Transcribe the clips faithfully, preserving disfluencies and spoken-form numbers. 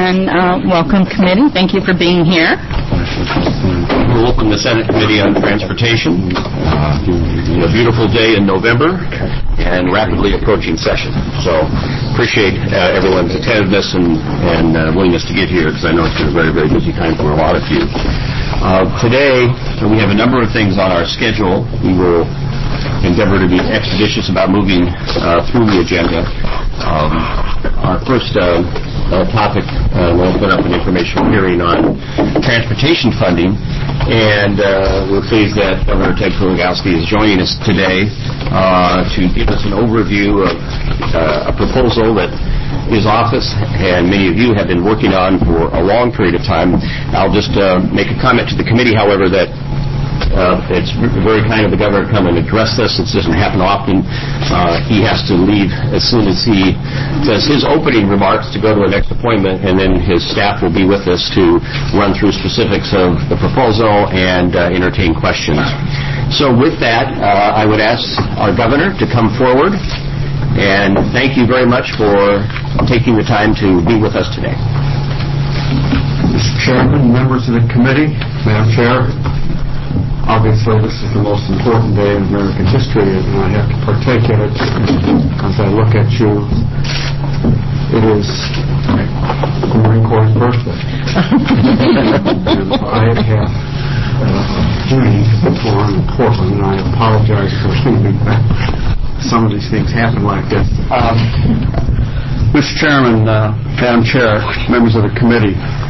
and uh, welcome, committee. Thank you for being here. We'll open the Senate Committee on Transportation. Uh, a beautiful day in November and rapidly approaching session. So appreciate uh, everyone's attentiveness and, and uh, willingness to get here, because I know it's been a very, very busy time for a lot of you. Uh, today, we have a number of things on our schedule. We will endeavor to be expeditious about moving uh, through the agenda. Um, our first uh, uh, topic, uh, we'll open up an informational hearing on transportation funding, and uh, we're pleased that Governor Ted Kulongoski is joining us today uh, to give us an overview of uh, a proposal that his office and many of you have been working on for a long period of time. I'll just uh, make a comment to the committee, however, that Uh, it's very kind of the governor to come and address this. It doesn't happen often. Uh, he has to leave as soon as he does his opening remarks to go to the next appointment, and then his staff will be with us to run through specifics of the proposal and uh, entertain questions. So with that, uh, I would ask our governor to come forward, and thank you very much for taking the time to be with us today. Mister Chairman, members of the committee, Madam Chair, obviously, this is the most important day in American history, and I have to partake in it. As I look at you, it is the Marine Corps' birthday. And I have uh, duty to perform in Portland, and I apologize for leaving back. Some of these things happen like this. Um, Mister Chairman, uh, Madam Chair, members of the committee,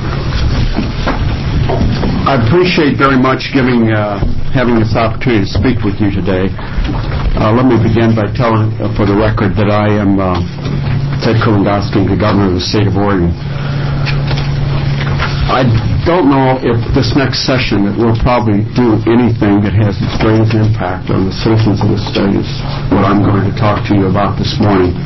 I appreciate very much giving, uh, having this opportunity to speak with you today. Uh, let me begin by telling, uh, for the record, that I am uh, Ted Kulongoski, the governor of the state of Oregon. I don't know if this next session that we'll probably do anything that has its greatest impact on the citizens of the state is what I'm going to talk to you about this morning.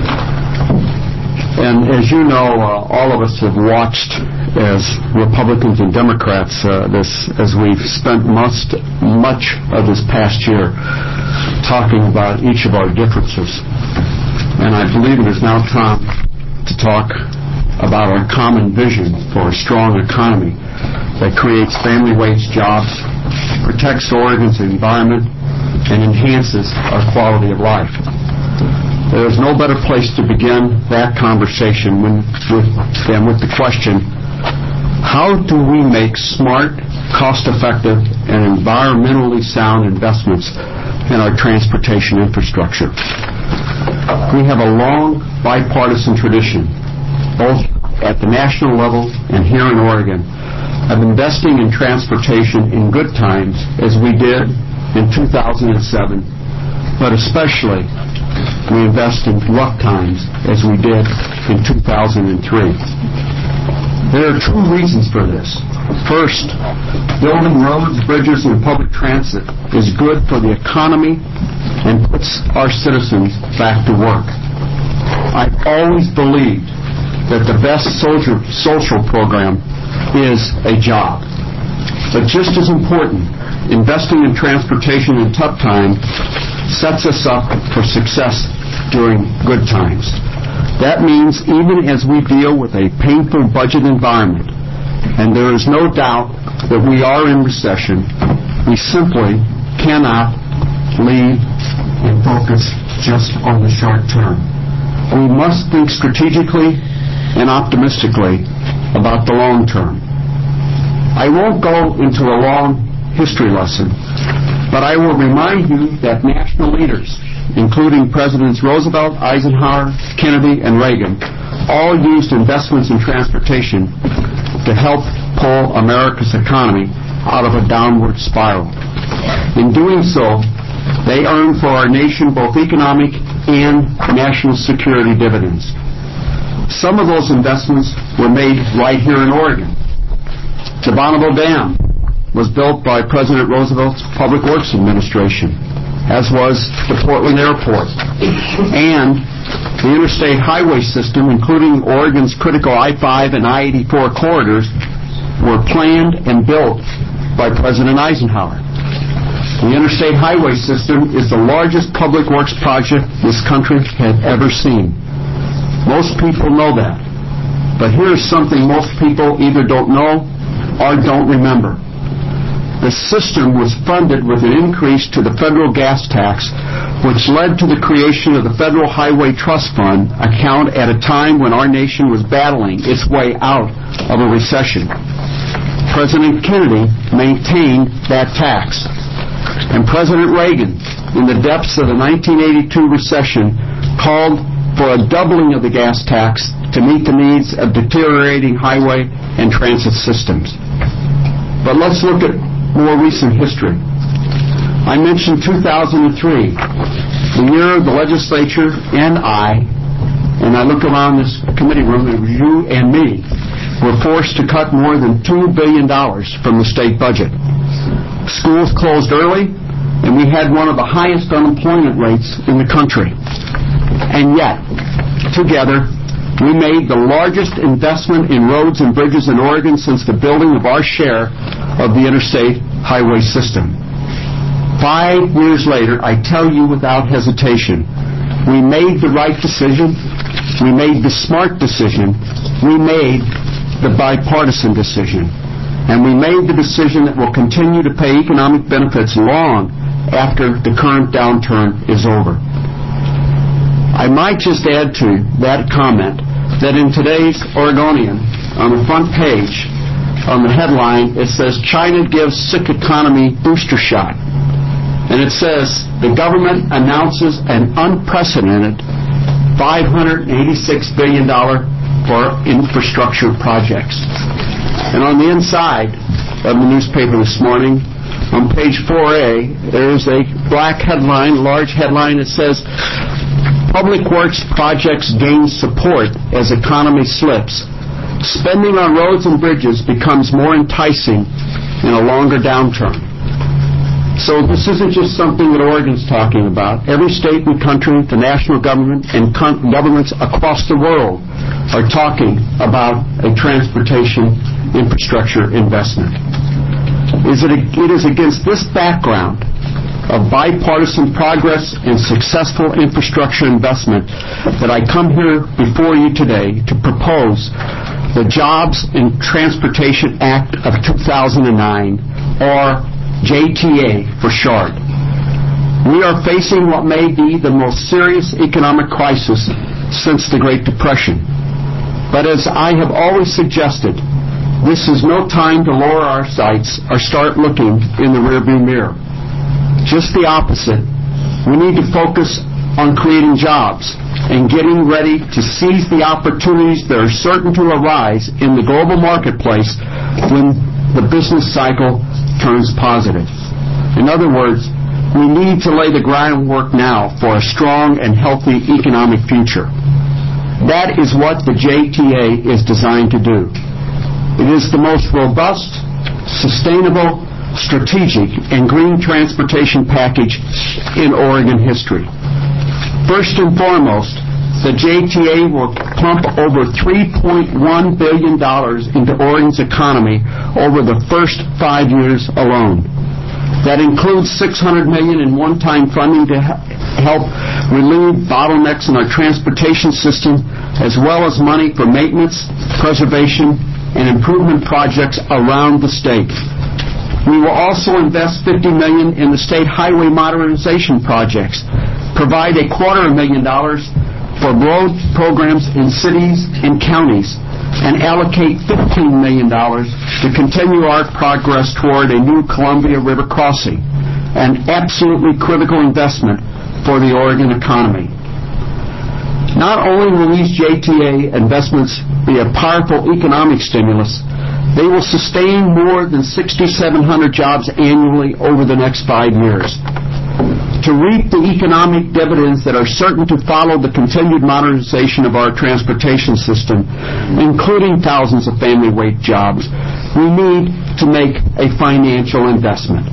And as you know, uh, all of us have watched as Republicans and Democrats uh, this, as we've spent most, much of this past year talking about each of our differences. And I believe it is now time to talk about our common vision for a strong economy that creates family-wage jobs, protects Oregon's environment, and enhances our quality of life. There is no better place to begin that conversation when, with, than with the question, how do we make smart, cost-effective, and environmentally sound investments in our transportation infrastructure? We have a long bipartisan tradition, both at the national level and here in Oregon, of investing in transportation in good times, as we did in two thousand seven, but especially we invest in rough times, as we did in two thousand three. There are two reasons for this. First, building roads, bridges, and public transit is good for the economy and puts our citizens back to work. I've always believed that the best social, social program is a job. But just as important, investing in transportation in tough times sets us up for success during good times. That means even as we deal with a painful budget environment, and there is no doubt that we are in recession, we simply cannot leave and focus just on the short term. We must think strategically and optimistically about the long term. I won't go into a long history lesson, but I will remind you that national leaders, including Presidents Roosevelt, Eisenhower, Kennedy, and Reagan, all used investments in transportation to help pull America's economy out of a downward spiral. In doing so, they earned for our nation both economic and national security dividends. Some of those investments were made right here in Oregon. The Bonneville Dam was built by President Roosevelt's Public Works Administration, as was the Portland Airport. And the interstate highway system, including Oregon's critical I five and I eighty-four corridors, were planned and built by President Eisenhower. The interstate highway system is the largest public works project this country had ever seen. Most people know that. But here's something most people either don't know or don't remember. The system was funded with an increase to the federal gas tax, which led to the creation of the Federal Highway Trust Fund account at a time when our nation was battling its way out of a recession. President Kennedy maintained that tax. And President Reagan, in the depths of the nineteen eighty-two recession, called for a doubling of the gas tax to meet the needs of deteriorating highway and transit systems. But let's look at more recent history. I mentioned two thousand three, the year the legislature and I, and I look around this committee room, and you and me, were forced to cut more than two billion dollars from the state budget. Schools closed early, and we had one of the highest unemployment rates in the country. And yet, together, we made the largest investment in roads and bridges in Oregon since the building of our share of the interstate highway system. Five years later, I tell you without hesitation, we made the right decision, we made the smart decision, we made the bipartisan decision, and we made the decision that will continue to pay economic benefits long after the current downturn is over. I might just add to that comment that in today's Oregonian, on the front page, on the headline, it says, China gives sick economy booster shot. And it says, the government announces an unprecedented five hundred eighty-six billion dollars for infrastructure projects. And on the inside of the newspaper this morning, on page four A, there's a black headline, large headline that says, Public Works projects gain support as economy slips. Spending on roads and bridges becomes more enticing in a longer downturn. So this isn't just something that Oregon's talking about. Every state and country, the national government, and con- governments across the world are talking about a transportation infrastructure investment. Is it, a, it is against this background of bipartisan progress and successful infrastructure investment that I come here before you today to propose the Jobs and Transportation Act of two thousand nine, or J T A for short. We are facing what may be the most serious economic crisis since the Great Depression. But as I have always suggested, this is no time to lower our sights or start looking in the rearview mirror. Just the opposite. We need to focus on creating jobs and getting ready to seize the opportunities that are certain to arise in the global marketplace when the business cycle turns positive. In other words, we need to lay the groundwork now for a strong and healthy economic future. That is what the J T A is designed to do. It is the most robust, sustainable, strategic, and green transportation package in Oregon history. First and foremost, the J T A will pump over three point one billion dollars into Oregon's economy over the first five years alone. That includes six hundred million dollars in one-time funding to help relieve bottlenecks in our transportation system, as well as money for maintenance, preservation, and improvement projects around the state. We will also invest fifty million dollars in the state highway modernization projects, provide a quarter of a million dollars for road programs in cities and counties, and allocate fifteen million dollars to continue our progress toward a new Columbia River crossing, an absolutely critical investment for the Oregon economy. Not only will these J T A investments be a powerful economic stimulus, they will sustain more than six thousand seven hundred jobs annually over the next five years. To reap the economic dividends that are certain to follow the continued modernization of our transportation system, including thousands of family wage jobs, we need to make a financial investment.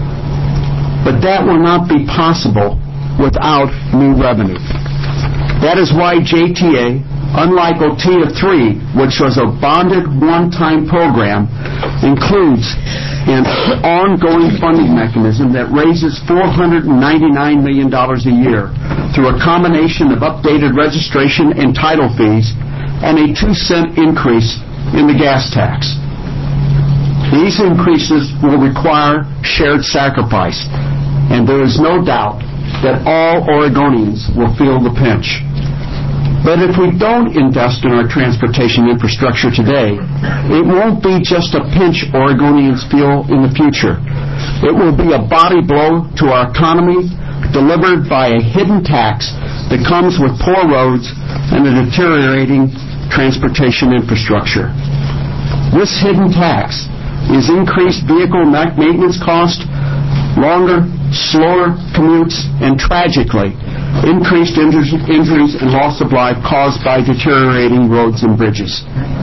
But that will not be possible without new revenue. That is why J T A, unlike O T A three, which was a bonded one-time program, includes an ongoing funding mechanism that raises four hundred ninety-nine million dollars a year through a combination of updated registration and title fees and a two cent increase in the gas tax. These increases will require shared sacrifice, and there is no doubt that all Oregonians will feel the pinch. But if we don't invest in our transportation infrastructure today, it won't be just a pinch Oregonians feel in the future. It will be a body blow to our economy, delivered by a hidden tax that comes with poor roads and a deteriorating transportation infrastructure. This hidden tax is increased vehicle maintenance cost, longer, slower commutes, and tragically, increased injuries and loss of life caused by deteriorating roads and bridges.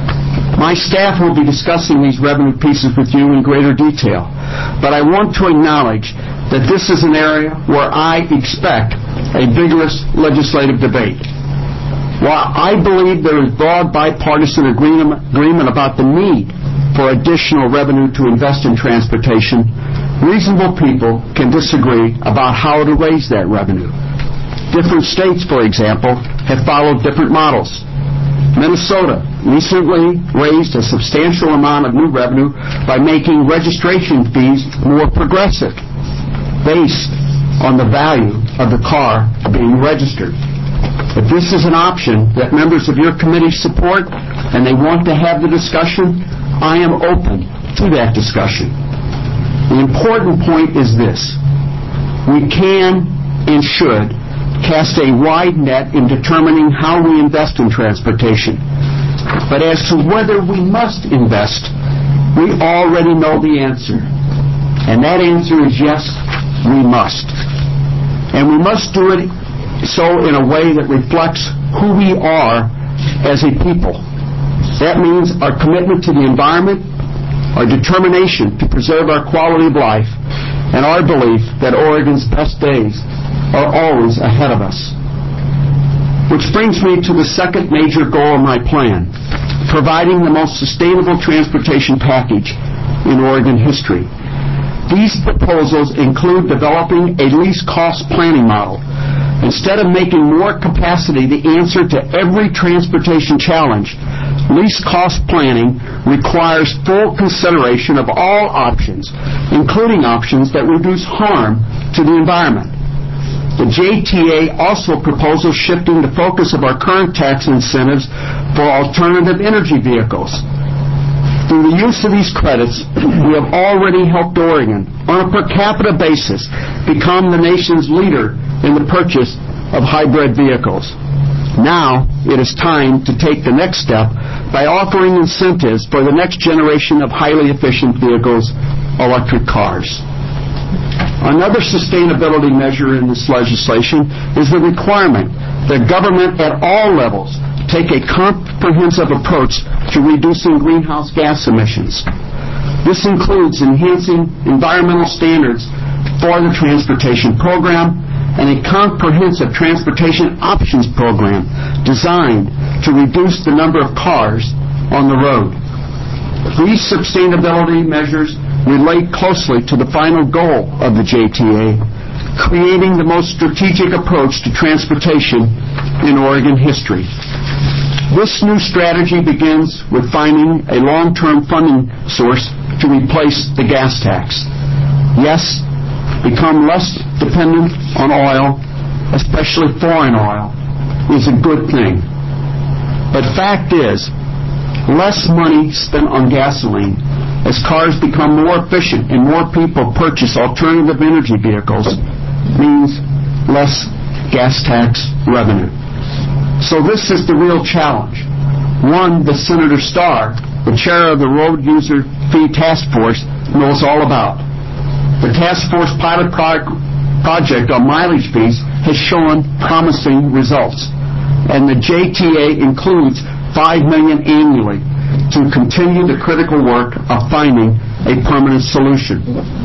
My staff will be discussing these revenue pieces with you in greater detail, but I want to acknowledge that this is an area where I expect a vigorous legislative debate. While I believe there is broad bipartisan agreement about the need for additional revenue to invest in transportation, reasonable people can disagree about how to raise that revenue. Different states, for example, have followed different models. Minnesota recently raised a substantial amount of new revenue by making registration fees more progressive, based on the value of the car being registered. If this is an option that members of your committee support and they want to have the discussion, I am open to that discussion. The important point is this: we can and should cast a wide net in determining how we invest in transportation. But as to whether we must invest, we already know the answer. And that answer is yes, we must. And we must do it so in a way that reflects who we are as a people. That means our commitment to the environment, our determination to preserve our quality of life, and our belief that Oregon's best days are always ahead of us. Which brings me to the second major goal of my plan, providing the most sustainable transportation package in Oregon history. These proposals include developing a least cost planning model. Instead of making more capacity the answer to every transportation challenge, least cost planning requires full consideration of all options, including options that reduce harm to the environment. The J T A also proposes shifting the focus of our current tax incentives for alternative energy vehicles. Through the use of these credits, we have already helped Oregon, on a per capita basis, become the nation's leader in the purchase of hybrid vehicles. Now, it is time to take the next step by offering incentives for the next generation of highly efficient vehicles, electric cars. Another sustainability measure in this legislation is the requirement that government at all levels take a comprehensive approach to reducing greenhouse gas emissions. This includes enhancing environmental standards for the transportation program and a comprehensive transportation options program designed to reduce the number of cars on the road. These sustainability measures relate closely to the final goal of the J T A, creating the most strategic approach to transportation in Oregon history. This new strategy begins with finding a long-term funding source to replace the gas tax. Yes, become less dependent on oil, especially foreign oil, is a good thing. But fact is, less money spent on gasoline as cars become more efficient and more people purchase alternative energy vehicles means less gas tax revenue. So this is the real challenge, one that Senator Starr, the chair of the Road User Fee Task Force, knows all about. The task force pilot pro- project on mileage fees has shown promising results, and the J T A includes five million dollars annually to continue the critical work of finding a permanent solution.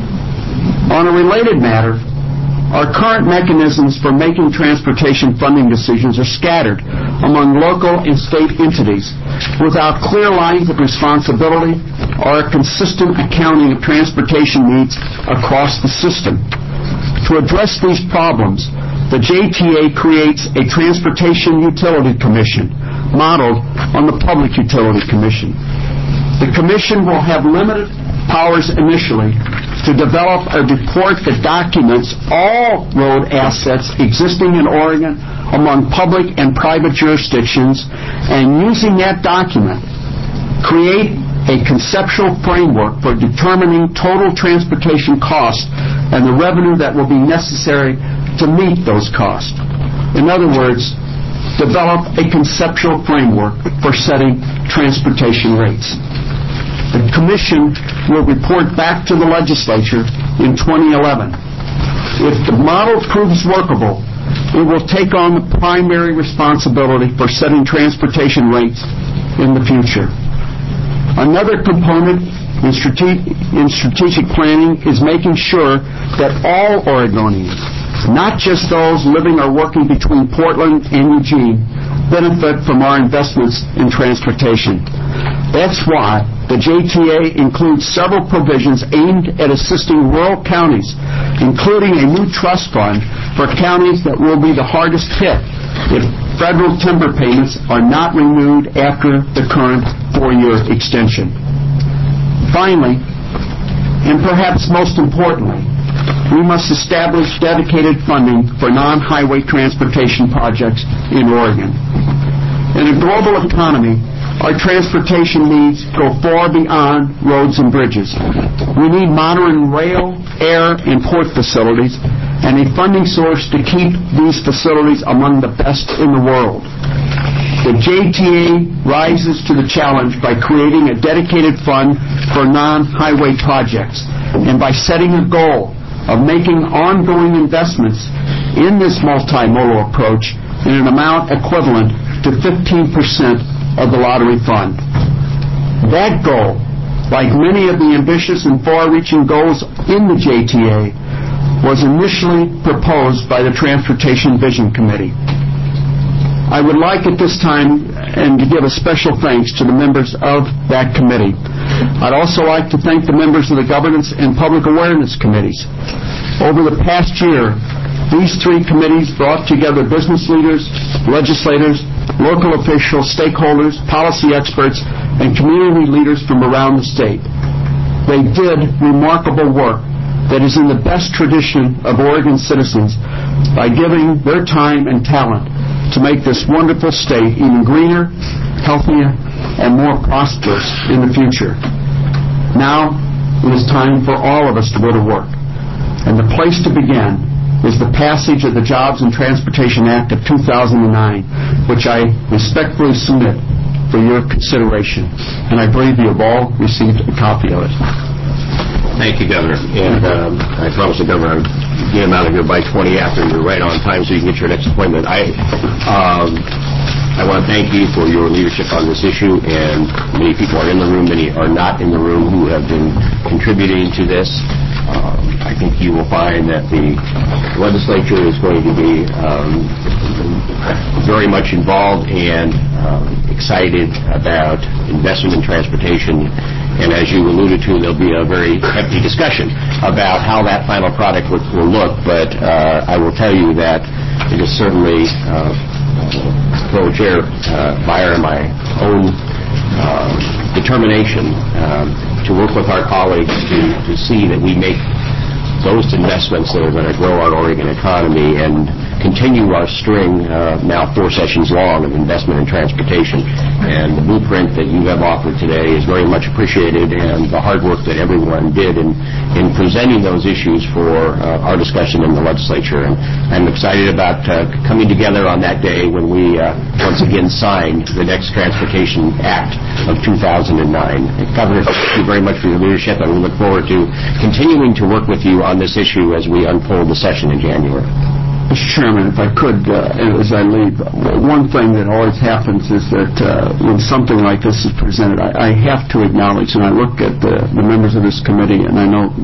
On a related matter, our current mechanisms for making transportation funding decisions are scattered among local and state entities without clear lines of responsibility or a consistent accounting of transportation needs across the system. To address these problems, the J T A creates a Transportation Utility Commission modeled on the Public Utility Commission. The Commission will have limited powers initially to develop a report that documents all road assets existing in Oregon among public and private jurisdictions, and using that document, create a conceptual framework for determining total transportation costs and the revenue that will be necessary to meet those costs. In other words, develop a conceptual framework for setting transportation rates. The Commission will report back to the legislature in twenty eleven. If the model proves workable, it will take on the primary responsibility for setting transportation rates in the future. Another component in, strate- in strategic planning is making sure that all Oregonians, not just those living or working between Portland and Eugene, benefit from our investments in transportation. That's why the J T A includes several provisions aimed at assisting rural counties, including a new trust fund for counties that will be the hardest hit if federal timber payments are not renewed after the current four-year extension. Finally, and perhaps most importantly, we must establish dedicated funding for non-highway transportation projects in Oregon. In a global economy, our transportation needs go far beyond roads and bridges. We need modern rail, air, and port facilities, and a funding source to keep these facilities among the best in the world. The J T A rises to the challenge by creating a dedicated fund for non-highway projects and by setting a goal of making ongoing investments in this multimodal approach in an amount equivalent to fifteen percent of the lottery fund. That goal, like many of the ambitious and far-reaching goals in the J T A, was initially proposed by the Transportation Vision Committee. I would like at this time and to give a special thanks to the members of that committee. I'd also like to thank the members of the Governance and Public Awareness Committees. Over the past year, these three committees brought together business leaders, legislators, local officials, stakeholders, policy experts, and community leaders from around the state. They did remarkable work that is in the best tradition of Oregon citizens by giving their time and talent to make this wonderful state even greener, healthier, and more prosperous in the future. Now, it is time for all of us to go to work. And the place to begin is the passage of the Jobs and Transportation Act of two thousand nine, which I respectfully submit for your consideration. And I believe you have all received a copy of it. Thank you, Governor. And um, I promise the Governor I'll get him out of here by twenty after you're right on time so you can get your next appointment. I um, I want to thank you for your leadership on this issue, and many people are in the room, many are not in the room who have been contributing to this. Um, I think you will find that the legislature is going to be um, very much involved and um, excited about investment in transportation. And as you alluded to, there'll be a very hefty discussion about how that final product will, will look. But uh, I will tell you that it is certainly uh, Fellow Chair uh, Beyer and my own uh, determination um, to work with our colleagues to, to see that we make those investments that are going to grow our Oregon economy and continue our string, uh, now four sessions long, of investment in transportation. And the blueprint that you have offered today is very much appreciated, and the hard work that everyone did in, in presenting those issues for uh, our discussion in the legislature. And I'm excited about uh, coming together on that day when we uh, once again sign the next Transportation Act of two thousand nine. Governor, thank you very much for your leadership, and we look forward to continuing to work with you on this issue as we unfold the session in January. Mister Chairman, if I could, uh, as I leave, one thing that always happens is that uh, when something like this is presented, I, I have to acknowledge, and I look at the, the members of this committee, and I know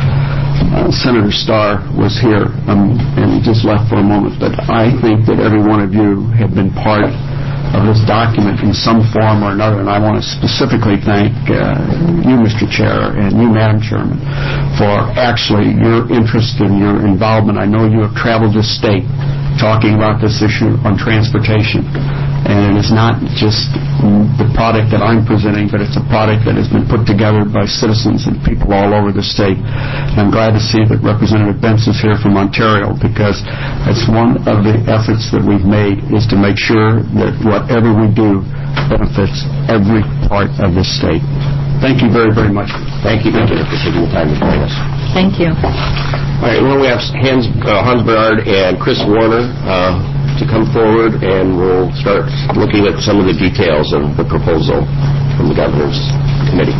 uh, Senator Starr was here, um, and he just left for a moment, but I think that every one of you have been part of this document in some form or another. And I want to specifically thank uh, you, Mister Chair, and you, Madam Chairman, for actually your interest and your involvement. I know you have traveled this state talking about this issue on transportation. And it's not just the product that I'm presenting, but it's a product that has been put together by citizens and people all over the state. And I'm glad to see that Representative Bentz is here from Ontario, because it's one of the efforts that we've made is to make sure that whatever we do benefits every part of this state. Thank you very, very much. Thank you, Governor, for taking the time to join us. Thank you. All right, well, we have Hans, uh, Hans Bernard and Chris Warner uh, to come forward, and we'll start looking at some of the details of the proposal from the Governor's Committee.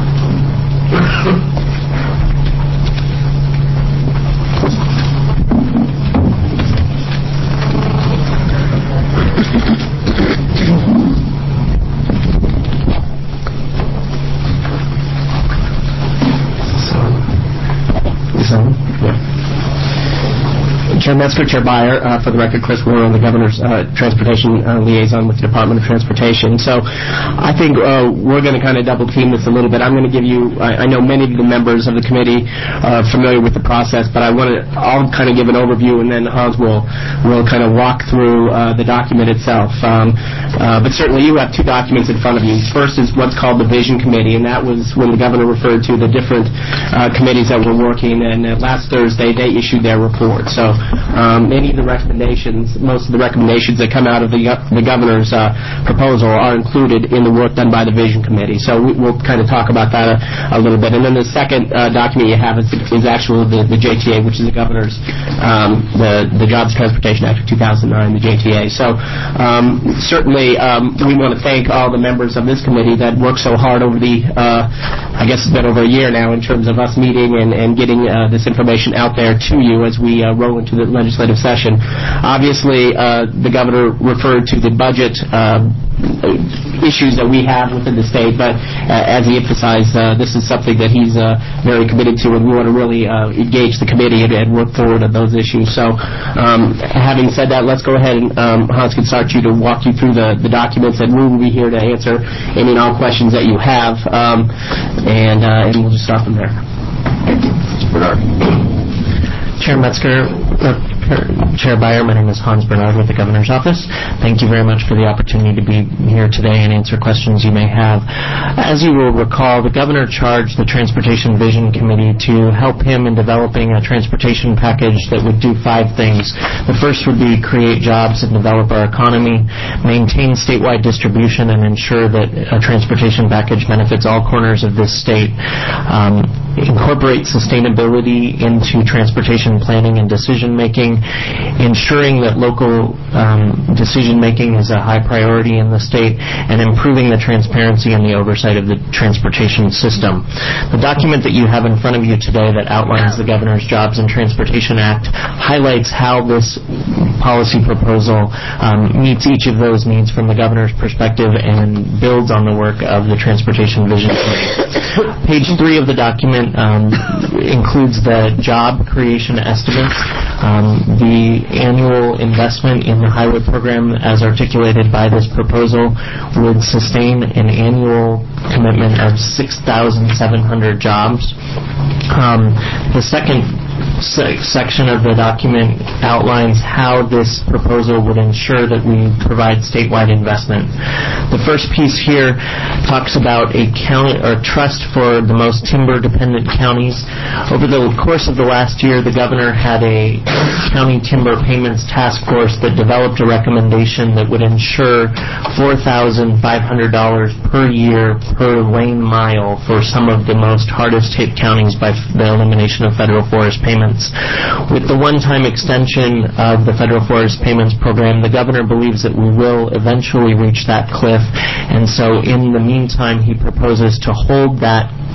Chair Metzger, Chair Beyer, uh, for the record, Chris Warner, the Governor's uh, Transportation uh, Liaison with the Department of Transportation. So I think uh, we're going to kind of double team this a little bit. I'm going to give you, I, I know many of the members of the committee are familiar with the process, but I want to, I'll kind of give an overview, and then Hans will, will kind of walk through uh, the document itself. Um, uh, but certainly you have two documents in front of you. First is what's called the Vision Committee, and that was when the Governor referred to the different uh, committees that were working, and uh, last Thursday they issued their report. So Um, many of the recommendations, most of the recommendations that come out of the, the Governor's uh, proposal are included in the work done by the Vision Committee. So we, we'll kind of talk about that a, a little bit. And then the second uh, document you have is, is actually the, the J T A, which is the Governor's, um, the, the Jobs Transportation Act of two thousand nine, the J T A. So um, certainly um, we want to thank all the members of this committee that worked so hard over the, uh, I guess it's been over a year now in terms of us meeting and, and getting uh, this information out there to you as we uh, roll into the legislative session. Obviously, uh, the Governor referred to the budget uh, issues that we have within the state, but uh, as he emphasized, uh, this is something that he's uh, very committed to, and we want to really uh, engage the committee and, and work forward on those issues. So um, having said that, let's go ahead and um, Hans can start you to walk you through the, the documents, and we will be here to answer any and all questions that you have, um, and, uh, and we'll just start from there. Bernard. Chair Metzger, uh, Chair Beyer, my name is Hans Bernard with the Governor's Office. Thank you very much for the opportunity to be here today and answer questions you may have. As you will recall, the Governor charged the Transportation Vision Committee to help him in developing a transportation package that would do five things. The first would be create jobs and develop our economy, maintain statewide distribution and ensure that a transportation package benefits all corners of this state, um, incorporate sustainability into transportation planning and decision-making, ensuring that local um, decision-making is a high priority in the state, and improving the transparency and the oversight of the transportation system. The document that you have in front of you today that outlines the Governor's Jobs and Transportation Act highlights how this policy proposal um, meets each of those needs from the Governor's perspective and builds on the work of the Transportation Vision Committee. Page three of the document um, includes the job creation estimates. Um, the annual investment in the highway program, as articulated by this proposal, would sustain an annual commitment of six thousand seven hundred jobs. Um, the second se- section of the document outlines how this proposal would ensure that we provide statewide investment. The first piece here talks about a county or trust for the most timber-dependent counties. Over the course of the last year, the Governor had a county timber payments task force that developed a recommendation that would ensure four thousand five hundred dollars per year per lane mile for some of the most hardest hit counties by f- the elimination of federal forest payments. With the one-time extension of the federal forest payments program, the Governor believes that we will eventually reach that cliff, and so in the meantime he proposes to hold that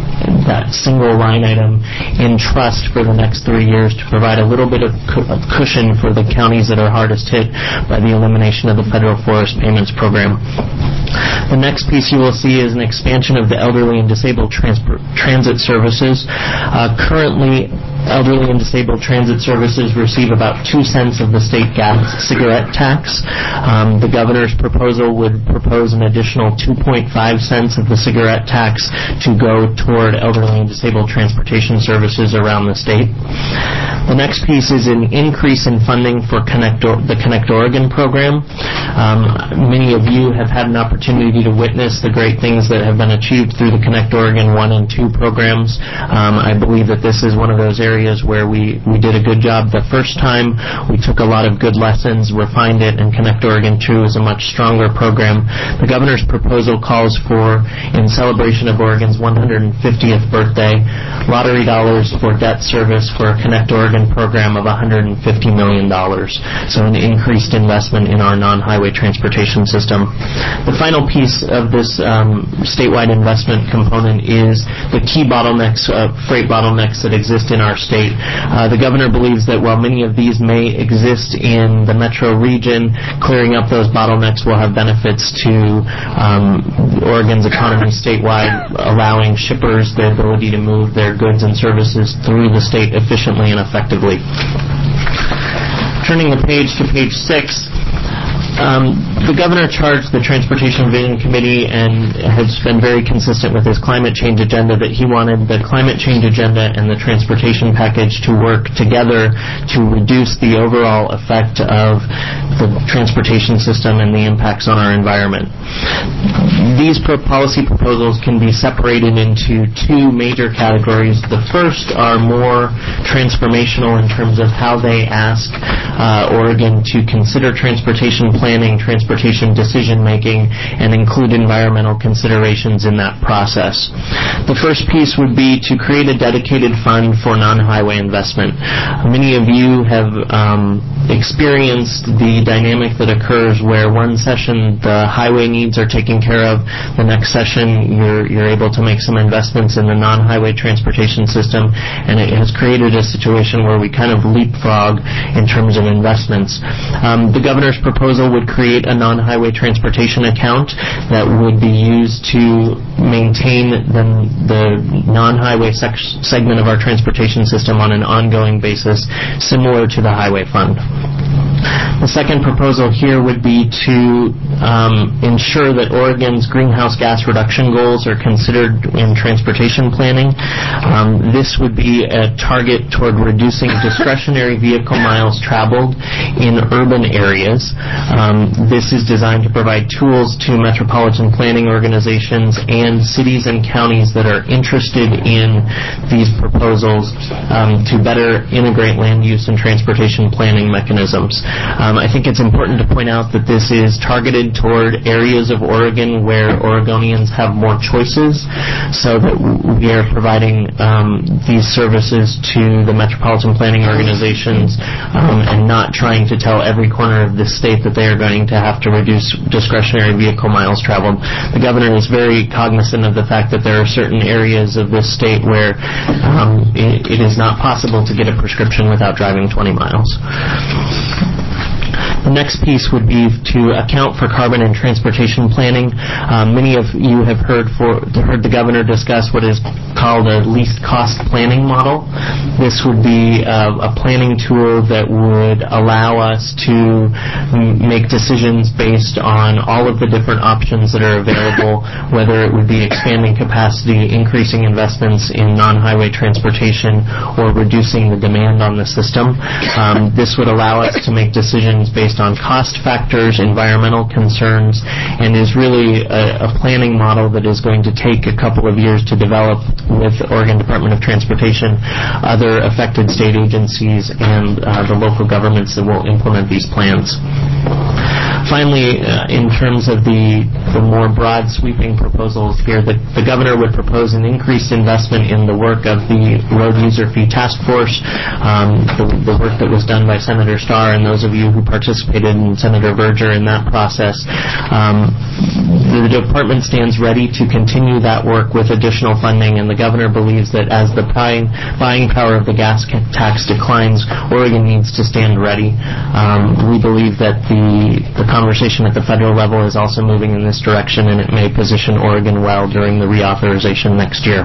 that single line item in trust for the next three years to provide a little bit of cu- of cushion for the counties that are hardest hit by the elimination of the Federal Forest Payments Program. The next piece you will see is an expansion of the elderly and disabled transport, transit services. Uh, currently, elderly and disabled transit services receive about two cents of the state gas cigarette tax. Um, the governor's proposal would propose an additional two point five cents of the cigarette tax to go toward elderly and disabled transportation services around the state. The next piece is an increase in funding for Connect or- the Connect Oregon program. Um, many of you have had an opportunity to witness the great things that have been achieved through the Connect Oregon one and two programs. Um, I believe that this is one of those areas where we, we did a good job the first time. We took a lot of good lessons, refined it, and Connect Oregon two is a much stronger program. The governor's proposal calls for, in celebration of Oregon's one hundred fiftieth birthday, lottery dollars for debt service for a Connect Oregon program of one hundred fifty million dollars. So an increased investment in our non-highway transportation system. The final piece of this um, statewide investment component is the key bottlenecks, uh, freight bottlenecks that exist in our state. Uh, the governor believes that while many of these may exist in the metro region, clearing up those bottlenecks will have benefits to um, Oregon's economy statewide, allowing shippers the ability to move their goods and services through the state efficiently and effectively. Turning the page to page six, Um, the governor charged the Transportation Vision Committee and has been very consistent with his climate change agenda that he wanted the climate change agenda and the transportation package to work together to reduce the overall effect of the transportation system and the impacts on our environment. These pro- policy proposals can be separated into two major categories. The first are more transformational in terms of how they ask uh, Oregon to consider transportation planning, transportation decision-making, and include environmental considerations in that process. The first piece would be to create a dedicated fund for non-highway investment. Many of you have um, experienced the dynamic that occurs where one session the highway needs are taken care of, the next session you're, you're able to make some investments in the non-highway transportation system, and it has created a situation where we kind of leapfrog in terms of investments. Um, the governor's proposal would create a non-highway transportation account that would be used to maintain the, the non-highway sec- segment of our transportation system on an ongoing basis, similar to the highway fund. The second proposal here would be to um, ensure that Oregon's greenhouse gas reduction goals are considered in transportation planning. Um, this would be a target toward reducing discretionary vehicle miles traveled in urban areas. Um, this is designed to provide tools to metropolitan planning organizations and cities and counties that are interested in these proposals um, to better integrate land use and transportation planning mechanisms. Um, I think it's important to point out that this is targeted toward areas of Oregon where Oregonians have more choices, so that we are providing um, these services to the metropolitan planning organizations um, and not trying to tell every corner of the state that they are going to have to reduce discretionary vehicle miles traveled. The governor is very cognizant of the fact that there are certain areas of this state where um, it, it is not possible to get a prescription without driving twenty miles. The next piece would be to account for carbon and transportation planning. Um, many of you have heard for heard the governor discuss what is called a least cost planning model. This would be a, a planning tool that would allow us to m- make decisions based on all of the different options that are available, whether it would be expanding capacity, increasing investments in non-highway transportation, or reducing the demand on the system. Um, this would allow us to make decisions based on cost factors, environmental concerns, and is really a, a planning model that is going to take a couple of years to develop with Oregon Department of Transportation, other affected state agencies, and uh, the local governments that will implement these plans. Finally, uh, in terms of the, the more broad sweeping proposals here, the, the governor would propose an increased investment in the work of the Road User Fee Task Force, um, the, the work that was done by Senator Starr and those of you who participated participated in Senator Berger in that process. Um, the department stands ready to continue that work with additional funding, and the governor believes that as the buying, buying power of the gas tax declines, Oregon needs to stand ready. Um, we believe that the, the conversation at the federal level is also moving in this direction, and it may position Oregon well during the reauthorization next year.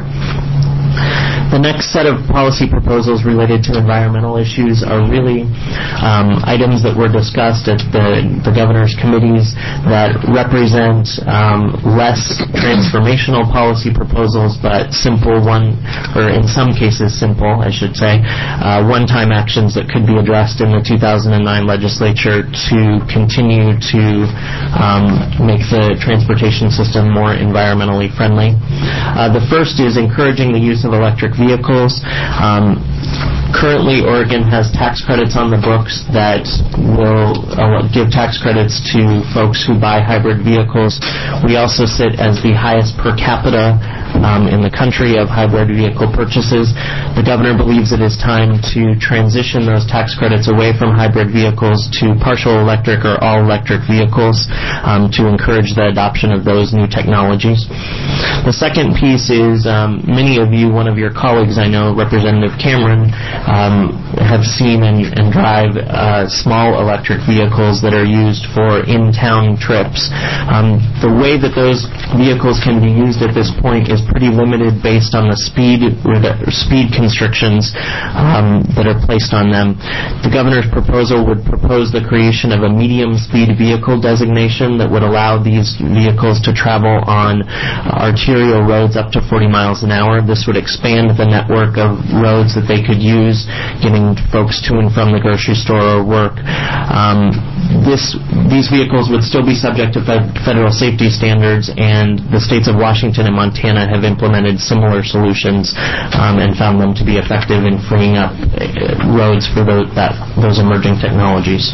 The next set of policy proposals related to environmental issues are really um, items that were discussed at the, the governor's committees that represent um, less transformational policy proposals, but simple one, or in some cases simple, I should say, uh, one-time actions that could be addressed in the two thousand nine legislature to continue to um, make the transportation system more environmentally friendly. Uh, the first is encouraging the use of electric vehicles. Um, currently, Oregon has tax credits on the books that will uh, give tax credits to folks who buy hybrid vehicles. We also sit as the highest per capita um, in the country of hybrid vehicle purchases. The governor believes it is time to transition those tax credits away from hybrid vehicles to partial electric or all electric vehicles um, to encourage the adoption of those new technologies. The second piece is um, many of you, one of your colleagues, I know, Representative Cameron, um, have seen and, and drive uh, small electric vehicles that are used for in-town trips. Um, the way that those vehicles can be used at this point is pretty limited based on the speed speed constrictions um, that are placed on them. The governor's proposal would propose the creation of a medium-speed vehicle designation that would allow these vehicles to travel on arterial roads up to forty miles an hour. This would expand the network of roads that they could use, getting folks to and from the grocery store or work. Um, this, these vehicles would still be subject to fed, federal safety standards, and the states of Washington and Montana have implemented similar solutions um, and found them to be effective in freeing up roads for those, that, those emerging technologies.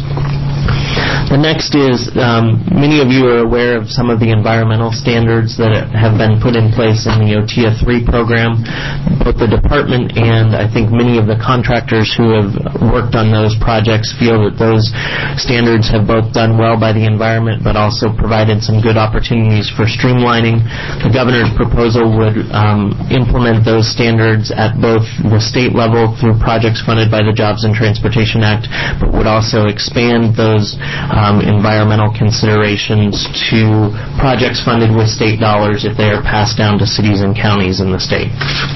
The next is, um, many of you are aware of some of the environmental standards that have been put in place in the O T A three program. Both the department and I think many of the contractors who have worked on those projects feel that those standards have both done well by the environment but also provided some good opportunities for streamlining. The governor's proposal would um, implement those standards at both the state level through projects funded by the Jobs and Transportation Act, but would also expand those um, environmental considerations to projects funded with state dollars if they are passed down to cities and counties in the state.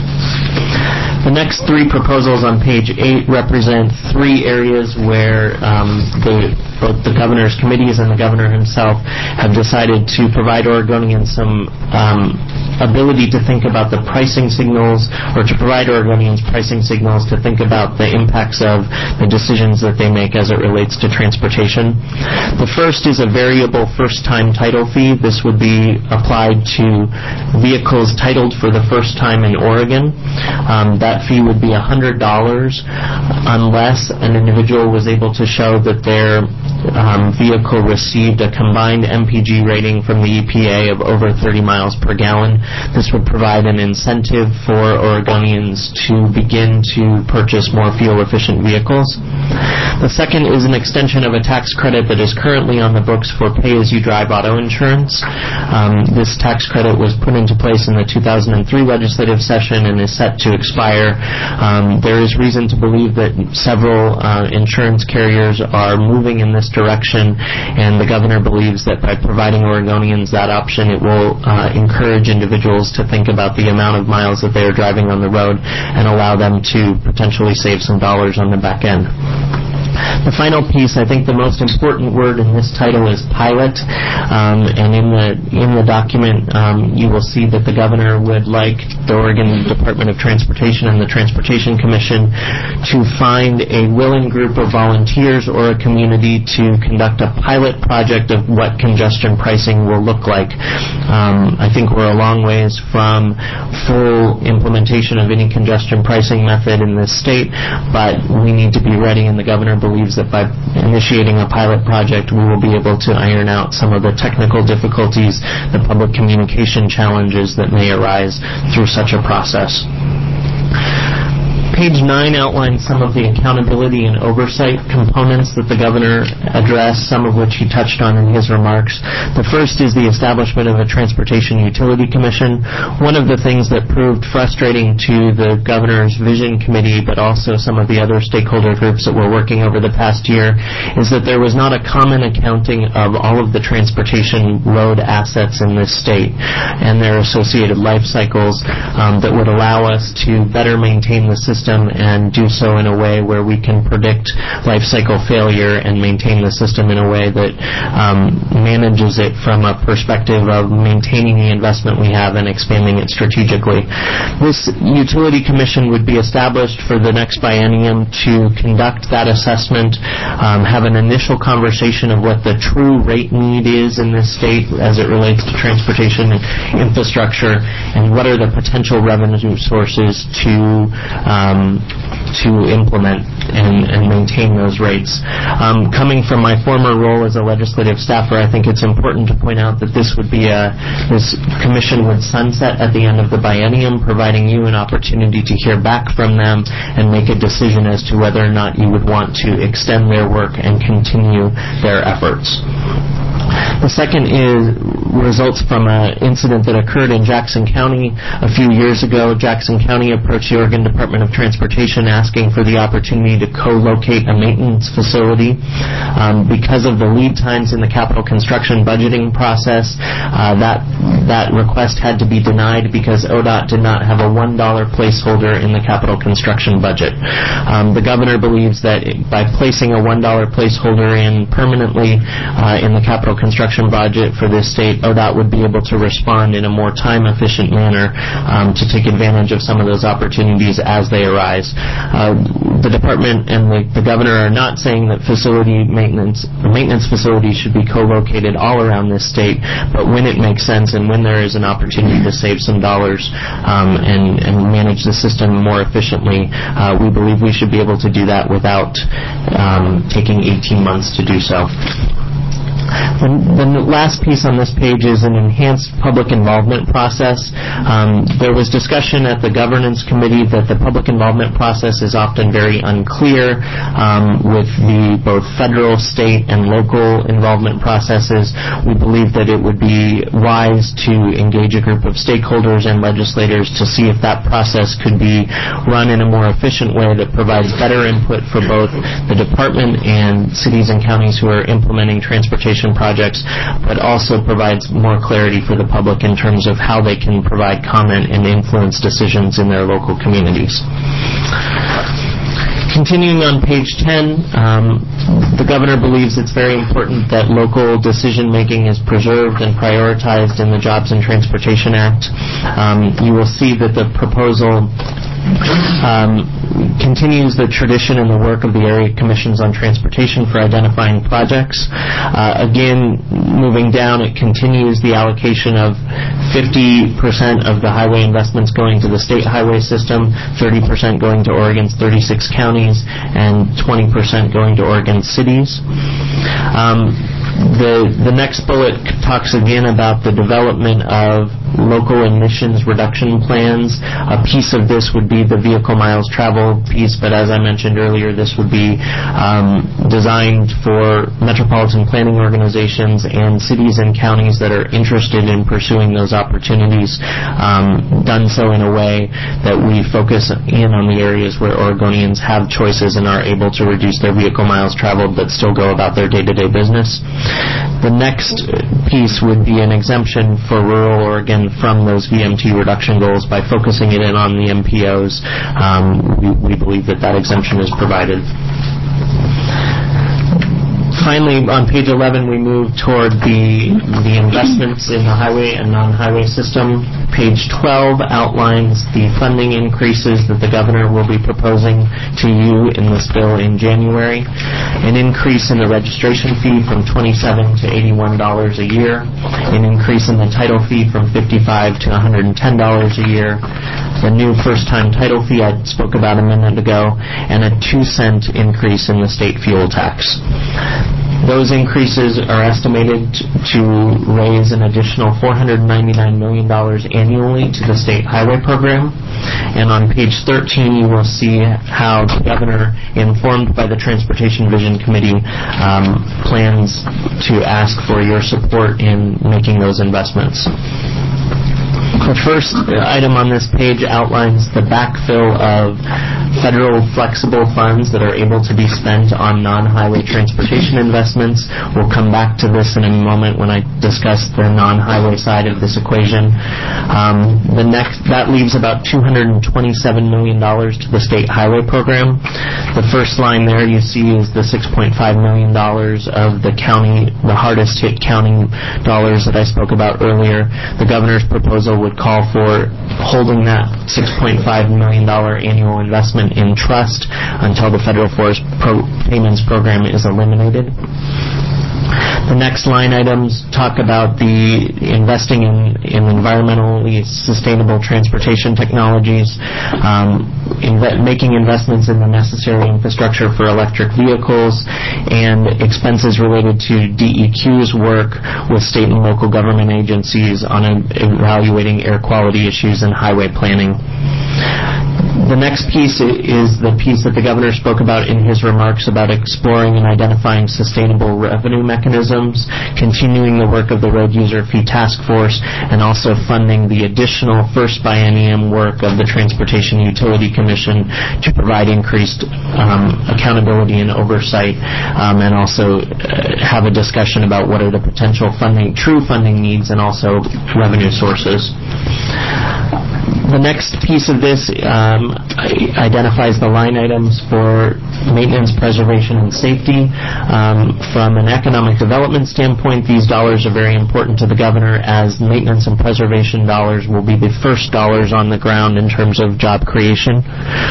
The next three proposals on page eight represent three areas where um, the, both the governor's committees and the governor himself have decided to provide Oregonians some um, ability to think about the pricing signals, or to provide Oregonians pricing signals to think about the impacts of the decisions that they make as it relates to transportation. The first is a variable first-time title fee. This would be applied to vehicles titled for the first time in Oregon. Um, that fee would be one hundred dollars unless an individual was able to show that their um, vehicle received a combined M P G rating from the E P A of over thirty miles per gallon. This would provide an incentive for Oregonians to begin to purchase more fuel-efficient vehicles. The second is an extension of a tax credit that is currently on the books for pay-as-you-drive auto insurance. Um, this tax credit was put into place in the two thousand three legislative session and is set to expire. Um, there is reason to believe that several uh, insurance carriers are moving in this direction, and the governor believes that by providing Oregonians that option, it will uh, encourage individuals to think about the amount of miles that they are driving on the road and allow them to potentially save some dollars on the back end. The final piece, I think the most important word in this title is pilot, um, and in the in the document um, you will see that the governor would like the Oregon Department of Transportation and the Transportation Commission to find a willing group of volunteers or a community to conduct a pilot project of what congestion pricing will look like. Um, I think we're a long ways from full implementation of any congestion pricing method in this state, but we need to be ready, and the governor believes that by initiating a pilot project, we will be able to iron out some of the technical difficulties, the public communication challenges that may arise through such a process. Page nine outlines some of the accountability and oversight components that the governor addressed, some of which he touched on in his remarks. The first is the establishment of a Transportation Utility Commission. One of the things that proved frustrating to the governor's vision committee, but also some of the other stakeholder groups that were working over the past year, is that there was not a common accounting of all of the transportation road assets in this state and their associated life cycles um, that would allow us to better maintain the system and do so in a way where we can predict life cycle failure and maintain the system in a way that um, manages it from a perspective of maintaining the investment we have and expanding it strategically. This utility commission would be established for the next biennium to conduct that assessment, um, have an initial conversation of what the true rate need is in this state as it relates to transportation infrastructure, and what are the potential revenue sources to um, to implement and, and maintain those rates. Um, coming from my former role as a legislative staffer, I think it's important to point out that this would be a this commission would sunset at the end of the biennium, providing you an opportunity to hear back from them and make a decision as to whether or not you would want to extend their work and continue their efforts. The second is results from an incident that occurred in Jackson County a few years ago. Jackson County approached the Oregon Department of Transportation asking for the opportunity to co-locate a maintenance facility. Um, because of the lead times in the capital construction budgeting process, uh, that that request had to be denied because O D O T did not have a one dollar placeholder in the capital construction budget. Um, the governor believes that by placing a one dollar placeholder in permanently uh, in the capital construction budget for this state, O D O T would be able to respond in a more time-efficient manner um, to take advantage of some of those opportunities as they arise. Uh, the department and the, the governor are not saying that facility maintenance maintenance facilities should be co-located all around this state, but when it makes sense and when there is an opportunity to save some dollars um, and, and manage the system more efficiently, uh, we believe we should be able to do that without um, taking eighteen months to do so. The, the last piece on this page is an enhanced public involvement process. Um, there was discussion at the governance committee that the public involvement process is often very unclear um, with the both federal, state, and local involvement processes. We believe that it would be wise to engage a group of stakeholders and legislators to see if that process could be run in a more efficient way that provides better input for both the department and cities and counties who are implementing transportation projects, but also provides more clarity for the public in terms of how they can provide comment and influence decisions in their local communities. Continuing on page ten, um, the governor believes it's very important that local decision-making is preserved and prioritized in the Jobs and Transportation Act. Um, you will see that the proposal Um, continues the tradition and the work of the area commissions on transportation for identifying projects. Uh, again, moving down, it continues the allocation of fifty percent of the highway investments going to the state highway system, thirty percent going to Oregon's thirty-six counties, and twenty percent going to Oregon cities. Um, The, the next bullet talks again about the development of local emissions reduction plans. A piece of this would be the vehicle miles traveled piece, but as I mentioned earlier, this would be um, designed for metropolitan planning organizations and cities and counties that are interested in pursuing those opportunities, um, done so in a way that we focus in on the areas where Oregonians have choices and are able to reduce their vehicle miles traveled but still go about their day-to-day business. The next piece would be an exemption for rural Oregon from those V M T reduction goals by focusing it in on the M P Os. Um, we, we believe that that exemption is provided. Finally, on page eleven, we move toward the the investments in the highway and non-highway system. Page twelve outlines the funding increases that the governor will be proposing to you in this bill in January. An increase in the registration fee from twenty-seven dollars to eighty-one dollars a year. An increase in the title fee from fifty-five dollars to one hundred ten dollars a year. the new first-time title fee I spoke about a minute ago, and a two cent increase in the state fuel tax. Those increases are estimated to raise an additional four hundred ninety-nine million dollars annually to the state highway program. And on page thirteen, you will see how the governor, informed by the Transportation Vision Committee, um, plans to ask for your support in making those investments. The first item on this page outlines the backfill of federal flexible funds that are able to be spent on non-highway transportation investments. We'll come back to this in a moment when I discuss the non-highway side of this equation. Um, the next, that leaves about two hundred twenty-seven million dollars to the state highway program. The first line there you see is the six point five million dollars of the county, the hardest hit county dollars that I spoke about earlier. The governor's proposal would call for holding that six point five million dollars annual investment in trust until the federal forest pro- payments program is eliminated. The next line items talk about the investing in, in environmentally sustainable transportation technologies, um, inve- making investments in the necessary infrastructure for electric vehicles, and expenses related to D E Q's work with state and local government agencies on a, evaluating air quality issues and highway planning. The next piece is the piece that the governor spoke about in his remarks about exploring and identifying sustainable revenue mechanisms, continuing the work of the Road User Fee Task Force, and also funding the additional first biennium work of the Transportation Utility Commission to provide increased um, accountability and oversight, um, and also uh, have a discussion about what are the potential funding, true funding needs, and also revenue sources. The next piece of this um, identifies the line items for maintenance, preservation, and safety. Um, from an economic development standpoint, these dollars are very important to the governor, as maintenance and preservation dollars will be the first dollars on the ground in terms of job creation.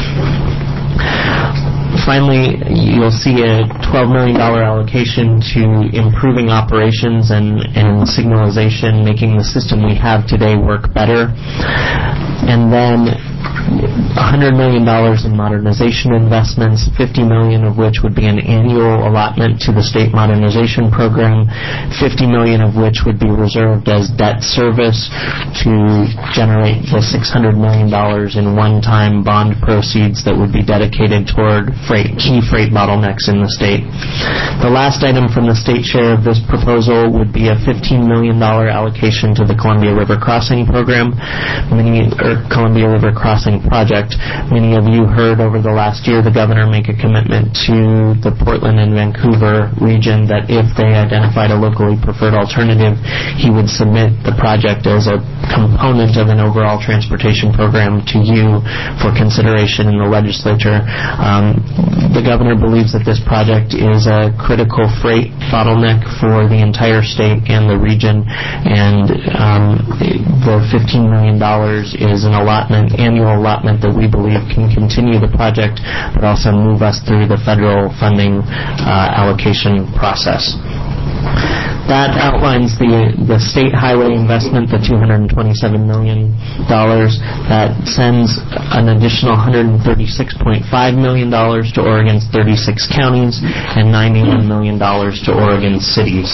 Finally, you'll see a twelve million dollars allocation to improving operations and, and signalization, making the system we have today work better. And then one hundred million dollars in modernization investments, fifty million dollars of which would be an annual allotment to the state modernization program, fifty million dollars of which would be reserved as debt service to generate the six hundred million dollars in one-time bond proceeds that would be dedicated toward freight, key freight bottlenecks in the state. The last item from the state share of this proposal would be a fifteen million dollars allocation to the Columbia River Crossing program, many, or Columbia River Crossing project. Many of you heard over the last year the governor make a commitment to the Portland and Vancouver region that if they identified a locally preferred alternative, he would submit the project as a component of an overall transportation program to you for consideration in the legislature. Um, the governor believes that this project is a critical freight bottleneck for the entire state and the region, and um, the fifteen million dollars is an allotment, annual allotment that we believe can continue the project but also move us through the federal funding uh, allocation process. That outlines the the state highway investment, the two hundred twenty-seven million dollars. That sends an additional one hundred thirty-six point five million dollars to Oregon's thirty-six counties and ninety-one million dollars to Oregon cities.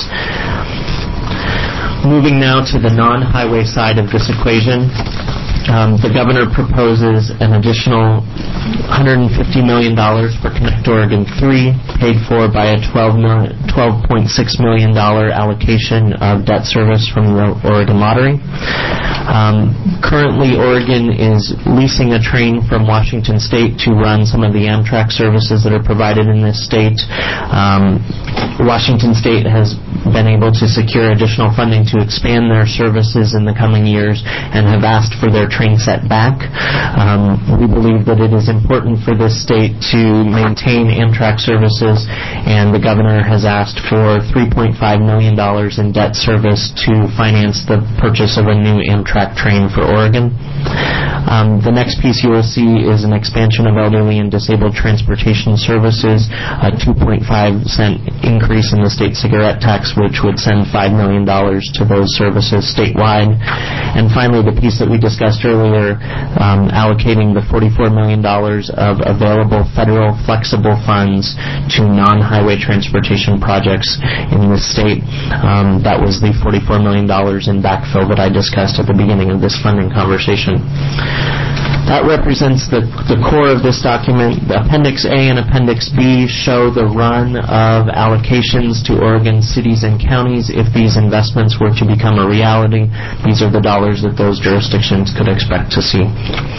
Moving now to the non-highway side of this equation, um, the governor proposes an additional one hundred fifty million dollars for Connect Oregon three, paid for by a twelve point six million dollars allocation of debt service from the Oregon Lottery. Um, currently, Oregon is leasing a train from Washington State to run some of the Amtrak services that are provided in this state. Um, Washington State has been able to secure additional funding to expand their services in the coming years and have asked for their train set back. Um, we believe that it is important for this state to maintain Amtrak services, and the governor has asked for three point five million dollars in debt service to finance the purchase of a new Amtrak train for Oregon. Um, the next piece you will see is an expansion of elderly and disabled transportation services, a two point five cent increase in the state cigarette tax, which would send five million dollars to those services statewide. And finally, the piece that we discussed discussed earlier, um, allocating the forty-four million dollars of available federal flexible funds to non-highway transportation projects in the state. Um, that was the forty-four million dollars in backfill that I discussed at the beginning of this funding conversation. That represents the, the core of this document. Appendix A and Appendix B show the run of allocations to Oregon cities and counties if these investments were to become a reality. These are the dollars that those jurisdictions could expect to see.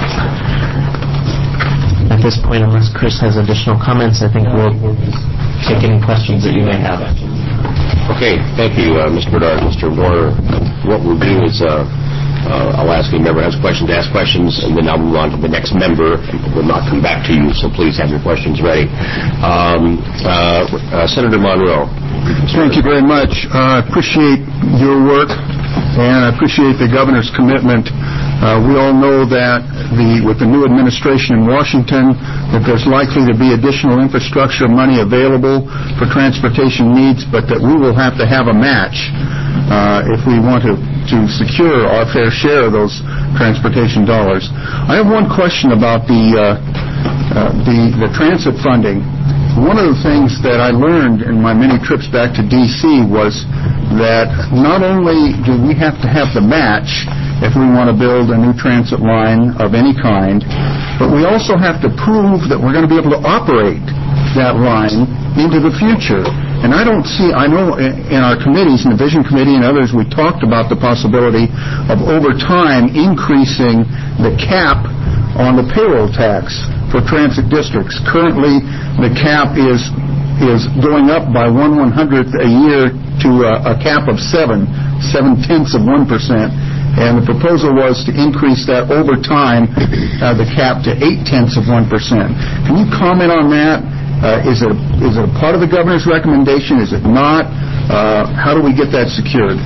At this point, unless Chris has additional comments, I think we'll, we'll take any questions that you may have. Okay, thank you, uh, Mister Bernard. Mister Warner, what we'll do is uh, uh, I'll ask any member who has questions to ask questions, and then I'll move on to the next member. We'll not come back to you, so please have your questions ready. Um, uh, uh, Senator Monroe. Thank you very much. I uh, appreciate your work, and I appreciate the governor's commitment. Uh, we all know that the, with the new administration in Washington, that there's likely to be additional infrastructure money available for transportation needs, but that we will have to have a match uh, if we want to, to secure our fair share of those transportation dollars. I have one question about the, uh, uh, the, the transit funding. One of the things that I learned in my many trips back to D C was that not only do we have to have the match if we want to build a new transit line of any kind, but we also have to prove that we're going to be able to operate that line into the future. And I don't see, I know in our committees, in the Vision Committee and others, we talked about the possibility of over time increasing the cap on the payroll tax for transit districts. Currently, the cap is is going up by one one hundredth a year to a, a cap of seven, seven tenths of one percent. And the proposal was to increase that over time, uh, the cap to eight tenths of one percent. Can you comment on that? Uh, is it is it a part of the governor's recommendation? Is it not? Uh, how do we get that secured?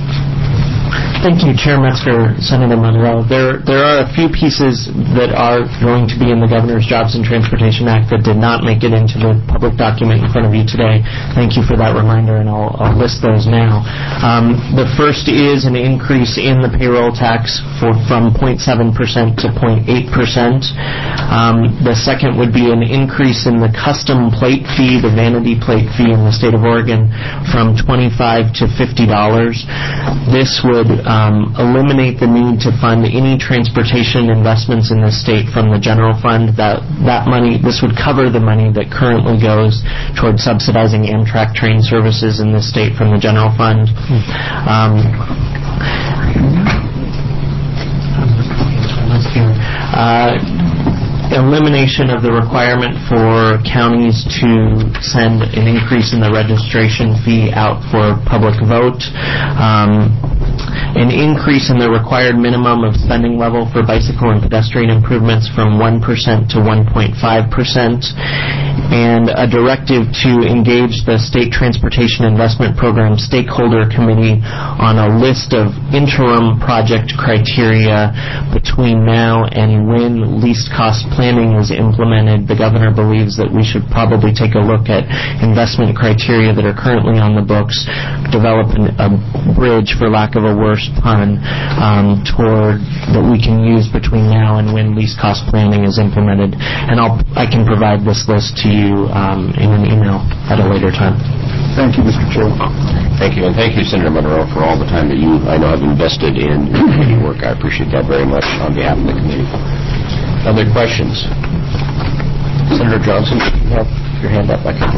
Thank you, Chair Metzger, Senator Monroe. There, there are a few pieces that are going to be in the Governor's Jobs and Transportation Act that did not make it into the public document in front of you today. Thank you for that reminder, and I'll, I'll list those now. Um, the first is an increase in the payroll tax for, from zero point seven percent to zero point eight percent. Um, the second would be an increase in the custom plate fee, the vanity plate fee in the state of Oregon, from twenty-five dollars to fifty dollars. This would Um, eliminate the need to fund any transportation investments in the state from the general fund. That that money, this would cover the money that currently goes toward subsidizing Amtrak train services in the state from the general fund. Um, uh, elimination of the requirement for counties to send an increase in the registration fee out for public vote. Um, an increase in the required minimum of spending level for bicycle and pedestrian improvements from one percent to one point five percent, and a directive to engage the State Transportation Investment Program Stakeholder Committee on a list of interim project criteria between now and when least cost planning is implemented. The governor believes that we should probably take a look at investment criteria that are currently on the books, develop an, a bridge, for lack of a worse pun, um, toward that we can use between now and when least cost planning is implemented. And I'll, I can provide this list to you um, in an email at a later time. Thank you, Mister Chair. Thank you, and thank you, Senator Monroe, for all the time that you, I know, have invested in committee work. I appreciate that very much on behalf of the committee. Other questions? Senator Johnson, you have your hand up. I can.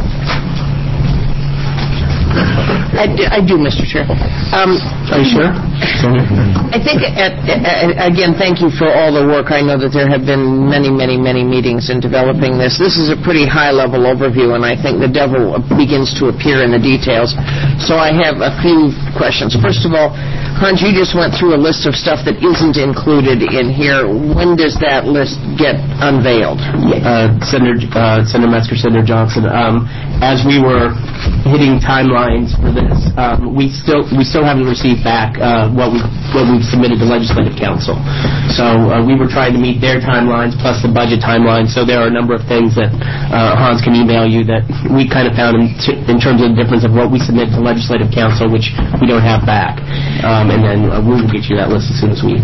I do, I do, Mister Chair. Um, Are you sure? I think, at, at, again, thank you for all the work. I know that there have been many, many, many meetings in developing this. This is a pretty high-level overview, and I think the devil begins to appear in the details. So I have a few questions. First of all, Hans, you just went through a list of stuff that isn't included in here. When does that list get unveiled? Uh, Senator, uh, Senator Metzger, Senator Johnson, um, as we were hitting timelines for this, um, we still we still haven't received back uh, what we what we've submitted to Legislative Council. So uh, we were trying to meet their timelines plus the budget timelines. So there are a number of things that uh, Hans can email you that we kind of found in, t- in terms of the difference of what we submit to Legislative Council, which we don't have back. Um, and then uh, we will get you that list as soon as we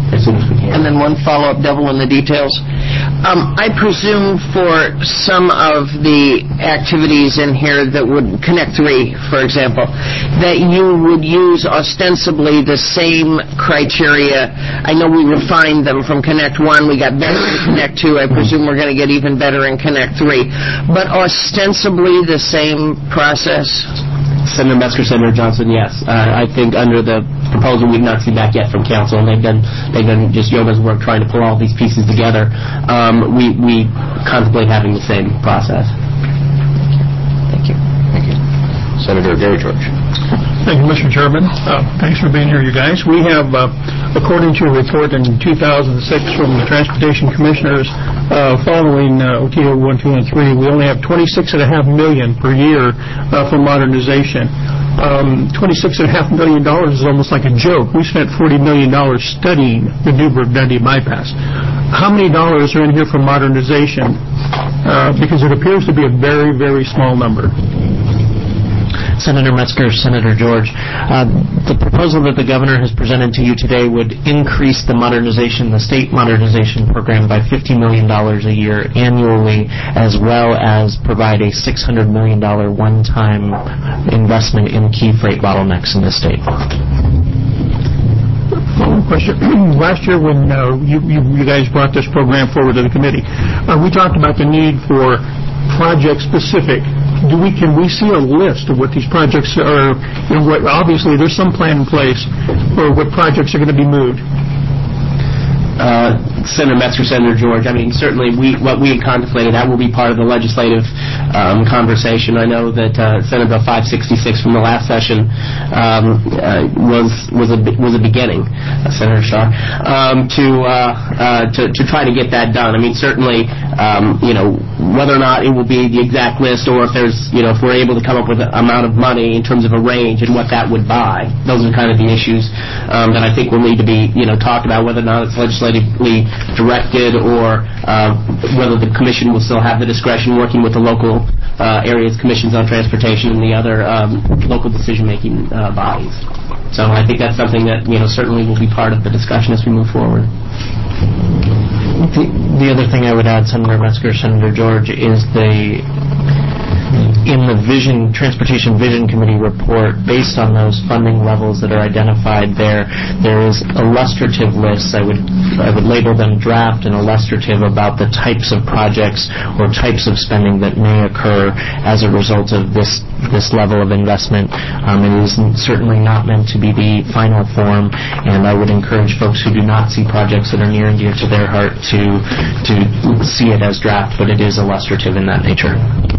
as soon as we can. And then one follow-up, devil in the details. Um, I presume for some of the activities in here that would, Connect three, for example, that you would use ostensibly the same criteria. I know we refined them from Connect one, we got better in Connect two, I presume we're going to get even better in Connect three, but ostensibly the same process? Senator Metzger, Senator Johnson, yes. Uh, I think under the proposal we've not seen back yet from council, and they've done they've done just Yoma's work trying to pull all these pieces together. Um, we we contemplate having the same process. Thank you. Thank you. Senator Gary George. Thank you, Mister Chairman. Uh, thanks for being here, you guys. We have, uh, according to a report in two thousand six from the Transportation Commissioners, uh, following uh, O T O one, two, and three, we only have twenty-six point five million dollars per year uh, for modernization. Um, twenty-six point five million dollars is almost like a joke. We spent forty million dollars studying the Newburgh-Dundee bypass. How many dollars are in here for modernization? Uh, because it appears to be a very, very small number. Senator Metzger, Senator George, uh, the proposal that the governor has presented to you today would increase the modernization, the state modernization program by fifty million dollars a year annually, as well as provide a six hundred million dollars one-time investment in key freight bottlenecks in the state. One question. Last year when uh, you, you, you guys brought this program forward to the committee, uh, we talked about the need for project-specific. Do we can we see a list of what these projects are? You know, what, obviously there's some plan in place for what projects are going to be moved. Uh, Senator Metzger, Senator George, I mean, certainly we, what we had contemplated, that will be part of the legislative um, conversation. I know that uh, Senate Bill five sixty-six from the last session um, uh, was was a was a beginning, uh, Senator Starr, um, to, uh, uh, to to try to get that done. I mean, certainly, um, you know, whether or not it will be the exact list, or if there's, you know, if we're able to come up with an amount of money in terms of a range and what that would buy, those are kind of the issues um, that I think will need to be, you know, talked about, whether or not it's legislative directed, or uh, whether the commission will still have the discretion working with the local uh, areas commissions on transportation and the other um, local decision-making uh, bodies. So I think that's something that, you know, certainly will be part of the discussion as we move forward. The, the other thing I would add, Senator Metzger, Senator George, is the in the Vision Transportation Vision Committee report, based on those funding levels that are identified there, there is illustrative lists. I would I would label them draft and illustrative about the types of projects or types of spending that may occur as a result of this this level of investment. Um, it is certainly not meant to be the final form, and I would encourage folks who do not see projects that are near and dear to their heart to to see it as draft, but it is illustrative in that nature.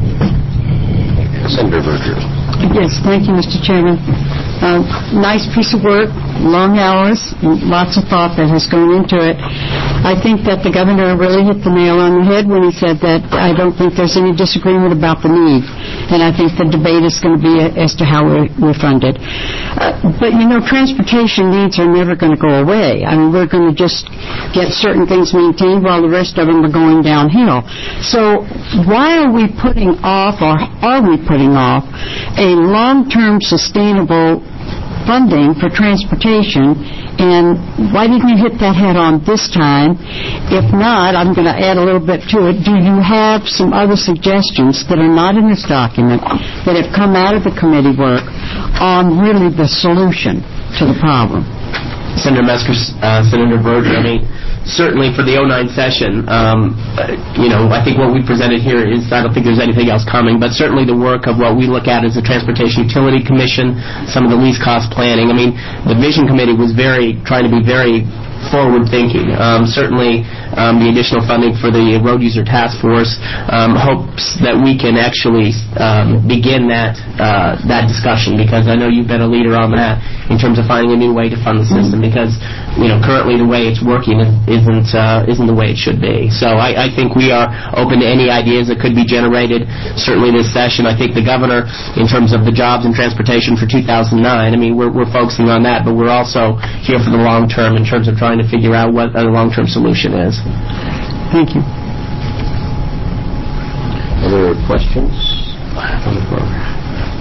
Senator Berger. Yes, thank you, Mister Chairman. Uh, nice piece of work, long hours, and lots of thought that has gone into it. I think that the governor really hit the nail on the head when he said that I don't think there's any disagreement about the need, and I think the debate is going to be as to how we're, we're funded. Uh, but, you know, transportation needs are never going to go away. I mean, we're going to just get certain things maintained while the rest of them are going downhill. So why are we putting off, or are we putting off, a long-term sustainable funding for transportation, and why didn't you hit that head on this time? If not, I'm going to add a little bit to it. Do you have some other suggestions that are not in this document that have come out of the committee work on really the solution to the problem? Senator Metzger, uh, Senator Berger, I mean, certainly for the oh nine session, um, uh, you know, I think what we presented here is, I don't think there's anything else coming, but certainly the work of what we look at as the Transportation Utility Commission, some of the least cost planning. I mean, the Vision Committee was very, trying to be very forward-thinking. Um, certainly, um, the additional funding for the Road User Task Force um, hopes that we can actually um, begin that uh, that discussion, because I know you've been a leader on that in terms of finding a new way to fund the system, because, you know, currently the way it's working isn't uh, isn't the way it should be. So I, I think we are open to any ideas that could be generated. Certainly this session, I think the governor, in terms of the jobs and transportation for two thousand nine, I mean, we're, we're focusing on that, but we're also here for the long term in terms of trying to figure out what a long-term solution is. Thank you. Other questions from the floor?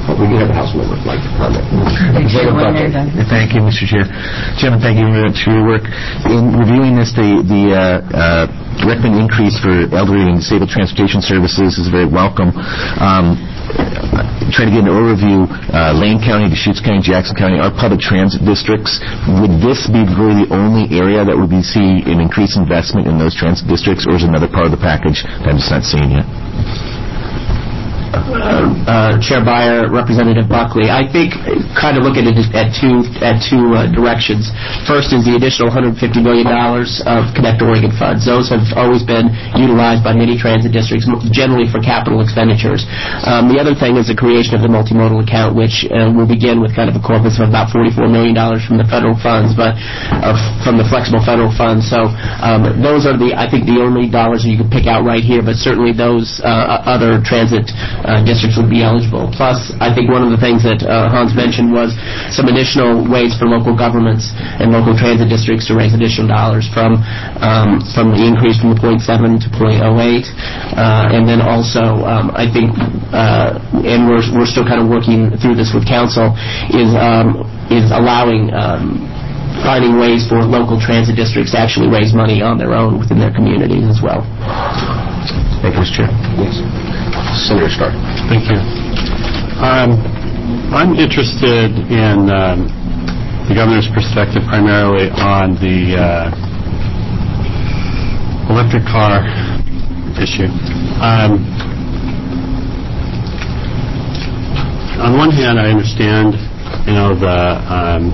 We can have a House member like to comment. Thank you, Mister Chair. Chairman, thank you very much for your work. In reviewing this, the, the uh, uh, recommended increase for elderly and disabled transportation services is very welcome. Um, trying to get an overview, uh, Lane County, Deschutes County, Jackson County are public transit districts. Would this be really the only area that would be see an increased investment in those transit districts, or is another part of the package that I'm just not seeing yet? Uh, uh, Chair Beyer, Representative Buckley, I think kind of look at it at two at two uh, directions. First is the additional one hundred fifty million dollars of Connect Oregon funds. Those have always been utilized by many transit districts, generally for capital expenditures. Um, the other thing is the creation of the multimodal account, which uh, will begin with kind of a corpus of about forty-four million dollars from the federal funds, but uh, from the flexible federal funds. So um, those are the I think the only dollars that you can pick out right here. But certainly those uh, other transit Uh, districts would be eligible. Plus, I think one of the things that uh, Hans mentioned was some additional ways for local governments and local transit districts to raise additional dollars from um, from the increase from the point seven to point oh eight, uh, and then also um, I think, uh, and we're we're still kind of working through this with council, is um, is allowing. Um, finding ways for local transit districts to actually raise money on their own within their communities as well. Thank you, Mister Chair. Yes. Senator Starr. Thank you. Um, I'm interested in um, the governor's perspective primarily on the uh, electric car issue. Um, on one hand, I understand, you know, the um,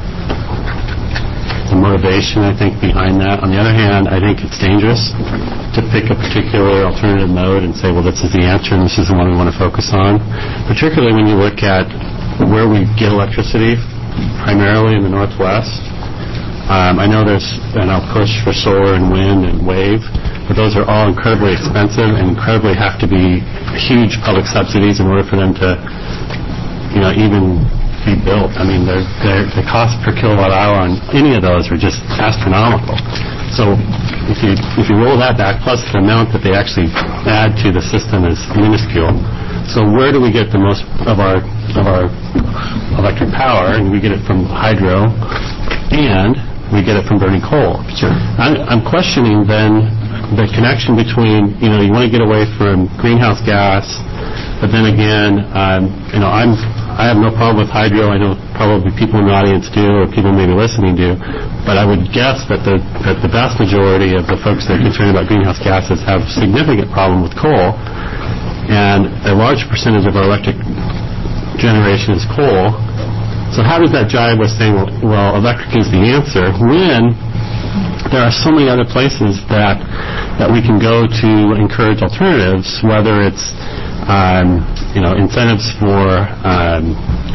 the motivation, I think, behind that. On the other hand, I think it's dangerous to pick a particular alternative mode and say, well, this is the answer and this is the one we want to focus on, particularly when you look at where we get electricity, primarily in the Northwest. Um, I know there's an you know, push for solar and wind and wave, but those are all incredibly expensive and incredibly have to be huge public subsidies in order for them to, you know, even be built. I mean, they're, they're, the cost per kilowatt hour on any of those are just astronomical. So if you if you roll that back, plus the amount that they actually add to the system is minuscule. So where do we get the most of our of our electric power? And we get it from hydro, and we get it from burning coal. Sure. I, I'm questioning then the connection between, you know, you want to get away from greenhouse gas, but then again, um, you know, I'm I have no problem with hydro. I know probably people in the audience do, or people maybe listening do. But I would guess that the that the vast majority of the folks that are concerned about greenhouse gases have a significant problem with coal, and a large percentage of our electric generation is coal. So how does that jive with saying, well, well electric is the answer, when there are so many other places that that we can go to encourage alternatives, whether it's Um, you know, incentives for um,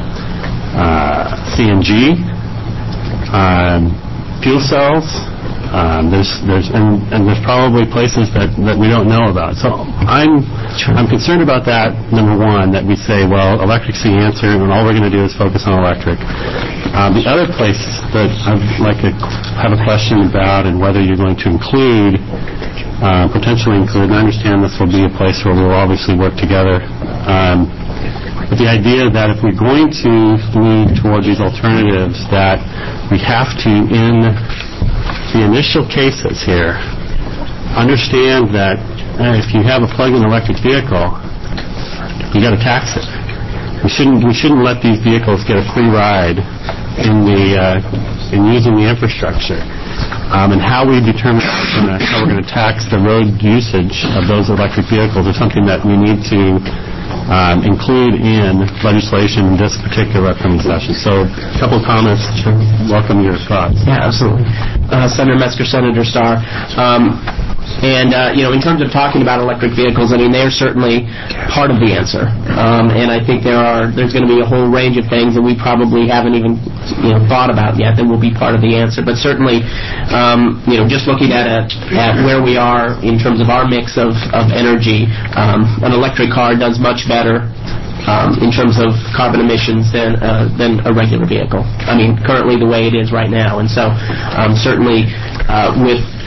uh, C N G, um, fuel cells. Um, there's, there's, and, and there's probably places that, that we don't know about. So I'm, I'm concerned about that. Number one, that we say, well, electric's the answer, and all we're going to do is focus on electric. Um, the other place that I'd like to have a question about, and whether you're going to include. Uh, potentially include, and I understand this will be a place where we'll obviously work together, um, but the idea that if we're going to move towards these alternatives, that we have to, in the initial cases here, understand that uh, if you have a plug-in electric vehicle, you got to tax it. We shouldn't we shouldn't let these vehicles get a free ride in the uh, in using the infrastructure. Um, and how we determine how we're going to tax the road usage of those electric vehicles is something that we need to um, include in legislation in this particular upcoming session. So a couple of comments. Welcome your thoughts. Yeah, absolutely. Uh, Senator Metzger, Senator Starr. Um, And, uh, you know, in terms of talking about electric vehicles, I mean, they're certainly part of the answer. Um, and I think there are, there's going to be a whole range of things that we probably haven't even, you know, thought about yet that will be part of the answer. But certainly, um, you know, just looking at a, at where we are in terms of our mix of, of energy, um, an electric car does much better Um, in terms of carbon emissions than uh, than a regular vehicle. I mean, currently the way it is right now. And so um, certainly uh, with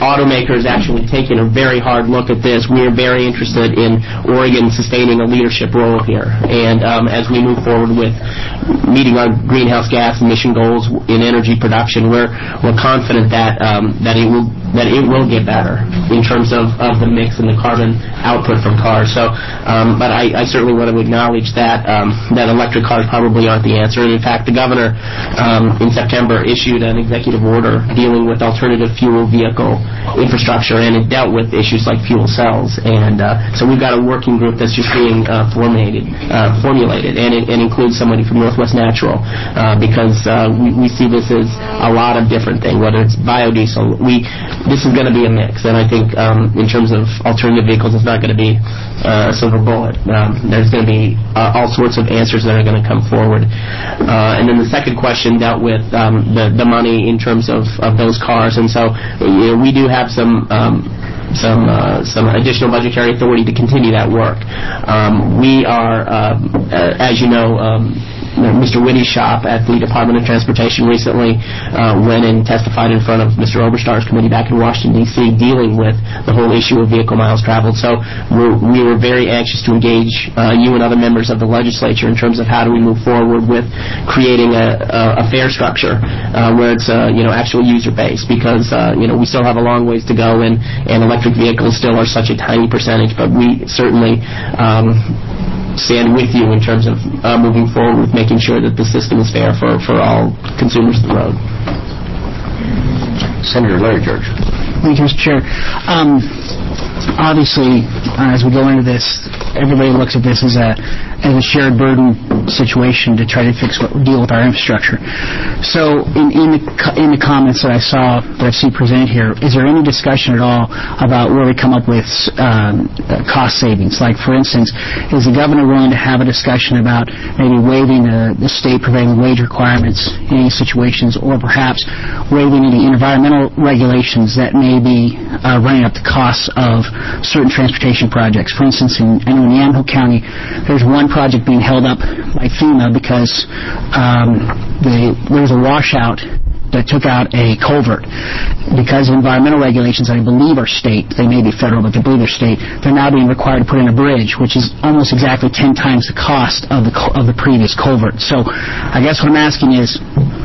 automakers actually taking a very hard look at this. We are very interested in Oregon sustaining a leadership role here. And um, as we move forward with meeting our greenhouse gas emission goals in energy production, we're we're confident that um, that it will that it will get better in terms of, of the mix and the carbon output from cars. So, um, but I, I certainly want to acknowledge that um, that electric cars probably aren't the answer. And in fact, the governor um, in September issued an executive order dealing with alternative fuel vehicle infrastructure, and it dealt with issues like fuel cells. And uh, so we've got a working group that's just being uh, formulated, uh, formulated, and it and includes somebody from Northwest Natural uh, because uh, we, we see this as a lot of different things, whether it's biodiesel. We this is going to be a mix, and I think um, in terms of alternative vehicles, it's not going to be uh, a silver bullet. Um, there's going to be uh, all sorts of answers that are going to come forward. Uh, and then the second question dealt with um, the, the money in terms of, of those cars, and so you know, we do have some um, some uh, some additional budgetary authority to continue that work. Um, we are, uh, uh, as you know, um, Mister Whitty's shop at the Department of Transportation recently uh, went and testified in front of Mister Oberstar's committee back in Washington, D C, dealing with the whole issue of vehicle miles traveled. So we're, we were very anxious to engage uh, you and other members of the legislature in terms of how do we move forward with creating a, a, a fair structure uh, where it's uh, you know actual user base, because uh, you know we still have a long ways to go, and, and electric vehicles still are such a tiny percentage, but we certainly um, stand with you in terms of uh, moving forward with making sure that the system is fair for, for all consumers of the road. Senator Larry George. Thank you, Mister Chair. Um, obviously, uh, as we go into this, everybody looks at this as a as a shared burden situation to try to fix what deal with our infrastructure. So, in, in the in the comments that I saw that I see presented here, is there any discussion at all about where we come up with um, cost savings? Like, for instance, is the governor willing to have a discussion about maybe waiving the, the state prevailing wage requirements in any situations, or perhaps waiving any environmental regulations that may be uh, running up the costs of certain transportation projects? For instance, in, I know in Yamhill County, there's one project being held up by FEMA because um, the, there was a washout that took out a culvert. Because of environmental regulations that I believe are state, they may be federal, but they believe they're state, they're now being required to put in a bridge, which is almost exactly ten times the cost of the of the previous culvert. So I guess what I'm asking is,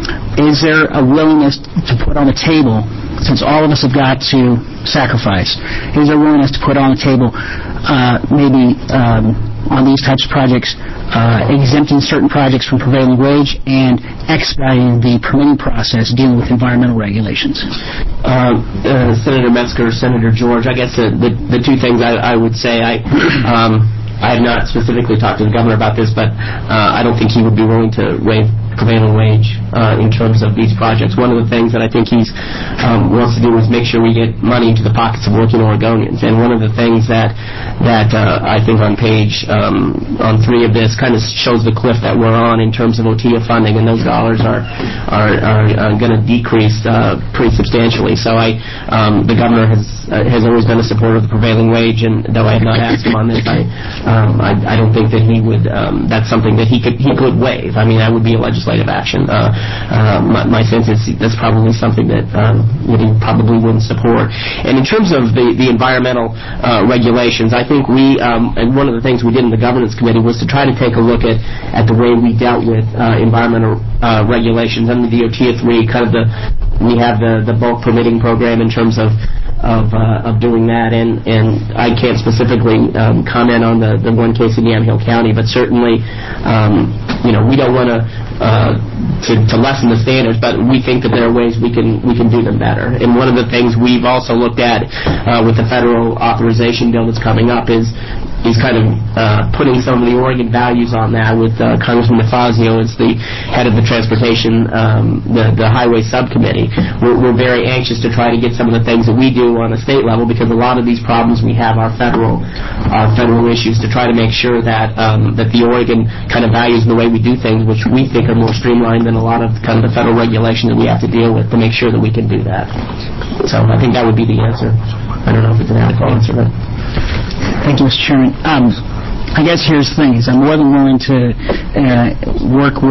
is there a willingness to put on the table, since all of us have got to sacrifice, is there a willingness to put on the table uh, maybe um, on these types of projects, uh, exempting certain projects from prevailing wage and expediting the permitting process dealing with environmental regulations? Uh, uh, Senator Metzger, Senator George, I guess the, the, the two things I, I would say, I um, I have not specifically talked to the governor about this, but uh, I don't think he would be willing to waive prevailing wage uh, in terms of these projects. One of the things that I think he's um, wants to do is make sure we get money into the pockets of working Oregonians. And one of the things that that uh, I think on page um, on three of this kind of shows the cliff that we're on in terms of O T I A funding, and those dollars are are, are, are going to decrease uh, pretty substantially. So I um, the governor has uh, has always been a supporter of the prevailing wage, and though I have not asked him on this, I um, I, I don't think that he would. Um, that's something that he could he could waive. I mean, that would be a legislative action. Uh, uh, my, my sense is that's probably something that um, he probably wouldn't support. And in terms of the, the environmental uh, regulations, I think we, um, and one of the things we did in the governance committee was to try to take a look at, at the way we dealt with uh, environmental uh, regulations under the O T I A three, kind of the, we have the, the bulk permitting program in terms of of uh, of doing that, and and I can't specifically um, comment on the, the one case in Yamhill County, but certainly um, you know we don't want to uh, to to lessen the standards, but we think that there are ways we can we can do them better. And one of the things we've also looked at uh, with the federal authorization bill that's coming up is is kind of uh, putting some of the Oregon values on that, with uh, Congressman DeFazio as the head of the transportation, um, the, the highway subcommittee. We're, we're very anxious to try to get some of the things that we do on a state level, because a lot of these problems we have are federal, are federal issues, to try to make sure that um, that the Oregon kind of values the way we do things, which we think are more streamlined than a lot of kind of the federal regulation that we have to deal with, to make sure that we can do that. So I think that would be the answer. I don't know if it's an adequate answer, but. Thank you, Mister Chairman. Um, I guess here's the thing, is I'm more than willing to uh, work with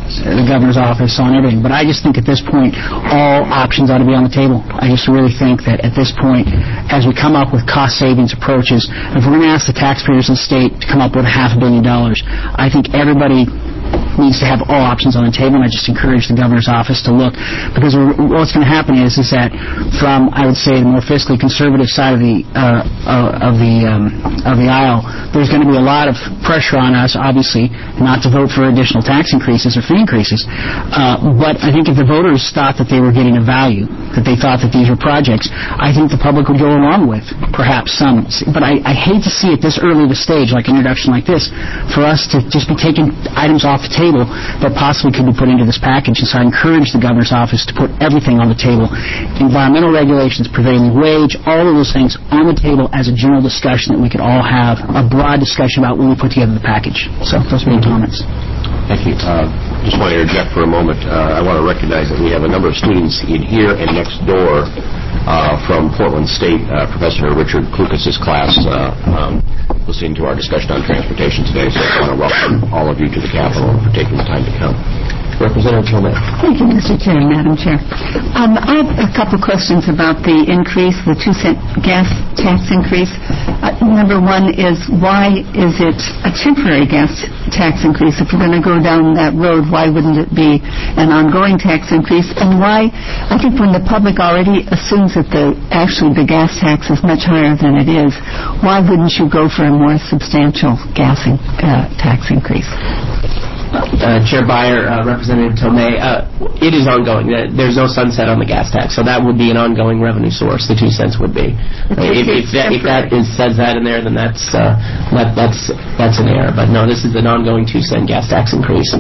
the governor's office on everything. But I just think at this point, all options ought to be on the table. I just really think that at this point, as we come up with cost savings approaches, if we're going to ask the taxpayers of the state to come up with a half a billion dollars, I think everybody needs to have all options on the table, and I just encourage the governor's office to look, because what's going to happen is is that from, I would say, the more fiscally conservative side of the uh, uh, of the um, of the aisle, there's going to be a lot of pressure on us, obviously, not to vote for additional tax increases or fee increases. Uh, but I think if the voters thought that they were getting a value, that they thought that these were projects, I think the public would go along with perhaps some. But I, I hate to see at this early of a stage, like an introduction like this, for us to just be taking items off the table that possibly could be put into this package. And so I encourage the governor's office to put everything on the table. Environmental regulations, prevailing wage, all of those things on the table as a general discussion that we could all have a broad discussion about when we put together the package. So those are my comments. Thank you. Uh, just want to interject for a moment. Uh, I want to recognize that we have a number of students in here and next door uh, from Portland State, uh, Professor Richard Klukas' class, uh, um, listening to our discussion on transportation today. So I want to welcome all of you to the Capitol for taking the time to come. Representative Tomei. Thank you, Mister Chair, Madam Chair. Um, I have a couple questions about the increase, the two cent gas tax increase. Uh, number one is, why is it a temporary gas tax increase? If we're going to go down that road, why wouldn't it be an ongoing tax increase? And why, I think when the public already assumes that the actually the gas tax is much higher than it is, why wouldn't you go for a more substantial gas in, uh, tax increase? Uh, Chair Beyer, uh, Representative Tomei, uh, it is ongoing. There's no sunset on the gas tax, so that would be an ongoing revenue source. The two cents would be. Uh, if, if that, if that is, says that in there, then that's uh, that, that's that's an error. But no, this is an ongoing two cent gas tax increase.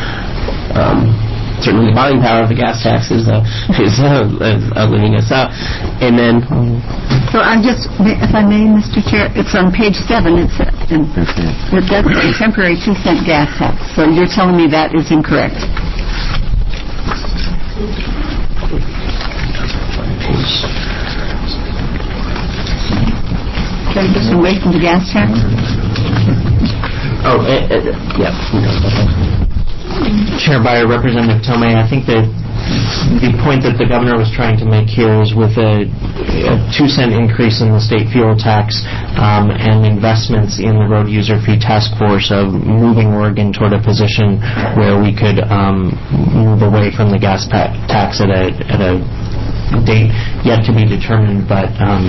Um, Certainly, the buying power of the gas tax is uh, is uh, uh, leaving us up, and then. So I'm just, if I may, Mister Chair, it's on page seven. It's and that's a temporary two cent gas tax. So you're telling me that is incorrect? Can I just away from the gas tax? Oh, uh, uh, yeah. Chair Beyer, Representative Tomei, I think that the point that the governor was trying to make here is with a, a two cent increase in the state fuel tax um, and investments in the road user fee task force of moving Oregon toward a position where we could um, move away from the gas pa- tax at a at a date yet to be determined, but um,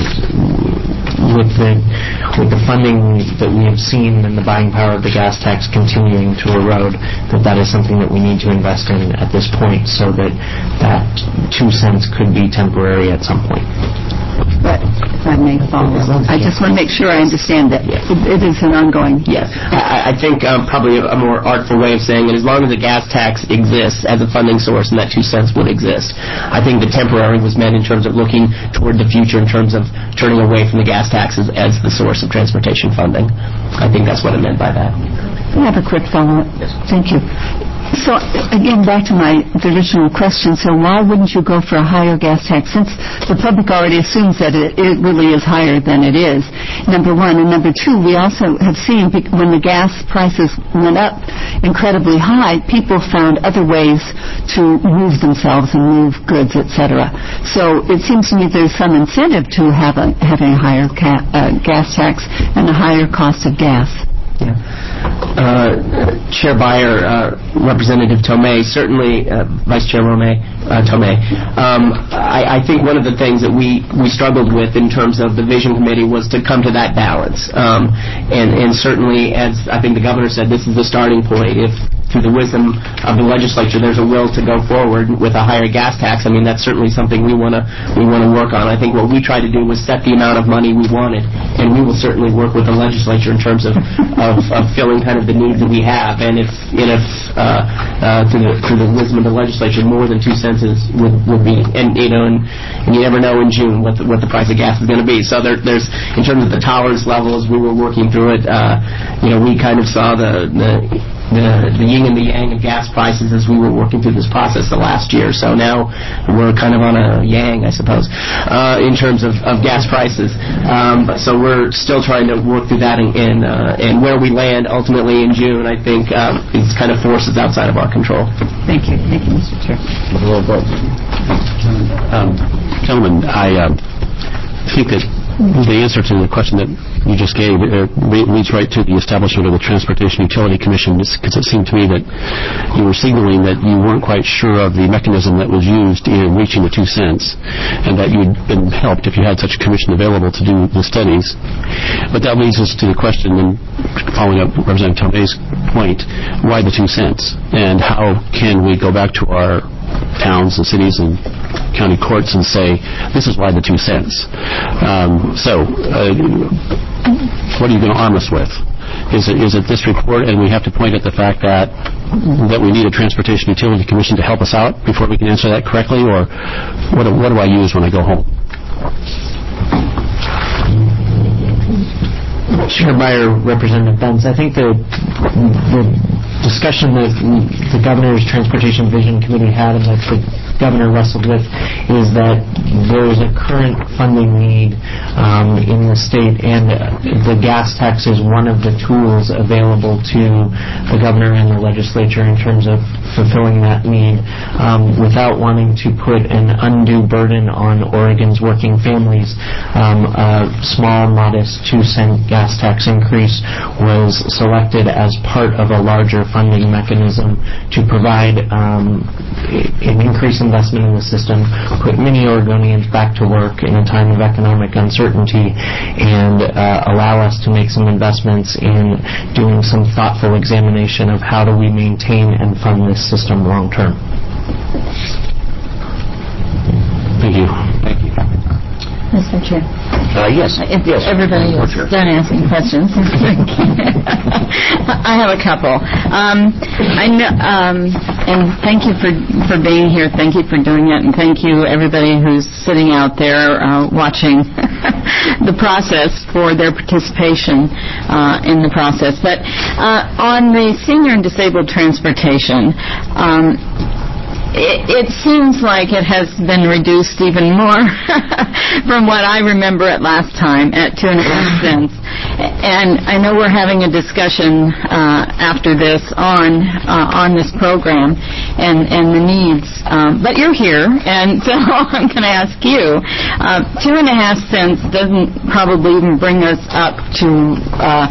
with the with the funding that we have seen and the buying power of the gas tax continuing to erode, that that is something that we need to invest in at this point, so that that two cents could be temporary at some point. But if I may follow up, I just want to make sure I understand that it, it is an ongoing. Yes, I, I think um, probably a, a more artful way of saying it, as long as the gas tax exists as a funding source and that two cents would exist, I think the temporary was meant in terms of looking toward the future in terms of turning away from the gas taxes as the source of transportation funding. I think that's what it meant by that. I have a quick follow-up. Yes. Thank you. So, again, back to my the original question, so why wouldn't you go for a higher gas tax, since the public already assumes that it, it really is higher than it is, number one. And number two, we also have seen when the gas prices went up incredibly high, people found other ways to move themselves and move goods, et cetera. So it seems to me there's some incentive to have a, having a higher ca- uh, gas tax and a higher cost of gas. Yeah. Uh, Chair Beyer, uh, Representative Tomei, certainly uh, Vice Chair Romay, uh, Tomei. Um, I, I think one of the things that we, we struggled with in terms of the Vision Committee was to come to that balance. Um, and, and certainly, as I think the governor said, this is the starting point. If through the wisdom of the legislature there's a will to go forward with a higher gas tax, I mean, that's certainly something we want to we want to work on. I think what we tried to do was set the amount of money we wanted, and we will certainly work with the legislature in terms of of, of filling kind of the needs that we have. And if and if uh, uh, through the through the wisdom of the legislature, more than two cents is, would would be, and you know, and, and you never know in June what the, what the price of gas is going to be. So there, there's in terms of the tolerance level as we were working through it, uh, you know, we kind of saw the the the, the yin and the yang of gas prices as we were working through this process the last year. So now we're kind of on a yang, I suppose, uh, in terms of, of gas prices. Um, so we're still trying to work through that, and and, uh, and where we land ultimately in June, I think, um, is kind of forces outside of our control. Thank you. Thank you, Mister Chair. Um, gentlemen, I uh, think that the answer to the question that you just gave uh, leads right to the establishment of the Transportation Utility Commission, because it seemed to me that you were signaling that you weren't quite sure of the mechanism that was used in reaching the two cents, and that you'd been helped if you had such a commission available to do the studies. But that leads us to the question, and following up Representative Tomei's point, why the two cents? And how can we go back to our towns and cities and county courts and say, this is why the two cents? Um, so, uh, what are you going to arm us with? Is it, is it this report, and we have to point at the fact that that we need a Transportation Utility Commission to help us out before we can answer that correctly, or what, what do I use when I go home? Chair Beyer, Representative Benz, I think the, the discussion that the Governor's Transportation Vision Committee had and that the Governor wrestled with is that there is a current funding need um, in the state, and the gas tax is one of the tools available to the Governor and the legislature in terms of fulfilling that need um, without wanting to put an undue burden on Oregon's working families. Um, a small, modest two cent gas tax increase was selected as part of a larger funding mechanism to provide um, an increased investment in the system, put many Oregonians back to work in a time of economic uncertainty, and uh, allow us to make some investments in doing some thoughtful examination of how do we maintain and fund this system long term. Thank you. Thank you. Mister Chair. Uh, yes. If yes. everybody is done asking questions, I have a couple. Um, I know, um, and thank you for, for being here. Thank you for doing it, and thank you everybody who's sitting out there uh, watching the process for their participation uh, in the process. But uh, on the senior and disabled transportation, um, It, it seems like it has been reduced even more from what I remember at last time at two and a half cents. And I know we're having a discussion uh, after this on uh, on this program and, and the needs. Um, but you're here, and so I'm going to ask you. Uh, two and a half cents doesn't probably even bring us up to Uh,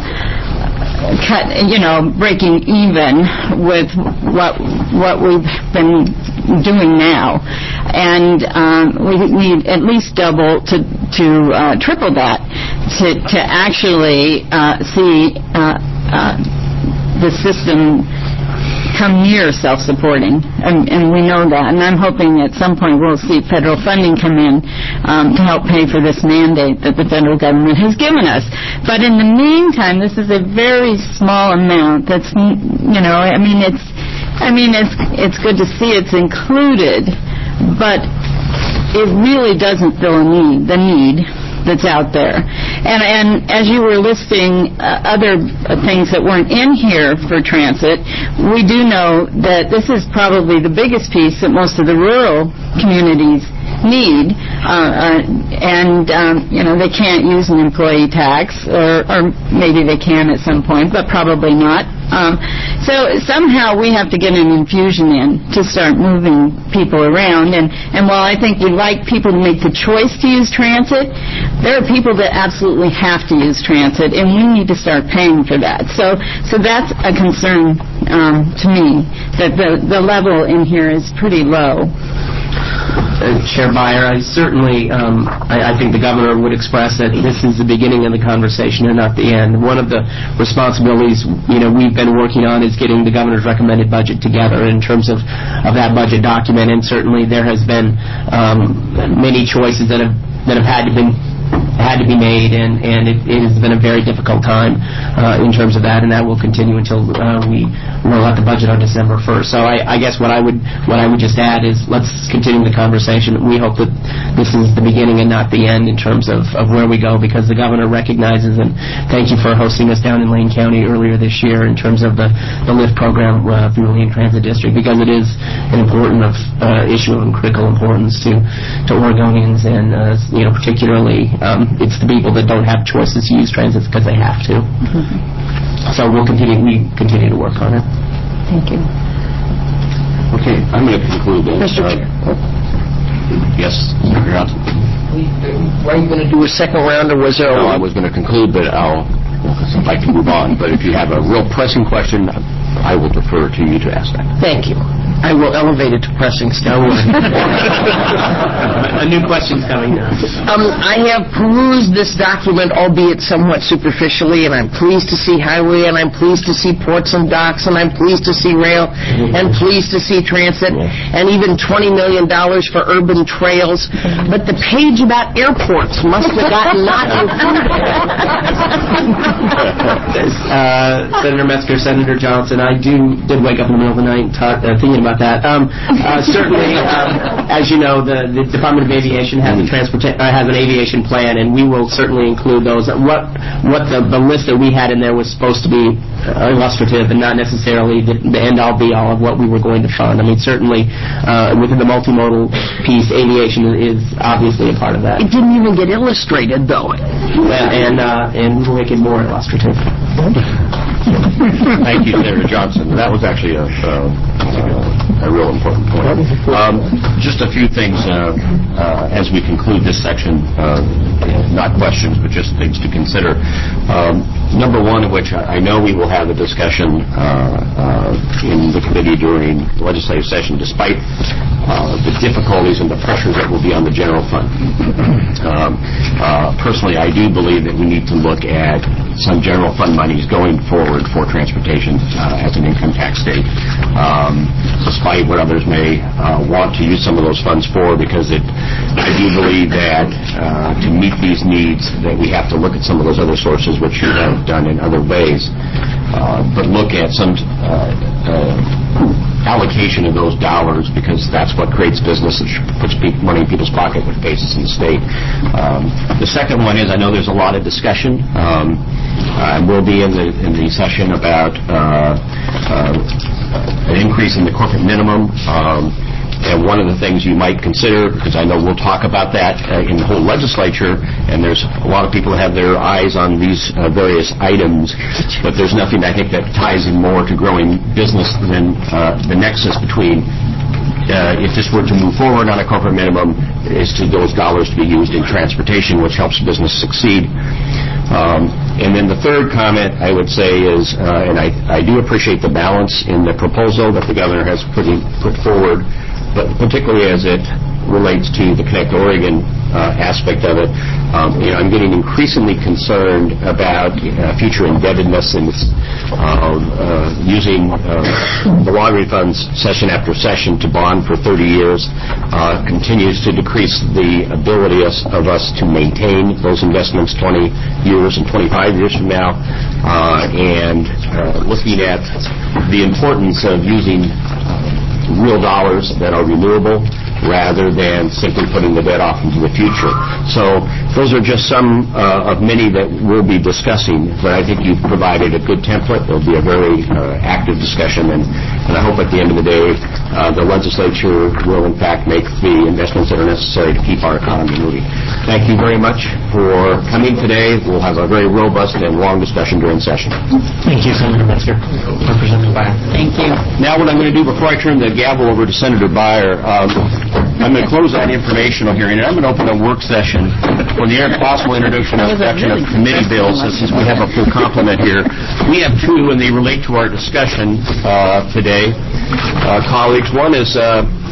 cut, you know, breaking even with what what we've been doing now, and um, we need at least double to to uh, triple that to to actually uh, see uh, uh, the system come near self-supporting, and, and we know that, and I'm hoping at some point we'll see federal funding come in um, to help pay for this mandate that the federal government has given us. But in the meantime, this is a very small amount that's, you know, I mean, it's, I mean, it's, it's good to see it's included, but it really doesn't fill a need, the need that's out there. And and as you were listing uh, other uh, things that weren't in here for transit, we do know that this is probably the biggest piece that most of the rural communities need, uh, uh, and um, you know, they can't use an employee tax, or, or maybe they can at some point, but probably not. Um, so somehow we have to get an infusion in to start moving people around, and, and while I think we'd like people to make the choice to use transit, there are people that absolutely have to use transit, and we need to start paying for that. So so that's a concern um, to me, that the, the level in here is pretty low. Uh, Chair Beyer, I certainly, um, I, I think the Governor would express that this is the beginning of the conversation and not the end. One of the responsibilities, you know, we've been working on is getting the Governor's recommended budget together in terms of, of that budget document, and certainly there has been um, many choices that have that have had to been had to be made, and, and it, it has been a very difficult time uh, in terms of that, and that will continue until uh, we roll out the budget on December first. So I, I guess what I would what I would just add is let's continue the conversation. We hope that this is the beginning and not the end in terms of, of where we go, because the governor recognizes, and thank you for hosting us down in Lane County earlier this year in terms of the, the LIFT program uh, through the Lane Transit District, because it is an important of, uh, issue of critical importance to, to Oregonians, and uh, you know, particularly um, it's the people that don't have choices to use transit because they have to. Mm-hmm. So we'll continue, we continue to work on it. Thank you. Okay, I'm going to conclude then. Mister Uh, Chair. yes, Senator Johnson. Were you going to do a second round, or was there? No, I was going to conclude, but I'll I'd like to move on. But if you have a real pressing question, I will defer to you to ask that. Thank you. I will elevate it to pressing still. A new question's coming now. Um, I have perused this document, albeit somewhat superficially, and I'm pleased to see highway, and I'm pleased to see ports and docks, and I'm pleased to see rail, and pleased to see transit, and even twenty million dollars for urban trails. But the page about airports must have gotten not included. uh, Senator Metzger, Senator Johnson, I do did wake up in the middle of the night talk, uh, thinking about that. Um, uh, certainly, um, as you know, the, the Department of Aviation has a transporta- uh, has an aviation plan, and we will certainly include those. What what the, the list that we had in there was supposed to be uh, illustrative and not necessarily the, the end-all, be-all of what we were going to fund. I mean, certainly uh, within the multimodal piece, aviation is obviously a part of that. It didn't even get illustrated, though. And uh, and we'll make it more illustrative. Thank you, Senator Johnson. That was actually a, uh, a real important point. Um, just a few things uh, uh, as we conclude this section, uh, not questions, but just things to consider. Um, number one of which I know we will have a discussion uh, uh, in the committee during the legislative session, despite uh, the difficulties and the pressures that will be on the general fund. Um, uh, personally, I do believe that we need to look at some general fund monies going forward for transportation uh, as an income tax state, um, despite what others may uh, want to use some of those funds for, because it, I do believe that uh, to meet these needs that we have to look at some of those other sources, which you have done in other ways, uh, but look at some uh, uh, allocation of those dollars, because that's what creates business, it puts money in people's pocket, which pays us in the state. Um, the second one is, I know there's a lot of discussion. Um, Uh, we'll be in the in the session about uh, uh, an increase in the corporate minimum, um, and one of the things you might consider, because I know we'll talk about that uh, in the whole legislature, and there's a lot of people that have their eyes on these uh, various items, but there's nothing I think that ties in more to growing business than uh, the nexus between Uh, if this were to move forward on a corporate minimum, is to those dollars to be used in transportation, which helps business succeed. Um, and then the third comment I would say is, uh, and I, I do appreciate the balance in the proposal that the governor has put, in, put forward, but particularly as it relates to the Connect Oregon uh, aspect of it. Um, you know, I'm getting increasingly concerned about uh, future indebtedness, and uh, uh, using uh, the lottery funds session after session to bond for thirty years uh, continues to decrease the ability of us to maintain those investments twenty years and twenty-five years from now, uh, and uh, looking at the importance of using uh, real dollars that are renewable rather than simply putting the debt off into the future. So those are just some uh, of many that we'll be discussing, but I think you've provided a good template. There'll be a very uh, active discussion, and, and I hope at the end of the day uh, the legislature will in fact make the investments that are necessary to keep our economy moving. Thank you very much for coming today. We'll have a very robust and long discussion during session. Thank you, Senator Metzger. Representative Beyer. Thank you. Now what I'm going to do before I turn the gavel over to Senator Beyer, um, I'm going to close that informational hearing, and I'm going to open a work session for the possible introduction of, introduction of committee bills, since we have a full complement here. We have two, and they relate to our discussion uh, today. Uh, colleagues, one is uh,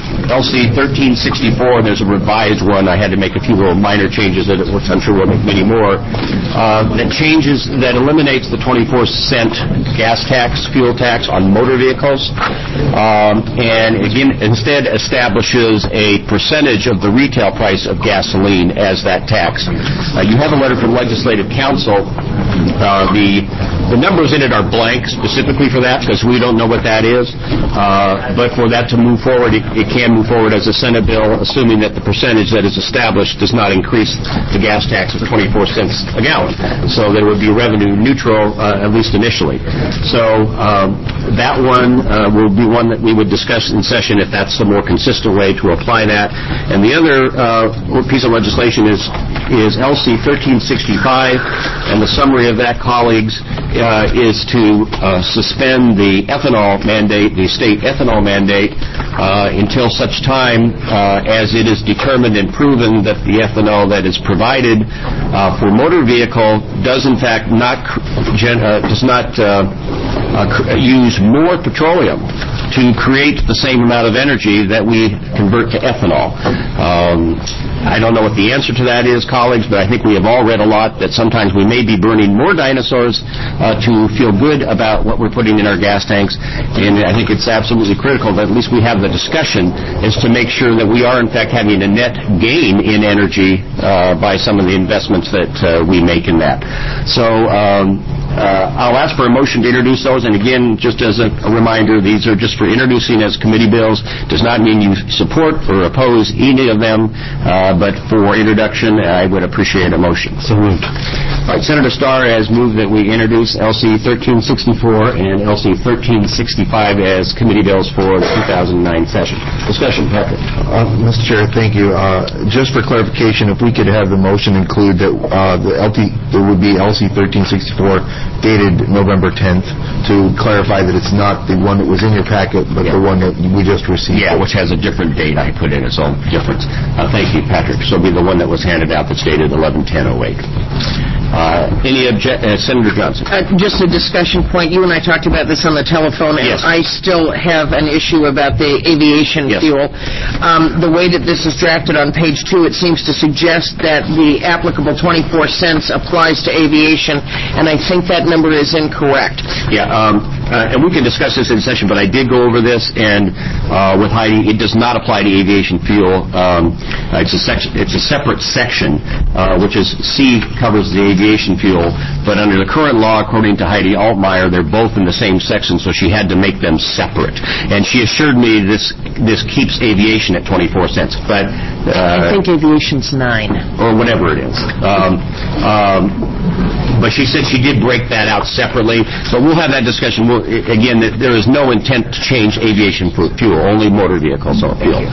L C thirteen sixty-four, there's a revised one. I had to make a few little minor changes that which I'm sure we'll make many more. Uh, that changes, that eliminates the twenty-four cent gas tax, fuel tax on motor vehicles, um, and again, instead establishes a percentage of the retail price of gasoline as that tax. Uh, you have a letter from Legislative Counsel. Uh, the the numbers in it are blank specifically for that because we don't know what that is. Uh, but for that to move forward, it, it can move forward as a Senate bill, assuming that the percentage that is established does not increase the gas tax of twenty-four cents a gallon. So there would be revenue neutral, uh, at least initially. So um, that one uh, will be one that we would discuss in session if that's the more consistent way to apply that. And the other uh, piece of legislation is is L C thirteen sixty-five, and the summary of that, colleagues, uh, is to uh, suspend the ethanol mandate, the state ethanol mandate, uh, until such time uh, as it is determined and proven that the ethanol that is provided uh, for motor vehicle does in fact not gen- uh, does not uh, uh, cr- use more petroleum to create the same amount of energy that we convert to ethanol. Um, I don't know what the answer to that is, colleagues, but I think we have all read a lot that sometimes we may be burning more dinosaurs uh, to feel good about what we're putting in our gas tanks, and I think it's absolutely critical that at least we have the discussion is to make sure that we are in fact having a net gain in energy uh, by some of the investments that uh, we make in that. So um, uh, I'll ask for a motion to introduce those, and again, just as a, a reminder, these are just for introducing as committee bills. Does not mean you support or oppose any of them, uh, but for introduction, I would appreciate a motion. So moved. All right, Senator Starr has moved that we introduce L C thirteen sixty-four and L C thirteen sixty-five as committee bills for the two thousand nine session. Discussion, Patrick. Uh, Mister Chair, thank you. Uh, just for clarification, if we could have the motion include that uh, the L T, there would be L C thirteen sixty-four dated November tenth to clarify that it's not the one that was in your packet, but yeah. the one that we just received. Yeah, which has a different date I put in its own difference. Uh, thank you, Patrick. So it'll be the one that was handed out that's dated eleven ten oh eight. Uh, any obje- uh, Senator Johnson? Uh, just a discussion point. You and I talked about this on the telephone, and yes. I still have an issue about the aviation yes. fuel. Um, the way that this is drafted on page two, it seems to suggest that the applicable twenty-four cents applies to aviation, and I think that number is incorrect. Yeah, um, uh, and we can discuss this in session, but I did go over this, and uh, with Heidi, it does not apply to aviation fuel. Um, uh, it's a section. It's a separate section, uh, which is C covers the aviation fuel, but under the current law, according to Heidi Altmaier, they're both in the same section, so she had to make them separate. And she assured me this this keeps aviation at twenty-four cents, but uh, I think aviation's nine or whatever it is. Um, um, but she said she did break that out separately, so we'll have that discussion. We'll, again, that there is no intent to change aviation fuel, only motor vehicles on fuel.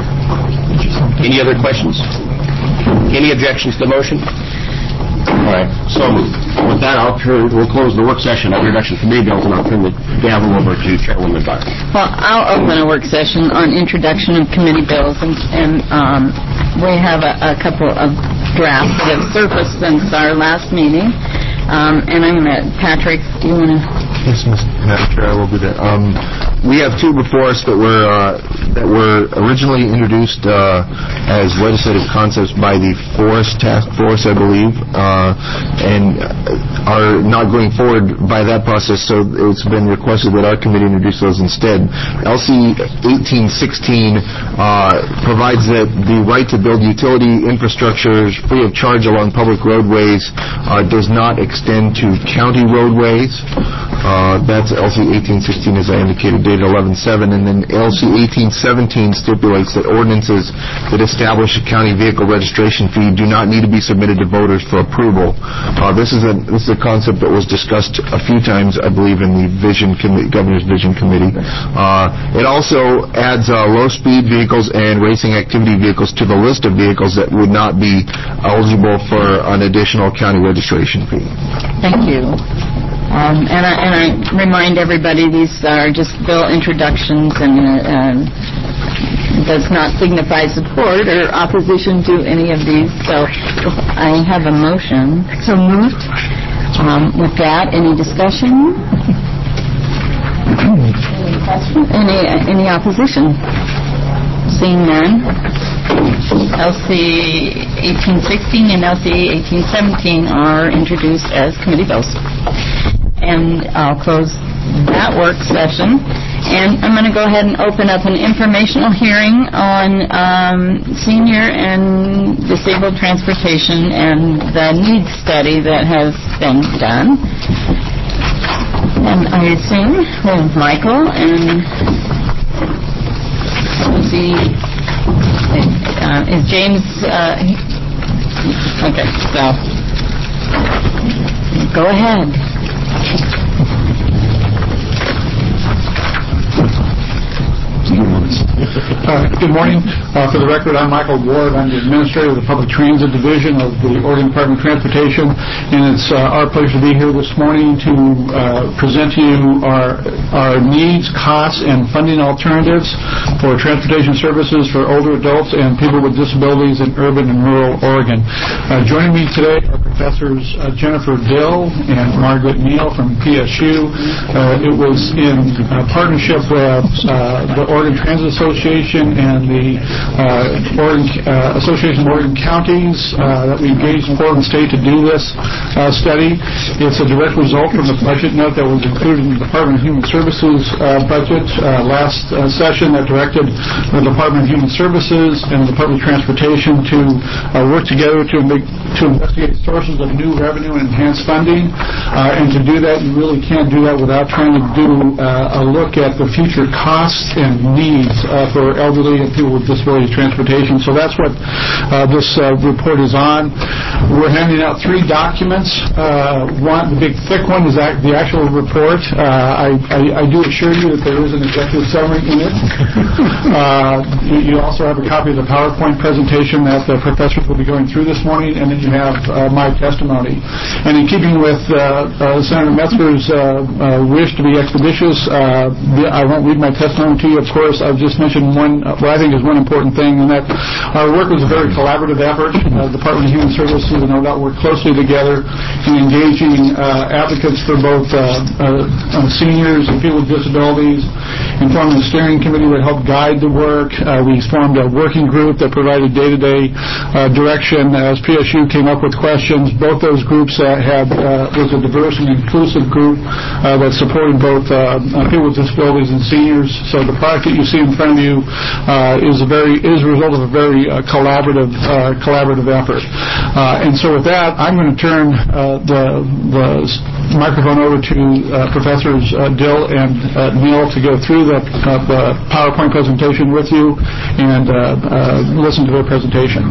Any other questions? Any objections to the motion? All right, so with that, I'll turn, we'll close the work session on introduction committee bills, and I'll turn the gavel over to Chairwoman Barr. Well, I'll open a work session on introduction of committee bills, and, and um, we have a, a couple of drafts that have surfaced since our last meeting. Um, and I'm going to, Patrick, do you want to? Yes, Mister Madam Chair, I will do that. Um, we have two before us that were uh, that were originally introduced uh, as legislative concepts by the Forest Task Force, I believe, uh, and are not going forward by that process. So it's been requested that our committee introduce those instead. L C eighteen sixteen uh, provides that the right to build utility infrastructure free of charge along public roadways uh, does not extend to county roadways. Uh, that's L C eighteen sixteen, as I indicated, dated eleven seven, and then L C eighteen seventeen stipulates that ordinances that establish a county vehicle registration fee do not need to be submitted to voters for approval. Uh, this is a this is a concept that was discussed a few times, I believe, in the Vision Committee, Governor's Vision Committee. Uh, it also adds uh, low-speed vehicles and racing activity vehicles to the list of vehicles that would not be eligible for an additional county registration fee. Thank you. Um, and, I, and I remind everybody these are just bill introductions and uh, does not signify support or opposition to any of these. So I have a motion. So moved. Um, with that, any discussion? Any question? Any, any opposition? Seeing none, L C eighteen sixteen and L C eighteen seventeen are introduced as committee bills. And I'll close that work session. And I'm going to go ahead and open up an informational hearing on um, senior and disabled transportation and the needs study that has been done. And I assume with Michael and let's see, uh, is James, uh, okay, so go ahead. Uh, good morning. Uh, for the record, I'm Michael Ward. I'm the administrator of the Public Transit Division of the Oregon Department of Transportation, and it's uh, our pleasure to be here this morning to uh, present to you our our needs, costs, and funding alternatives for transportation services for older adults and people with disabilities in urban and rural Oregon. Uh, joining me today are Professors uh, Jennifer Dill and Margaret Neal from P S U. Uh, it was in uh, partnership with uh, the Oregon Transit Association and the uh, Oregon uh, Association of Oregon Counties uh, that we engaged Portland State to do this uh, study. It's a direct result from the budget note that was included in the Department of Human Services uh, budget uh, last uh, session that directed the Department of Human Services and the Department of Transportation to uh, work together to, make, to investigate sources of new revenue and enhance funding. Uh, and to do that, you really can't do that without trying to do uh, a look at the future costs and needs uh, for elderly and people with disability transportation. So that's what uh, this uh, report is on. We're handing out three documents. Uh, one, the big thick one is the actual report. Uh, I, I, I do assure you that there is an executive summary in it. Uh, you, you also have a copy of the PowerPoint presentation that the professors will be going through this morning, and then you have uh, my testimony. And in keeping with uh, uh, Senator Metzger's uh, uh, wish to be expeditious, uh, I won't read my testimony to you, of course. I've just mentioned one, uh, what I think is one important thing, and that our work was a very collaborative effort. Uh, the Department of Human Services and O D O T worked closely together in engaging uh, advocates for both uh, uh, uh, seniors and people with disabilities, and forming a steering committee that helped guide the work. Uh, we formed a working group that provided day-to-day uh, direction as P S U came up with questions. Both those groups uh, had uh, was a diverse and inclusive group uh, that supported both uh, people with disabilities and seniors. So the product that you see in front of you uh, is a very is a result of a very uh, collaborative uh, collaborative effort. Uh, and so with that, I'm going to turn uh, the the microphone over to uh, Professors uh, Dill and uh, Neal to go through the, uh, the PowerPoint presentation with you and uh, uh, listen to their presentation.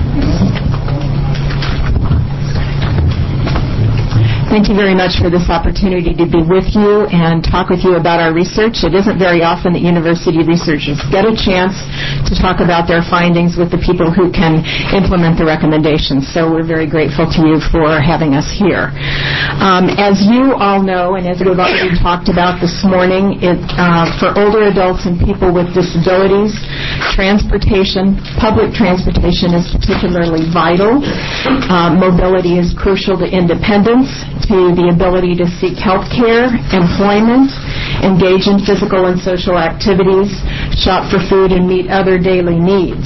Thank you very much for this opportunity to be with you and talk with you about our research. It isn't very often that university researchers get a chance to talk about their findings with the people who can implement the recommendations. So we're very grateful to you for having us here. Um, as you all know, and as we've already talked about this morning, it, uh, for older adults and people with disabilities, transportation, public transportation is particularly vital. Uh, mobility is crucial to independence, to the ability to seek health care, employment, engage in physical and social activities, shop for food, and meet other daily needs.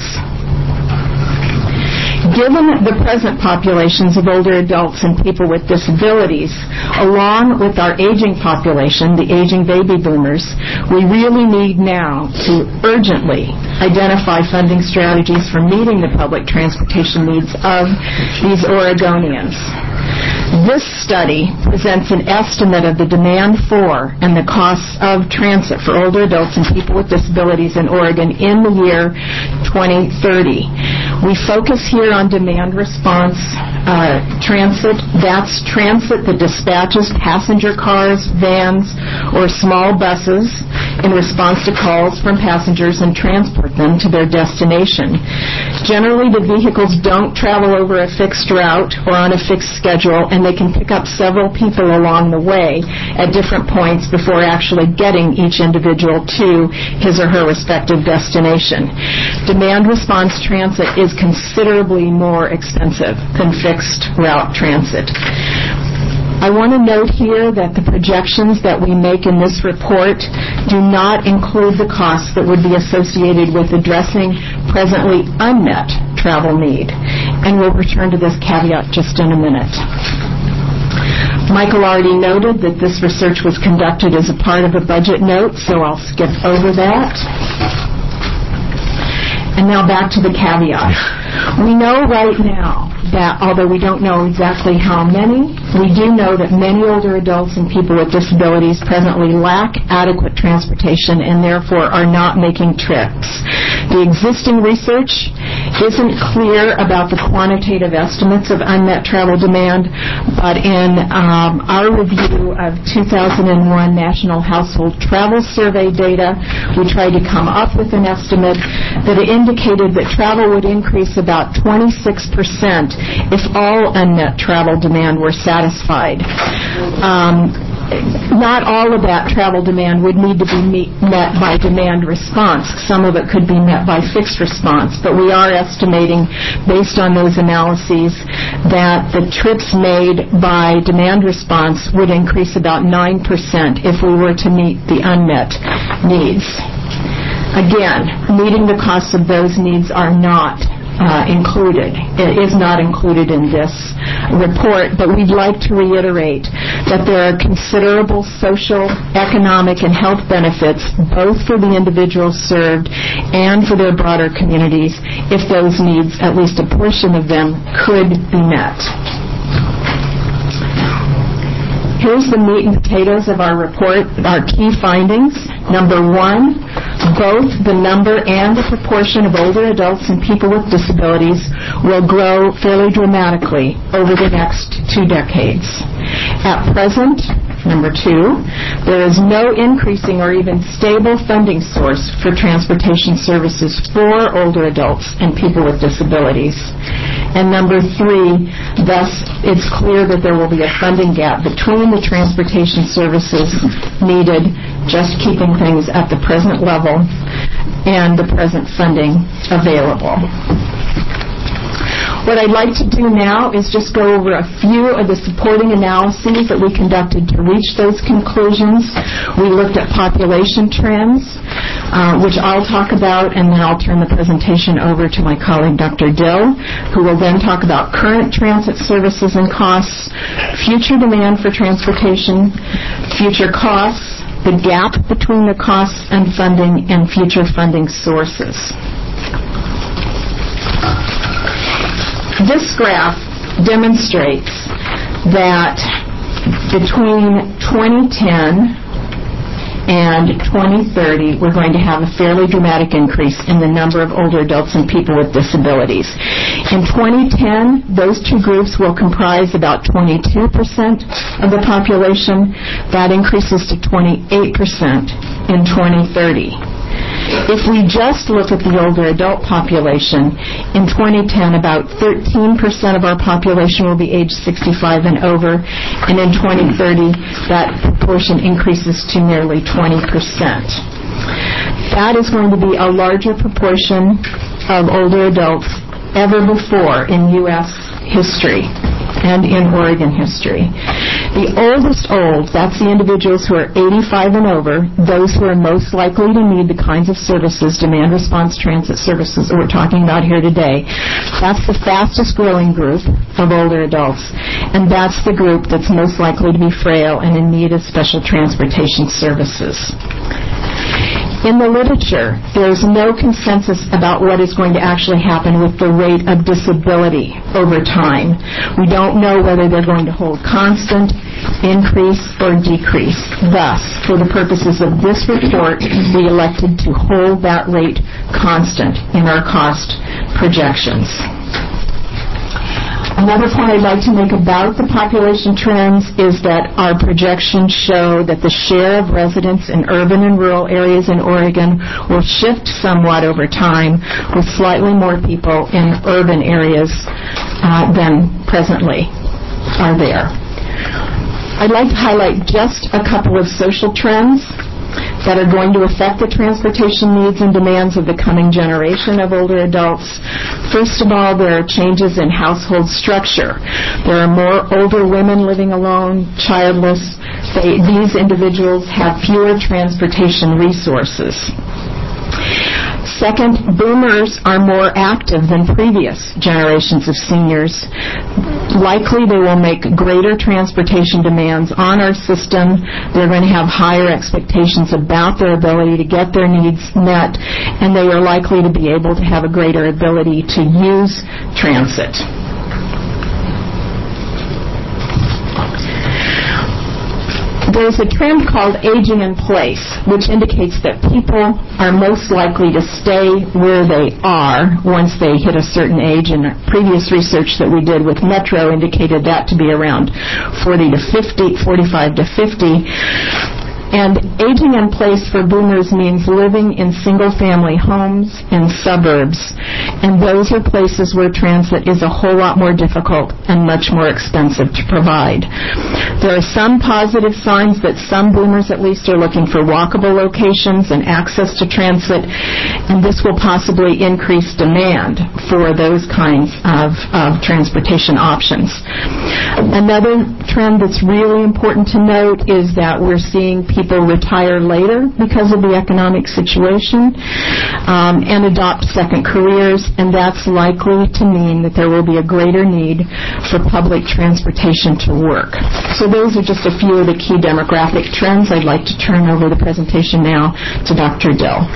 Given the present populations of older adults and people with disabilities, along with our aging population, the aging baby boomers, we really need now to urgently identify funding strategies for meeting the public transportation needs of these Oregonians. This study presents an estimate of the demand for and the costs of transit for older adults and people with disabilities in Oregon in the year twenty thirty. We focus here on demand response uh, transit. That's transit that dispatches passenger cars, vans, or small buses in response to calls from passengers and transport them to their destination. Generally, the vehicles don't travel over a fixed route or on a fixed schedule, and they can pick up several people along the way at different points before actually getting each individual to his or her respective destination. Demand response transit is considerably more expensive than fixed route transit. I want to note here that the projections that we make in this report do not include the costs that would be associated with addressing presently unmet travel need. And we'll return to this caveat just in a minute. Michael already noted that this research was conducted as a part of a budget note, so I'll skip over that. And now back to the caveat. We know right now that although we don't know exactly how many, we do know that many older adults and people with disabilities presently lack adequate transportation and therefore are not making trips. The existing research isn't clear about the quantitative estimates of unmet travel demand, but in um, our review of two thousand one National Household Travel Survey data, we tried to come up with an estimate that indicated that travel would increase about twenty-six percent if all unmet travel demand were satisfied. Um, not all of that travel demand would need to be meet, met by demand response. Some of it could be met by fixed response, but we are estimating, based on those analyses, that the trips made by demand response would increase about nine percent if we were to meet the unmet needs. Again, meeting the costs of those needs are not Uh, included. It is not included in this report, but we'd like to reiterate that there are considerable social, economic, and health benefits both for the individuals served and for their broader communities if those needs, at least a portion of them, could be met. Here's the meat and potatoes of our report, our key findings. Number one, both the number and the proportion of older adults and people with disabilities will grow fairly dramatically over the next two decades. At present, number two, there is no increasing or even stable funding source for transportation services for older adults and people with disabilities. And number three, thus it's clear that there will be a funding gap between the transportation services needed, just keeping things at the present level, and the present funding available. What I'd like to do now is just go over a few of the supporting analyses that we conducted to reach those conclusions. We looked at population trends, uh, which I'll talk about, and then I'll turn the presentation over to my colleague, Doctor Dill, who will then talk about current transit services and costs, future demand for transportation, future costs, the gap between the costs and funding, and future funding sources. This graph demonstrates that between twenty ten and twenty thirty, we're going to have a fairly dramatic increase in the number of older adults and people with disabilities. In twenty ten, those two groups will comprise about twenty-two percent of the population. That increases to twenty-eight percent in twenty thirty. If we just look at the older adult population, in twenty ten, about thirteen percent of our population will be age sixty-five and over, and in twenty thirty, that proportion increases to nearly twenty percent. That is going to be a larger proportion of older adults ever before in U S history and in Oregon history. The oldest old, that's the individuals who are eighty-five and over, those who are most likely to need the kinds of services, demand response transit services that we're talking about here today. That's the fastest growing group of older adults, and that's the group that's most likely to be frail and in need of special transportation services. In the literature, there's no consensus about what is going to actually happen with the rate of disability over time. We don't know whether they're going to hold constant, increase, or decrease. Thus, for the purposes of this report, we elected to hold that rate constant in our cost projections. Another point I'd like to make about the population trends is that our projections show that the share of residents in urban and rural areas in Oregon will shift somewhat over time, with slightly more people in urban areas uh, than presently are there. I'd like to highlight just a couple of social trends. that are going to affect the transportation needs and demands of the coming generation of older adults. First of all, there are changes in household structure. There are more older women living alone, childless. They, these individuals have fewer transportation resources. Second, boomers are more active than previous generations of seniors. Likely they will make greater transportation demands on our system. They're going to have higher expectations about their ability to get their needs met, and they are likely to be able to have a greater ability to use transit. There's a trend called aging in place, which indicates that people are most likely to stay where they are once they hit a certain age, and previous research that we did with Metro indicated that to be around forty to fifty, forty-five to fifty. And aging in place for boomers means living in single-family homes in suburbs. And those are places where transit is a whole lot more difficult and much more expensive to provide. There are some positive signs that some boomers at least are looking for walkable locations and access to transit, and this will possibly increase demand for those kinds of, of transportation options. Another trend that's really important to note is that we're seeing people retire later because of the economic situation um, and adopt second careers, and that's likely to mean that there will be a greater need for public transportation to work. So those are just a few of the key demographic trends. I'd like to turn over the presentation now to Doctor Dill.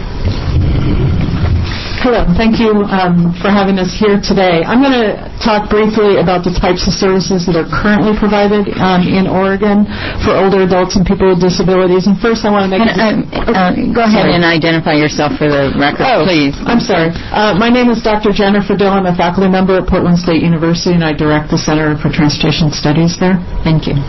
Hello. Thank you um, for having us here today. I'm going to talk briefly about the types of services that are currently provided um, in Oregon for older adults and people with disabilities. And first I want to make... Can, uh, uh, go ahead sorry. and identify yourself for the record, oh, please. I'm sorry. Uh, my name is Doctor Jennifer Dill. I'm a faculty member at Portland State University, and I direct the Center for Transportation Studies there. Thank you.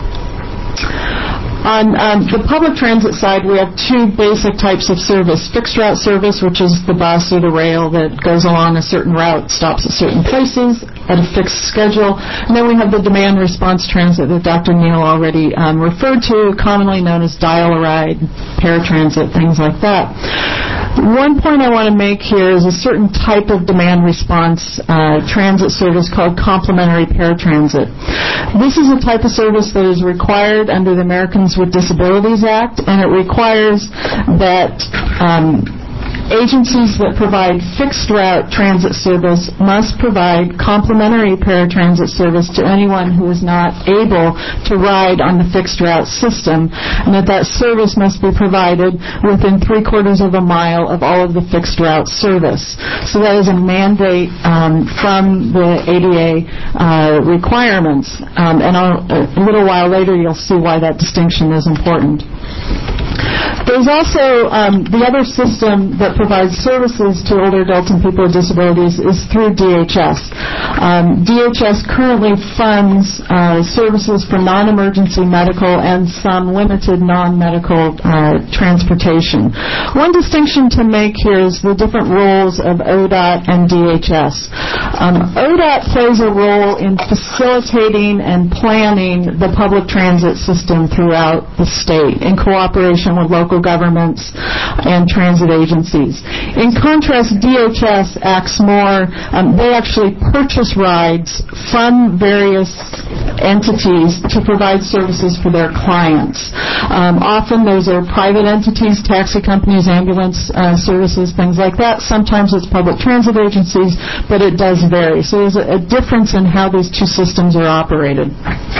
On um, the public transit side, we have two basic types of service. Fixed route service, which is the bus or the rail that goes along a certain route, stops at certain places at a fixed schedule. And then we have the demand response transit that Doctor Neal already um, referred to, commonly known as dial-a-ride, paratransit, things like that. One point I want to make here is a certain type of demand response uh, transit service called complementary paratransit. This is a type of service that is required under the Americans with Disabilities Act, and it requires that um, agencies that provide fixed route transit service must provide complementary paratransit service to anyone who is not able to ride on the fixed route system, and that that service must be provided within three quarters of a mile of all of the fixed route service. So that is a mandate um, from the A D A uh, requirements, um, and I'll, a little while later you'll see why that distinction is important. There's also um, the other system that provides services to older adults and people with disabilities is through D H S. Um, D H S currently funds uh, services for non-emergency medical and some limited non-medical uh, transportation. One distinction to make here is the different roles of O D O T and D H S. Um, O D O T plays a role in facilitating and planning the public transit system throughout the state in cooperation with local governments and transit agencies. In contrast, D H S acts more, um, they actually purchase rides from various entities to provide services for their clients. Um, often those are private entities, taxi companies, ambulance uh, services, things like that. Sometimes it's public transit agencies, but it does vary. So there's a, a difference in how these two systems are operated.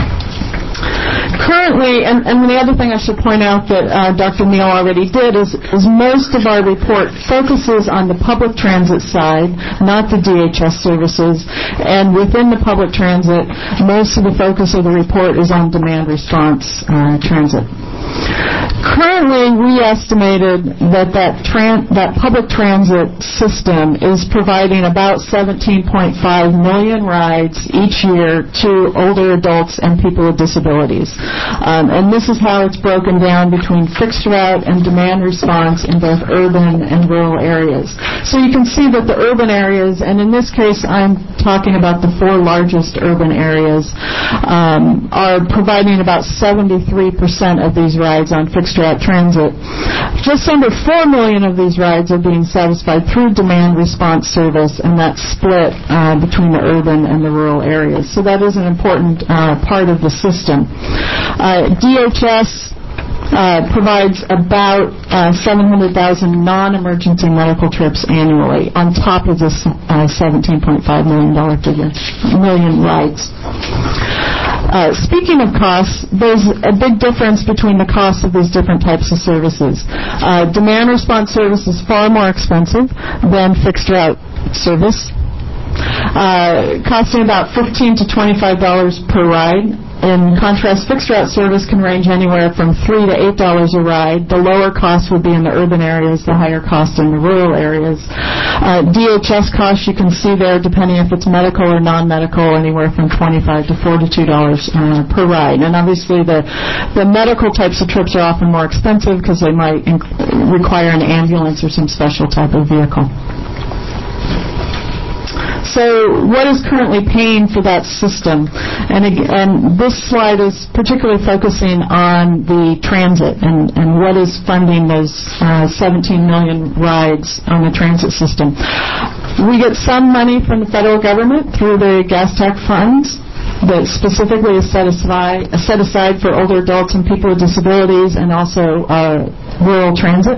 Currently, and, and the other thing I should point out that uh, Doctor Neal already did is, is most of our report focuses on the public transit side, not the D H S services, and within the public transit, most of the focus of the report is on demand response uh, transit. Currently, we estimated that that, tran- that public transit system is providing about seventeen point five million rides each year to older adults and people with disabilities. Um, and this is how it's broken down between fixed route and demand response in both urban and rural areas. So you can see that the urban areas, and in this case I'm talking about the four largest urban areas, um, are providing about seventy-three percent of these rides on fixed fixed-route transit. Just under four million of these rides are being satisfied through demand response service, and that's split uh, between the urban and the rural areas. So that is an important uh, part of the system. Uh, D H S Uh, provides about uh, seven hundred thousand non-emergency medical trips annually on top of this uh, seventeen point five million dollars figure, million rides. Uh, speaking of costs, there's a big difference between the costs of these different types of services. Uh, demand response service is far more expensive than fixed route service, uh, costing about fifteen to twenty-five dollars per ride. In contrast, fixed route service can range anywhere from three to eight dollars a ride. The lower cost would be in the urban areas, the higher cost in the rural areas. Uh, D H S costs, you can see there, depending if it's medical or non-medical, anywhere from twenty-five to forty-two dollars uh, per ride. And obviously, the the medical types of trips are often more expensive because they might inc- require an ambulance or some special type of vehicle. So what is currently paying for that system? And, and this slide is particularly focusing on the transit and, and what is funding those uh, seventeen million rides on the transit system. We get some money from the federal government through the gas tax funds that specifically is set aside, set aside for older adults and people with disabilities, and also uh, rural transit.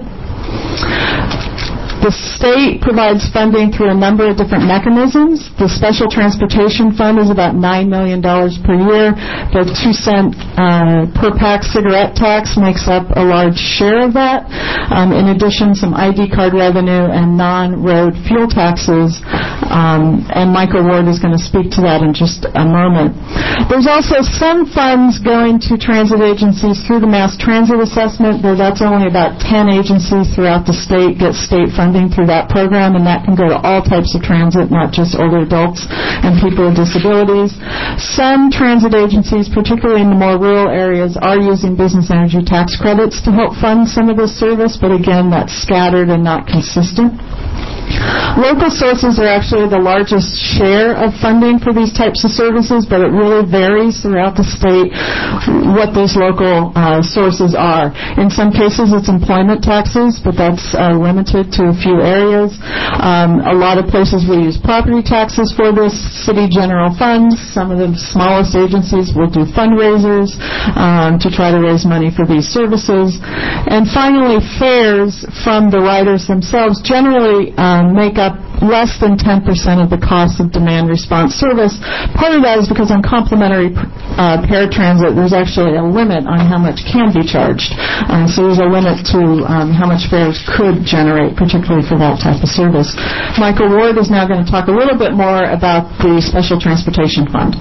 The state provides funding through a number of different mechanisms. The Special Transportation Fund is about nine million dollars per year. The two cent uh, per pack cigarette tax makes up a large share of that. Um, in addition, some I D card revenue and non-road fuel taxes. Um, and Michael Ward is going to speak to that in just a moment. There's also some funds going to transit agencies through the mass transit assessment, though that's only about ten agencies throughout the state get state funding through that program, and that can go to all types of transit, not just older adults and people with disabilities. Some transit agencies, particularly in the more rural areas, are using business energy tax credits to help fund some of this service, but again, that's scattered and not consistent. Local sources are actually the largest share of funding for these types of services, but it really varies throughout the state what those local uh, sources are. In some cases, it's employment taxes, but that's uh, limited to a few areas. Um, a lot of places we use property taxes for this, city general funds. Some of the smallest agencies will do fundraisers um, to try to raise money for these services. And finally, fares from the riders themselves generally um, make up less than ten percent of the cost of demand response service. Part of that is because on complimentary uh, paratransit, there's actually a limit on how much can be charged. Um, so there's a limit to um, how much fares could generate, particularly for that type of service. Michael Ward is now going to talk a little bit more about the Special Transportation Fund.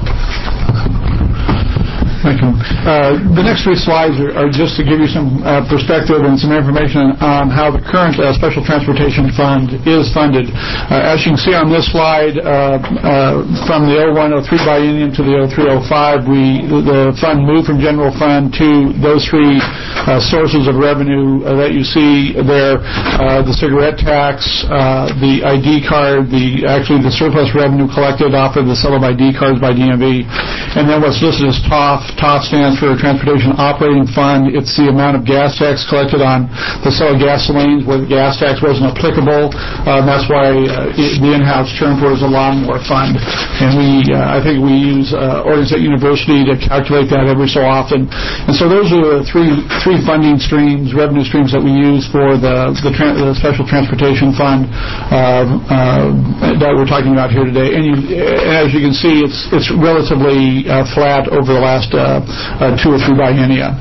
Thank you. Uh, the next three slides are, are just to give you some uh, perspective and some information on how the current uh, Special Transportation Fund is funded. Uh, as you can see on this slide, uh, uh, from the oh one oh three biennium to the oh three oh five, we the fund moved from general fund to those three uh, sources of revenue uh, that you see there: uh, the cigarette tax, uh, the I D card, the actually the surplus revenue collected off of the sale of I D cards by D M V, and then what's listed as T O F. T O F stands for Transportation Operating Fund. It's the amount of gas tax collected on the sale of gasolines where the gas tax wasn't applicable. Uh, that's why uh, it, the in-house term for it is a lawnmower fund. And we, uh, I think we use uh, Oregon State University to calculate that every so often. And so those are the three three funding streams, revenue streams that we use for the the, tra- the Special Transportation Fund uh, uh, that we're talking about here today. And, you, and as you can see, it's it's relatively uh, flat over the last Uh, uh, two or three biennia.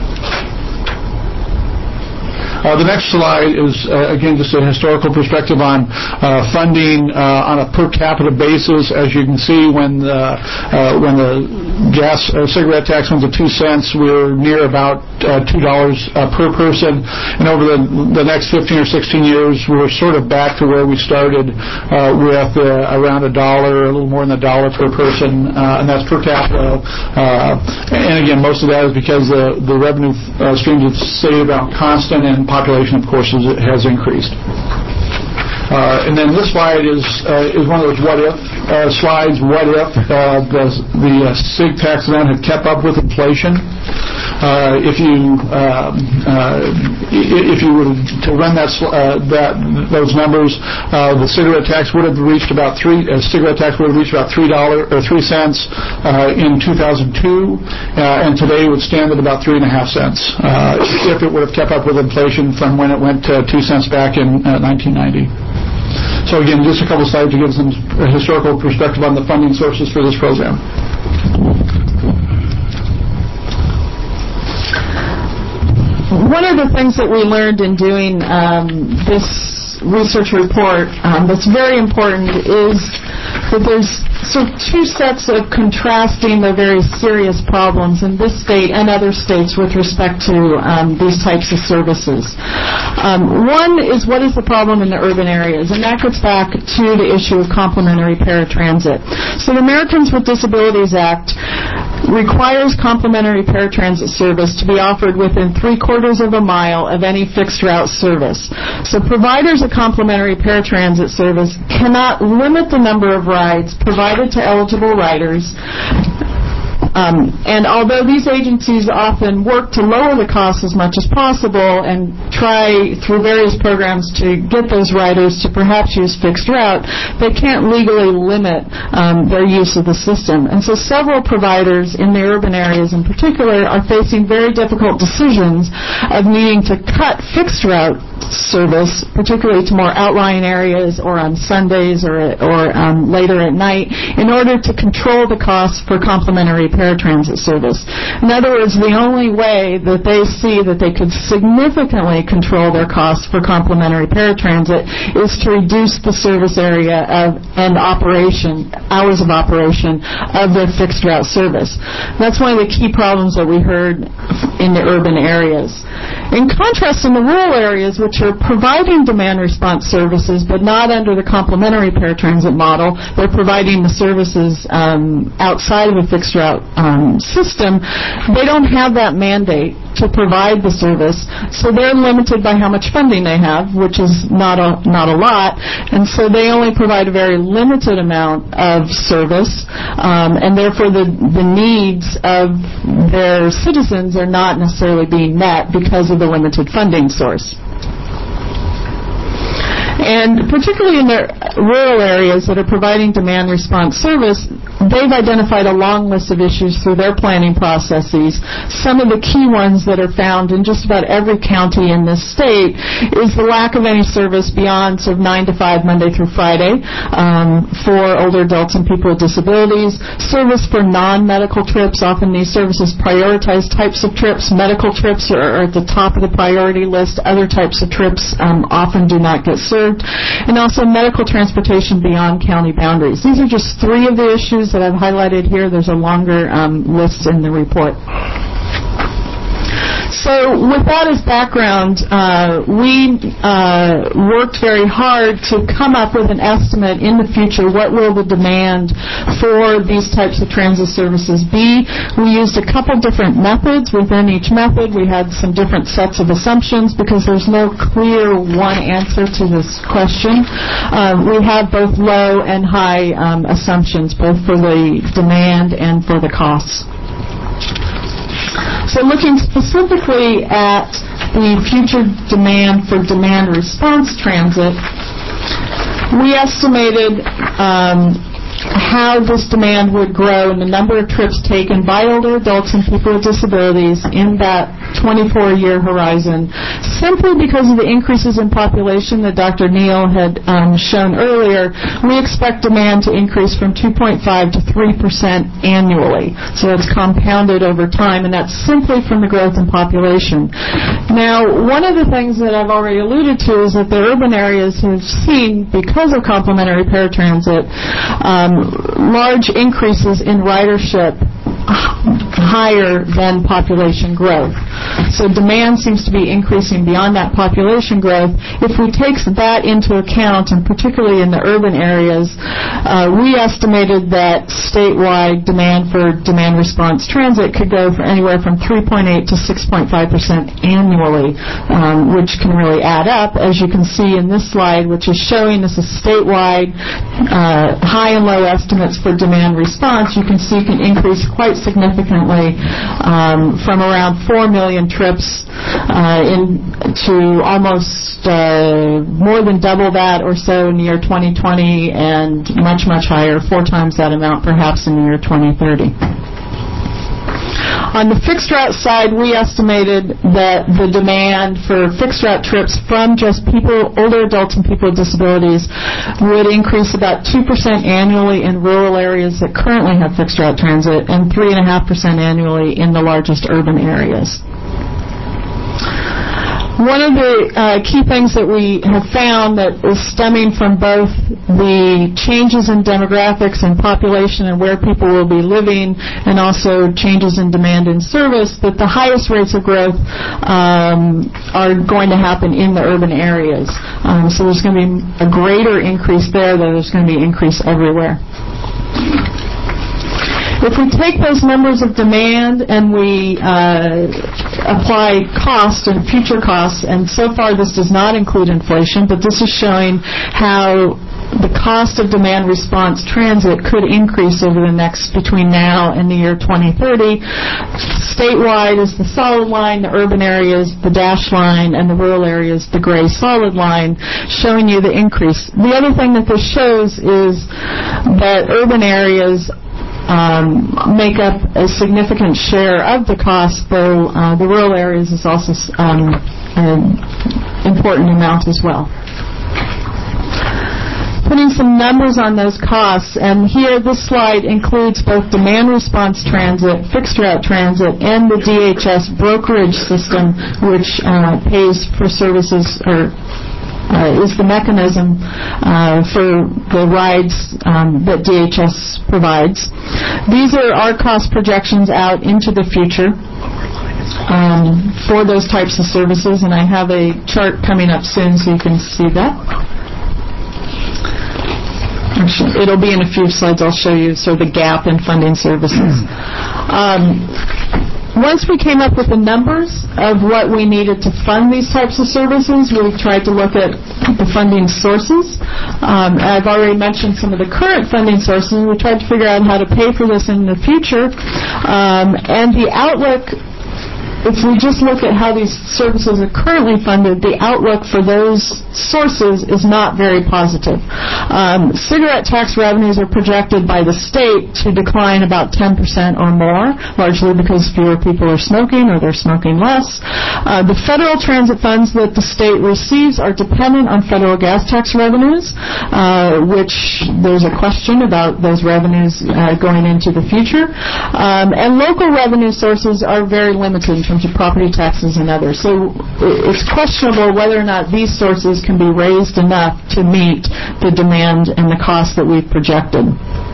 Uh, the next slide is, uh, again, just a historical perspective on uh, funding uh, on a per capita basis. As you can see, when the, uh, when the gas uh, cigarette tax went to two cents, we were near about uh, two dollars uh, per person. And over the, the next fifteen or sixteen years, we were sort of back to where we started uh, with uh, around a dollar, a little more than a dollar per person, uh, and that's per capita. Uh, and again, most of that is because the, the revenue uh, streams have stayed about constant, and population, of course, is, has increased. Uh, and then this slide is uh, is one of those what if uh, slides. What if uh, the, the uh, cig tax amount had kept up with inflation? Uh, if you um, uh, if you were to run that uh, that those numbers, uh, the cigarette tax would have reached about three. Uh, cigarette tax would have reached about three dollars or three cents uh, in two thousand two, uh, and today would stand at about three and a half cents uh, if it would have kept up with inflation from when it went to two cents back in uh, nineteen ninety. So again, just a couple slides to give some historical perspective on the funding sources for this program. One of the things that we learned in doing um, this research report um, that's very important is that there's sort of two sets of contrasting the very serious problems in this state and other states with respect to um, these types of services. Um, one is what is the problem in the urban areas, and that gets back to the issue of complementary paratransit. So the Americans with Disabilities Act requires complementary paratransit service to be offered within three quarters of a mile of any fixed route service. So providers of complementary paratransit service cannot limit the number of rides provided to eligible riders. Um, and although these agencies often work to lower the cost as much as possible and try through various programs to get those riders to perhaps use fixed route, they can't legally limit um, their use of the system. And so several providers in the urban areas in particular are facing very difficult decisions of needing to cut fixed route service, particularly to more outlying areas or on Sundays or, or um, later at night, in order to control the costs for complementary paratransit service. In other words, the only way that they see that they could significantly control their costs for complementary paratransit is to reduce the service area of and operation, hours of operation of their fixed route service. That's one of the key problems that we heard in the urban areas. In contrast, in the rural areas, which are providing demand response services but not under the complementary paratransit model, they're providing the services um, outside of a fixed route um, system, they don't have that mandate to provide the service, so they're limited by how much funding they have, which is not a not a lot, and so they only provide a very limited amount of service, um, and therefore the the needs of their citizens are not necessarily being met because of the limited funding source. And particularly in the rural areas that are providing demand response service, they've identified a long list of issues through their planning processes. Some of the key ones that are found in just about every county in this state is the lack of any service beyond sort of nine to five Monday through Friday um, for older adults and people with disabilities, service for non-medical trips. Often these services prioritize types of trips. Medical trips are at the top of the priority list. Other types of trips um, often do not get served. And also medical transportation beyond county boundaries. These are just three of the issues that I've highlighted here. There's a longer um, list in the report. So with that as background, uh, we uh, worked very hard to come up with an estimate in the future. What will the demand for these types of transit services be? We used a couple different methods. Within each method, we had some different sets of assumptions because there's no clear one answer to this question. Um, we have both low and high um, assumptions, both for the demand and for the costs. So looking specifically at the future demand for demand response transit, we estimated um, how this demand would grow and the number of trips taken by older adults and people with disabilities in that twenty-four year horizon, simply because of the increases in population that Doctor Neal had um, shown earlier. We expect demand to increase from two point five to three percent annually. So it's compounded over time, and that's simply from the growth in population. Now, one of the things that I've already alluded to is that the urban areas have seen, because of complementary paratransit, um, large increases in ridership higher than population growth. So demand seems to be increasing beyond that population growth. If we take that into account, and particularly in the urban areas, uh, we estimated that statewide demand for demand response transit could go for anywhere from three point eight to six point five percent annually, um, which can really add up, as you can see in this slide, which is showing this is statewide uh, high and low estimates for demand response. You can see can increase quite significantly um, from around four million trips uh, in to almost uh, more than double that or so in the year twenty twenty, and much, much higher, four times that amount perhaps in the year twenty thirty. On the fixed route side, we estimated that the demand for fixed route trips from just people, older adults and people with disabilities, would increase about two percent annually in rural areas that currently have fixed route transit and three point five percent annually in the largest urban areas. One of the uh, key things that we have found that is stemming from both the changes in demographics and population and where people will be living, and also changes in demand and service, that the highest rates of growth um, are going to happen in the urban areas. Um, so there's going to be a greater increase there, though there's going to be increase everywhere. If we take those numbers of demand and we uh, apply cost and future costs, and so far this does not include inflation, but this is showing how the cost of demand response transit could increase over the next, between now and the year twenty thirty. Statewide is the solid line, the urban areas the dashed line, and the rural areas the gray solid line, showing you the increase. The other thing that this shows is that urban areas Um, make up a significant share of the cost, though uh, the rural areas is also um, an important amount as well. Putting some numbers on those costs, and here this slide includes both demand response transit, fixed route transit, and the D H S brokerage system, which uh, pays for services or Uh, is the mechanism uh, for the rides um, that D H S provides. These are our cost projections out into the future um, for those types of services, and I have a chart coming up soon so you can see that. Actually, it'll be in a few slides. I'll show you sort of the gap in funding services. Um, Once we came up with the numbers of what we needed to fund these types of services, we tried to look at the funding sources. Um, I've already mentioned some of the current funding sources. We tried to figure out how to pay for this in the future. Um, and the outlook, if we just look at how these services are currently funded, the outlook for those sources is not very positive. Um, cigarette tax revenues are projected by the state to decline about ten percent or more, largely because fewer people are smoking or they're smoking less. Uh, the federal transit funds that the state receives are dependent on federal gas tax revenues, uh, which there's a question about those revenues uh, going into the future. Um, and local revenue sources are very limited in terms of property taxes and others. So it's questionable whether or not these sources can be raised enough to meet the demand and the cost that we've projected.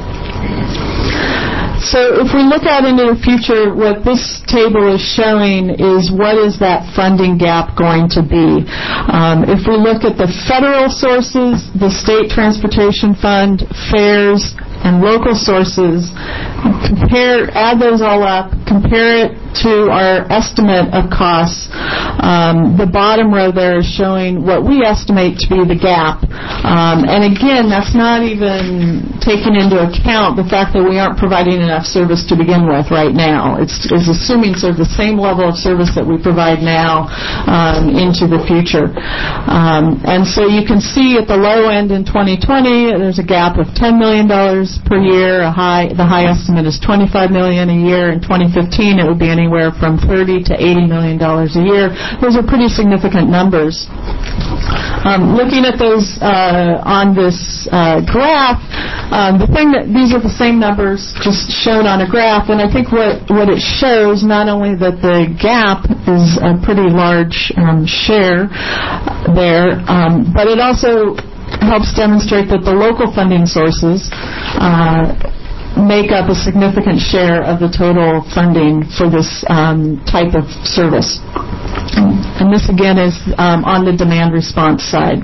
So if we look out into the future, what this table is showing is what is that funding gap going to be. Um, if we look at the federal sources, the state transportation fund, fares, and local sources, compare, add those all up, compare it to our estimate of costs. Um, the bottom row there is showing what we estimate to be the gap. Um, and again, that's not even taking into account the fact that we aren't providing enough service to begin with right now. It's, it's assuming sort of the same level of service that we provide now um, into the future. Um, and so you can see at the low end in twenty twenty, there's a gap of ten million dollars per year. A high, the high estimate is twenty-five million dollars a year. In twenty fifteen, it would be anywhere from thirty to eighty million dollars a year. Those are pretty significant numbers. Um, looking at those uh, on this uh, graph, um, the thing that these are the same numbers just shown on a graph, and I think what, what it shows, not only that the gap is a pretty large um, share there, um, but it also helps demonstrate that the local funding sources uh, make up a significant share of the total funding for this um, type of service. And this, again, is um, on the demand response side.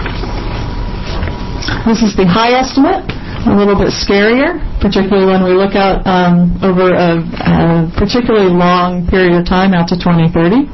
This is the high estimate, a little bit scarier, particularly when we look out um, over a, a particularly long period of time, out to twenty thirty.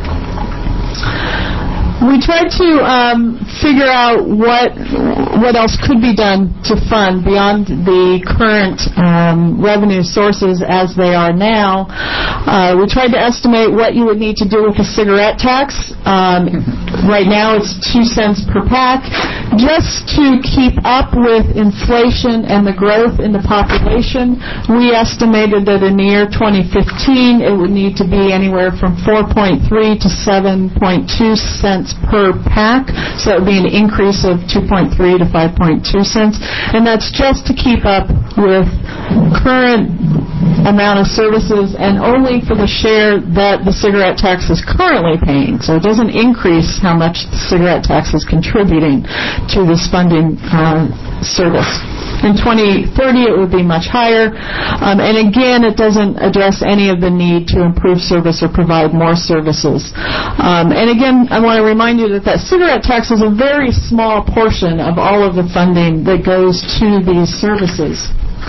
We tried to um, figure out what what else could be done to fund beyond the current um, revenue sources as they are now. Uh, we tried to estimate what you would need to do with the cigarette tax. Um, right now it's two cents per pack. Just to keep up with inflation and the growth in the population, we estimated that in the year twenty fifteen it would need to be anywhere from four point three to seven point two cents per pack, so it would be an increase of two point three to five point two cents, and that's just to keep up with current amount of services and only for the share that the cigarette tax is currently paying. So it doesn't increase how much the cigarette tax is contributing to this funding uh, service. In twenty thirty, it would be much higher. Um, and again, it doesn't address any of the need to improve service or provide more services. Um, and again, I want to remind you that that cigarette tax is a very small portion of all of the funding that goes to these services.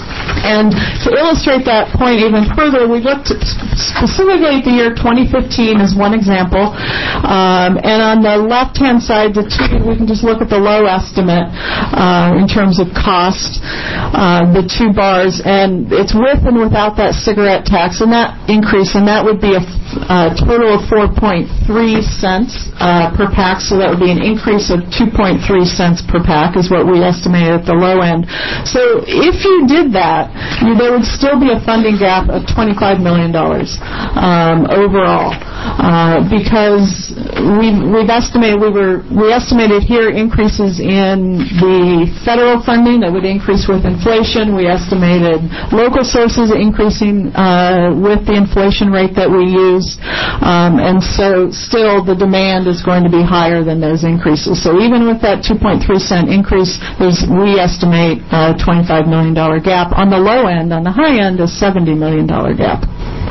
And to illustrate that point even further, we looked at specifically at the year twenty fifteen as one example. Um, and on the left-hand side, the two, we can just look at the low estimate uh, in terms of cost, uh, the two bars, and it's with and without that cigarette tax, and that increase, and that would be a, a total of four point three cents uh, per pack, so that would be an increase of two point three cents per pack is what we estimated at the low end. So if you did that, you, there would still be a funding gap of twenty-five million dollars um, overall, uh, because we've, we've estimated we were we estimated here increases in the federal funding that would increase with inflation. We estimated local sources increasing uh, with the inflation rate that we use, um, and so still the demand is going to be higher than those increases. So even with that two point three cent increase, there's, we estimate a twenty-five million dollars gap. On the low end, on the high end, a seventy million dollars gap.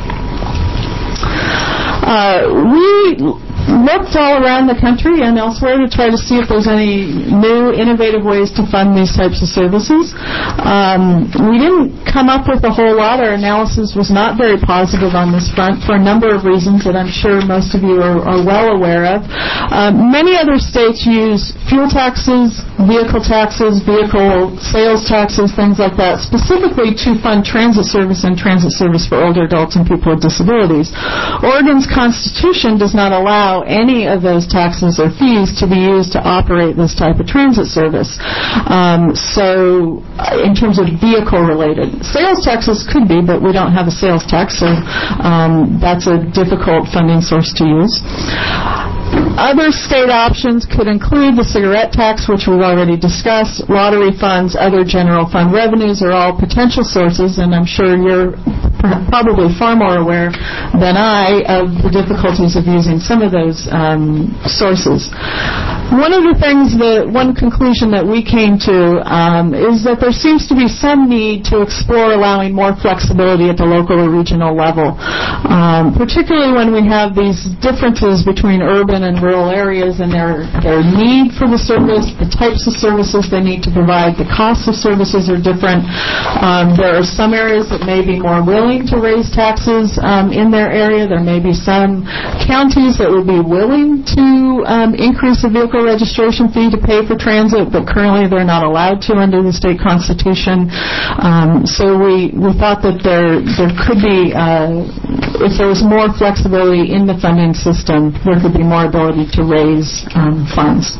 Uh, we looked all around the country and elsewhere to try to see if there's any new, innovative ways to fund these types of services. Um, we didn't come up with a whole lot. Our analysis was not very positive on this front for a number of reasons that I'm sure most of you are, are well aware of. Um, many other states use fuel taxes, vehicle taxes, vehicle sales taxes, things like that, specifically to fund transit service and transit service for older adults and people with disabilities. Oregon's Constitution does not allow any of those taxes or fees to be used to operate this type of transit service. Um, so in terms of vehicle-related, sales taxes could be, but we don't have a sales tax, so um, that's a difficult funding source to use. Other state options could include the cigarette tax, which we've already discussed, lottery funds, other general fund revenues are all potential sources, and I'm sure you're probably far more aware than I of the difficulties of using some of those um, sources. One of the things, that, one conclusion that we came to um, is that there seems to be some need to explore allowing more flexibility at the local or regional level, um, particularly when we have these differences between urban and rural areas and their, their need for the service, the types of services they need to provide, the costs of services are different. Um, there are some areas that may be more willing to raise taxes um, in their area. There may be some counties that would be willing to um, increase the vehicle registration fee to pay for transit, but currently they're not allowed to under the state constitution. Um, so we, we thought that there, there could be, uh, if there was more flexibility in the funding system, there could be more ability to raise um, funds.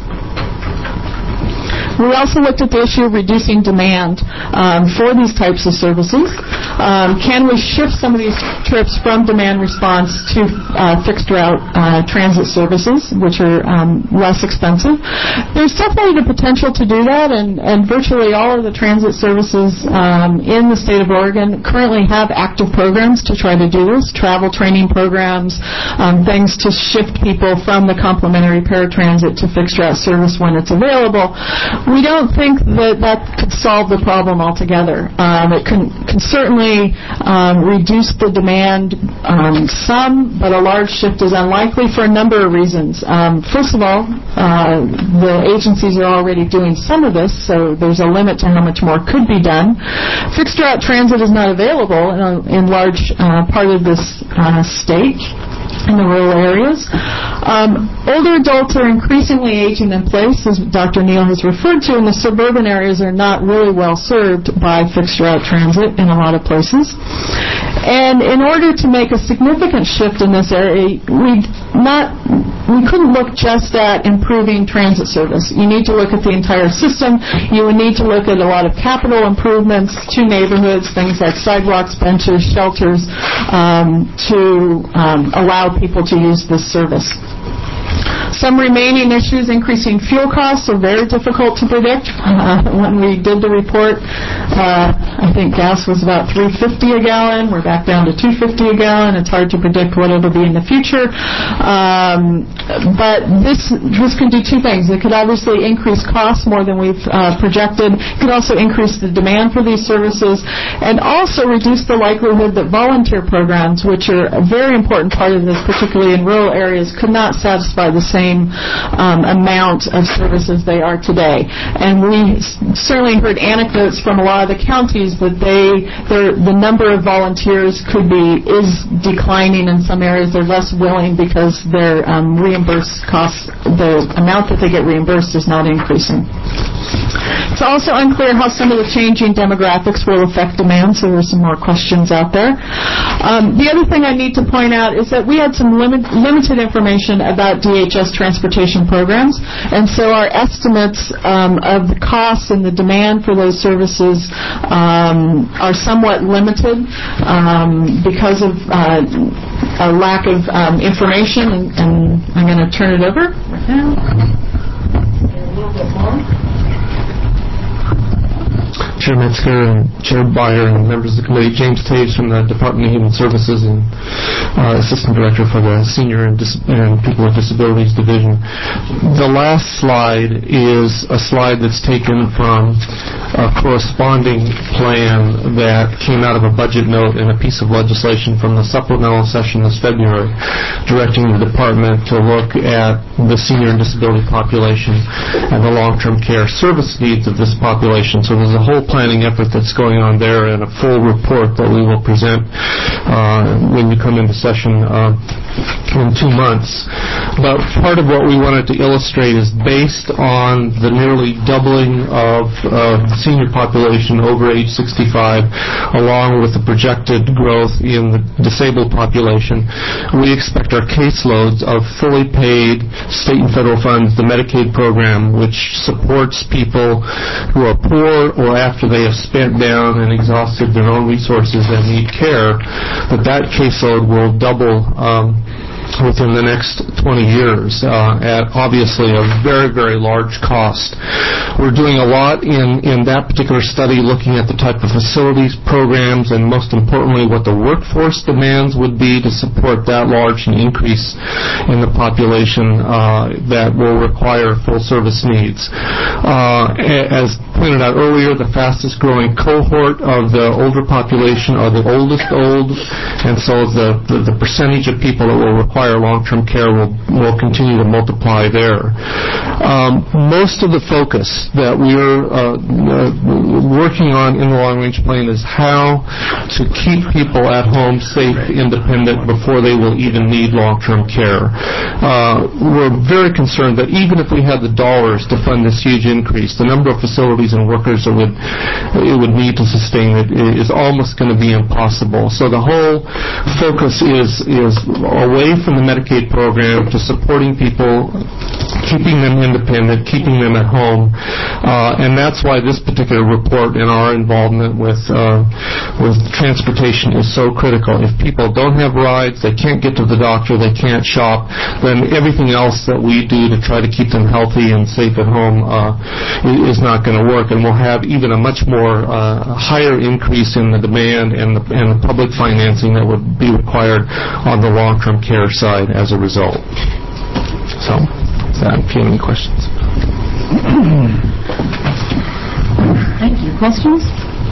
We also looked at the issue of reducing demand um, for these types of services. Um, can we shift some of these trips from demand response to uh, fixed route uh, transit services, which are um, less expensive? There's definitely the potential to do that, and, and virtually all of the transit services um, in the state of Oregon currently have active programs to try to do this, travel training programs, um, things to shift people from the complementary paratransit to fixed route service when it's available. We don't think that that could solve the problem altogether. Um, it can, can certainly um, reduce the demand um, some, but a large shift is unlikely for a number of reasons. Um, first of all, uh, the agencies are already doing some of this, so there's a limit to how much more could be done. Fixed route transit is not available in, a, in large uh, part of this uh, state, in the rural areas. Um, older adults are increasingly aging in place, as Doctor Neal has referred to, and the suburban areas are not really well served by fixed route transit in a lot of places. And in order to make a significant shift in this area, we not we couldn't look just at improving transit service. You need to look at the entire system. You would need to look at a lot of capital improvements to neighborhoods, things like sidewalks, benches, shelters, um, to um, allow people to use this service. Some remaining issues, increasing fuel costs, are very difficult to predict. Uh, when we did the report, uh, I think gas was about three fifty a gallon. We're back down to two fifty a gallon. It's hard to predict what it'll be in the future. Um, but this this can do two things. It could obviously increase costs more than we've uh, projected. It could also increase the demand for these services, and also reduce the likelihood that volunteer programs, which are a very important part of this, particularly in rural areas, could not satisfy the same um, amount of services they are today. And we s- certainly heard anecdotes from a lot of the counties that they, the number of volunteers could be, is declining in some areas. They're less willing because their um, reimbursed costs, the amount that they get reimbursed is not increasing. It's also unclear how some of the changing demographics will affect demand, so there's some more questions out there. Um, the other thing I need to point out is that we had some limit, limited information about D H S transportation programs, and so our estimates um, of the costs and the demand for those services um, are somewhat limited um, because of uh, a lack of um, information, and, and I'm going to turn it over right now. A little bit more. Chair Metzger and Chair Beyer and members of the committee, James Taves from the Department of Human Services and uh, Assistant Director for the Senior and, Dis- and People with Disabilities Division. The last slide is a slide that's taken from a corresponding plan that came out of a budget note and a piece of legislation from the supplemental session this February, directing the department to look at the senior and disability population and the long-term care service needs of this population. So there's a whole planning effort that's going on there, and a full report that we will present uh, when you come into session uh, in two months. But part of what we wanted to illustrate is based on the nearly doubling of uh, the senior population over age sixty-five, along with the projected growth in the disabled population. We expect our caseloads of fully paid state and federal funds, the Medicaid program, which supports people who are poor or after they have spent down and exhausted their own resources and need care, that that caseload will double um, within the next twenty years uh, at obviously a very, very large cost. We're doing a lot in, in that particular study looking at the type of facilities, programs, and most importantly what the workforce demands would be to support that large an increase in the population uh, that will require full service needs. Uh, as pointed out earlier, the fastest growing cohort of the older population are the oldest old, and so the, the, the percentage of people that will require long-term care will, will continue to multiply there. Um, most of the focus that we're uh, uh, working on in the long-range plan is how to keep people at home safe, independent, before they will even need long-term care. Uh, we're very concerned that even if we had the dollars to fund this huge increase, the number of facilities and workers that would it would need to sustain it is almost going to be impossible. So the whole focus is is away from the Medicaid program to supporting people, keeping them independent, keeping them at home, uh, and that's why this particular report and our involvement with uh, with transportation is so critical. If people don't have rides, they can't get to the doctor, they can't shop, then everything else that we do to try to keep them healthy and safe at home uh, is not going to work, and we'll have even a much more uh, higher increase in the demand and the, and the public financing that would be required on the long-term care side as a result. So, if you have any questions. Thank you. Questions?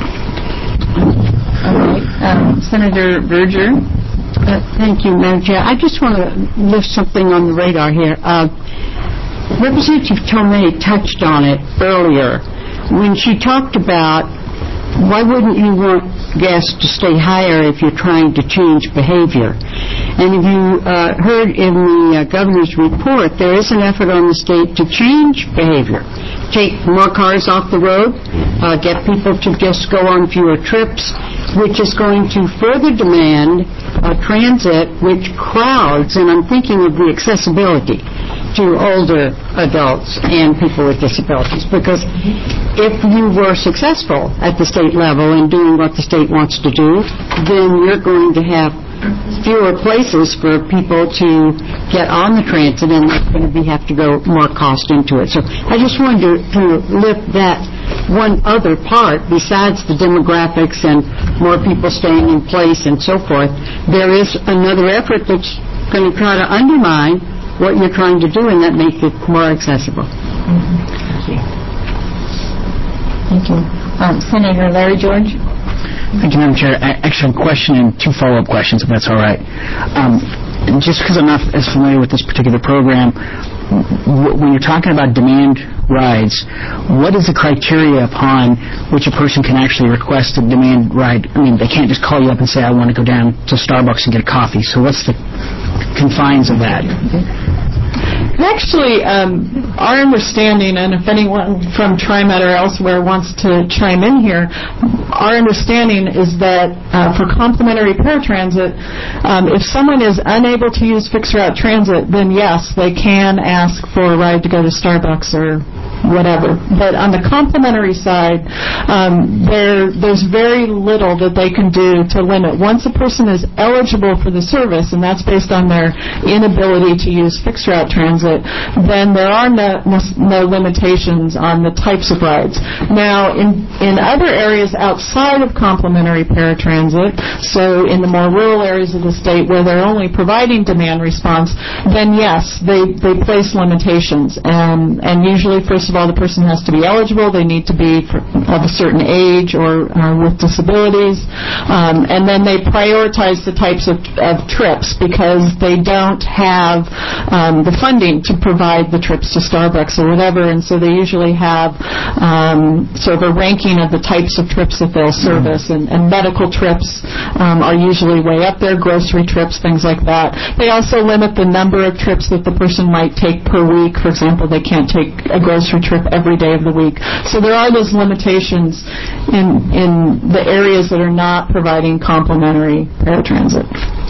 All right. Um, Senator Berger. Uh, thank you, Madam Chair. I just want to lift something on the radar here. Uh, Representative Tomei touched on it earlier when she talked about why wouldn't you want gas to stay higher if you're trying to change behavior? And if you uh, heard in the uh, governor's report, there is an effort on the state to change behavior. Take more cars off the road, uh, get people to just go on fewer trips, which is going to further demand uh, transit, which crowds, and I'm thinking of the accessibility to older adults and people with disabilities. Because if you were successful at the state level in doing what the state wants to do, then you're going to have fewer places for people to get on the transit, and there's going to be, have to go more cost into it. So I just wanted to, to lift that one other part, besides the demographics and more people staying in place and so forth. There is another effort that's going to try to undermine what you're trying to do, and that makes it more accessible. Mm-hmm. Thank you. Um, Senator Larry George. Thank you, Madam Chair. I, actually, a question and two follow-up questions, if that's all right. Um, just because I'm not as familiar with this particular program, w- when you're talking about demand rides, what is the criteria upon which a person can actually request a demand ride? I mean, they can't just call you up and say, I want to go down to Starbucks and get a coffee. So what's the confines of that? Actually, um, our understanding, and if anyone from TriMet or elsewhere wants to chime in here, our understanding is that uh, for complimentary paratransit, um, if someone is unable to use fixed route transit, then yes, they can ask for a ride to go to Starbucks or whatever. But on the complimentary side, um, there there's very little that they can do to limit. Once a person is eligible for the service, and that's based on their inability to use fixed route transit, then there are no, no, no limitations on the types of rides. Now, in, in other areas outside of complimentary paratransit, so in the more rural areas of the state where they're only providing demand response, then yes, they, they place limitations. And, and usually, first of all, the person has to be eligible. They need to be for, of a certain age or uh, with disabilities. Um, and then they prioritize the types of, of trips because they don't have um, the funding to provide the trips to Starbucks or whatever, and so they usually have um, sort of a ranking of the types of trips that they'll service, and, and medical trips um, are usually way up there, grocery trips, things like that. They also limit the number of trips that the person might take per week. For example, they can't take a grocery trip every day of the week. So there are those limitations in, in the areas that are not providing complimentary paratransit.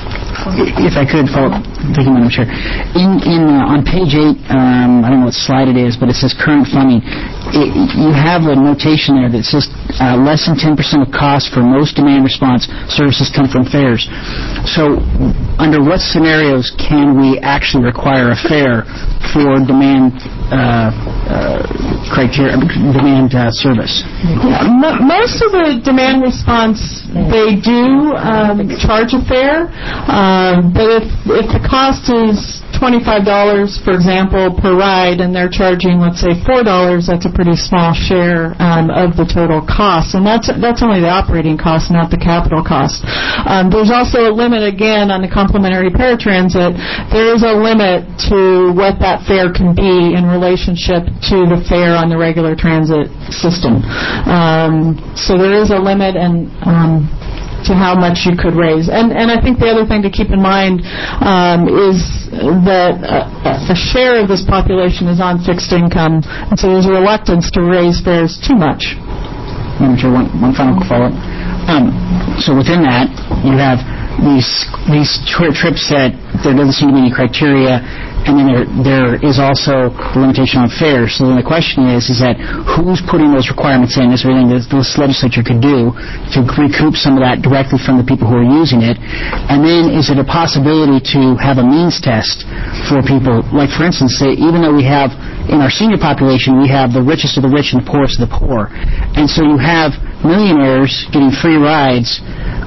If I could follow up, thank you, Madam Chair. In, in uh, on page eight, um, I don't know what slide it is, but it says current funding. It, you have a notation there that says uh, less than ten percent of costs for most demand response services come from fares. So, under what scenarios can we actually require a fare for demand uh, uh, criteria, demand uh, service? Yeah, m- most of the demand response, they do um, charge a fare. Um, but if if the cost is twenty-five dollars, for example, per ride, and they're charging, let's say, four dollars, that's a pretty small share um, of the total cost. And that's that's only the operating cost, not the capital cost. Um, there's also a limit, again, on the complimentary paratransit. There is a limit to what that fare can be in relationship to the fare on the regular transit system. Um, so there is a limit, and um, to how much you could raise. And and I think the other thing to keep in mind um, is that a, a share of this population is on fixed income, and so there's a reluctance to raise fares too much. Madam Chair, one, one final follow-up. Um, so within that, you have these these tri- trips that there doesn't seem to be any criteria, and then there there is also the limitation on fares. So then the question is, is that who's putting those requirements in? Is there anything that this legislature could do to recoup some of that directly from the people who are using it? And then is it a possibility to have a means test for people? Like, for instance, say, even though we have, in our senior population, we have the richest of the rich and the poorest of the poor. And so you have millionaires getting free rides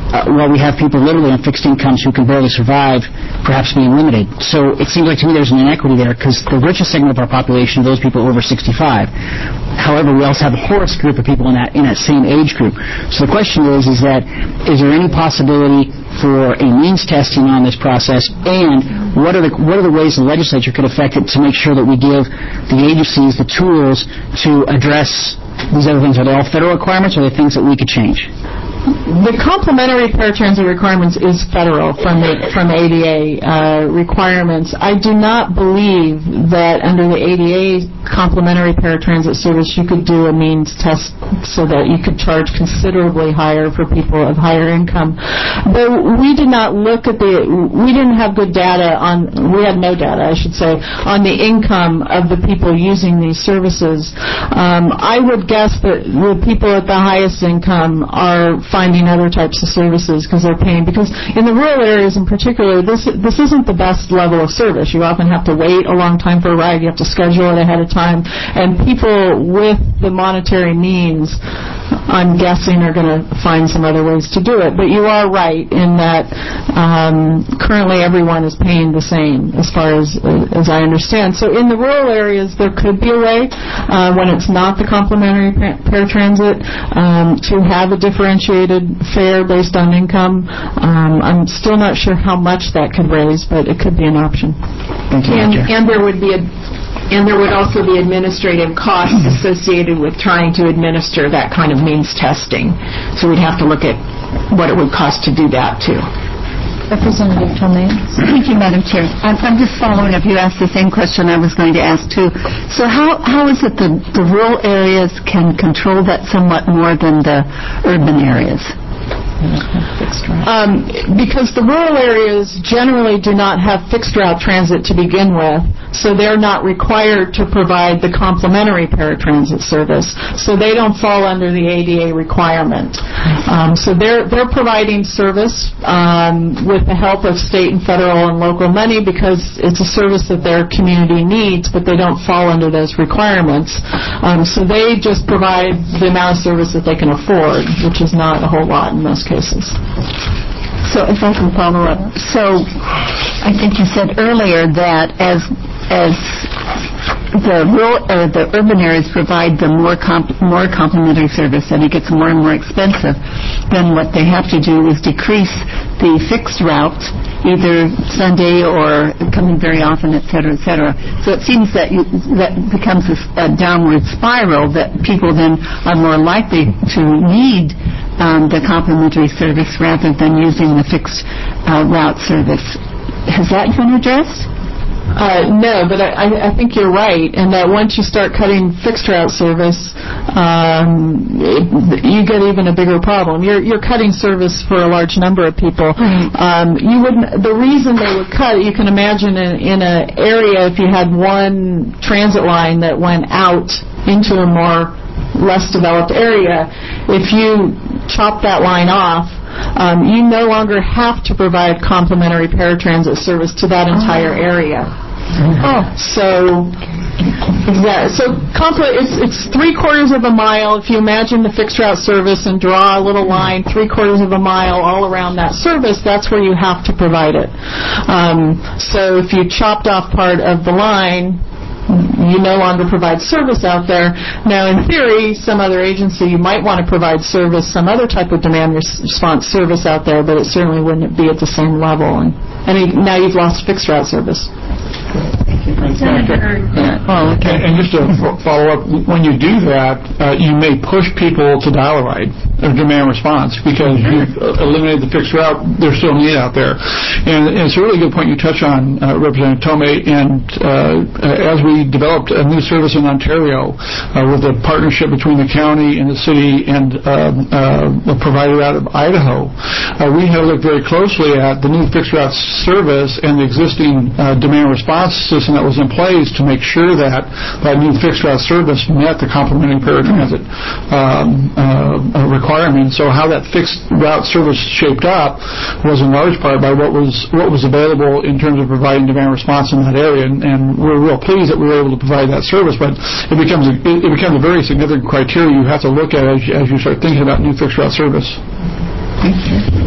uh, while we have people literally on fixed incomes who can barely survive, perhaps being limited. So it seems like to me there's an inequity there because the richest segment of our population are those people over sixty-five. However, we also have the poorest group of people in that in that same age group. So the question is, is that is there any possibility for a means testing on this process, and what are the what are the ways the legislature could affect it to make sure that we give the agencies the tools to address these other things? Are they all federal requirements, or are they things that we could change? The complementary paratransit requirements is federal from the from A D A uh, requirements. I do not believe that under the A D A complementary paratransit service you could do a means test so that you could charge considerably higher for people of higher income. But we did not look at the, we didn't have good data on, we had no data, I should say, on the income of the people using these services. Um, I would guess that the people at the highest income are finding other types of services because they're paying, because in the rural areas in particular, this this isn't the best level of service. You often have to wait a long time for a ride. You have to schedule it ahead of time. And people with the monetary means, I'm guessing, are going to find some other ways to do it. But you are right in that um, currently everyone is paying the same as far as as I understand. So in the rural areas, there could be a way, uh, when it's not the complementary paratransit, um, to have a differentiated fare based on income. Um, I'm still not sure how much that could raise, but it could be an option. Thank you, and, and there would be a And there would also be administrative costs associated with trying to administer that kind of means testing. So we'd have to look at what it would cost to do that, too. Representative Tomei. Thank you, Madam Chair. I'm, I'm just following up. You asked the same question I was going to ask, too. So how, how is it the, the rural areas can control that somewhat more than the urban areas? Um, because the rural areas generally do not have fixed route transit to begin with, so they're not required to provide the complementary paratransit service, so they don't fall under the A D A requirement. Um, so they're they're providing service um, with the help of state and federal and local money because it's a service that their community needs, but they don't fall under those requirements. Um, so they just provide the amount of service that they can afford, which is not a whole lot in most cases. So if I can follow up. So I think you said earlier that as as the rural or the urban areas provide the more comp, more complementary service and it gets more and more expensive, then what they have to do is decrease the fixed routes, either Sunday or coming very often, et cetera, et cetera. So it seems that you, that becomes a, a downward spiral that people then are more likely to need um, the complementary service rather than using the fixed uh, route service. Has that been addressed? Uh, no, but I, I think you're right, and that once you start cutting fixed route service, um, it, you get even a bigger problem. You're, you're cutting service for a large number of people. Um, you wouldn't. The reason they would cut it, you can imagine in, in an area if you had one transit line that went out into a more less developed area, if you chop that line off, Um, you no longer have to provide complimentary paratransit service to that entire area. Oh. So, yeah, so compl- it's, it's three quarters of a mile. If you imagine the fixed route service and draw a little line, three quarters of a mile all around that service, that's where you have to provide it. Um, so if you chopped off part of the line, you no longer provide service out there. Now, in theory, some other agency, you might want to provide service, some other type of demand response service out there, but it certainly wouldn't be at the same level. And, and now you've lost fixed route service. Oh, okay. And just to f- follow up, when you do that, uh, you may push people to dial-a-ride or demand response because you've eliminated the fixed route. There's still need out there. And, and it's a really good point you touch on, uh, Representative Tomei. And uh, as we developed a new service in Ontario uh, with a partnership between the county and the city and um, uh, a provider out of Idaho, uh, we have looked very closely at the new fixed route service and the existing uh, demand response system that was in place to make sure that that new fixed route service met the complementary paratransit um, uh, requirements. So how that fixed route service shaped up was in large part by what was what was available in terms of providing demand response in that area, and, and we're real pleased that we were able to provide that service. But it becomes a, it, it becomes a very significant criteria you have to look at as, as you start thinking about new fixed route service. Thank you.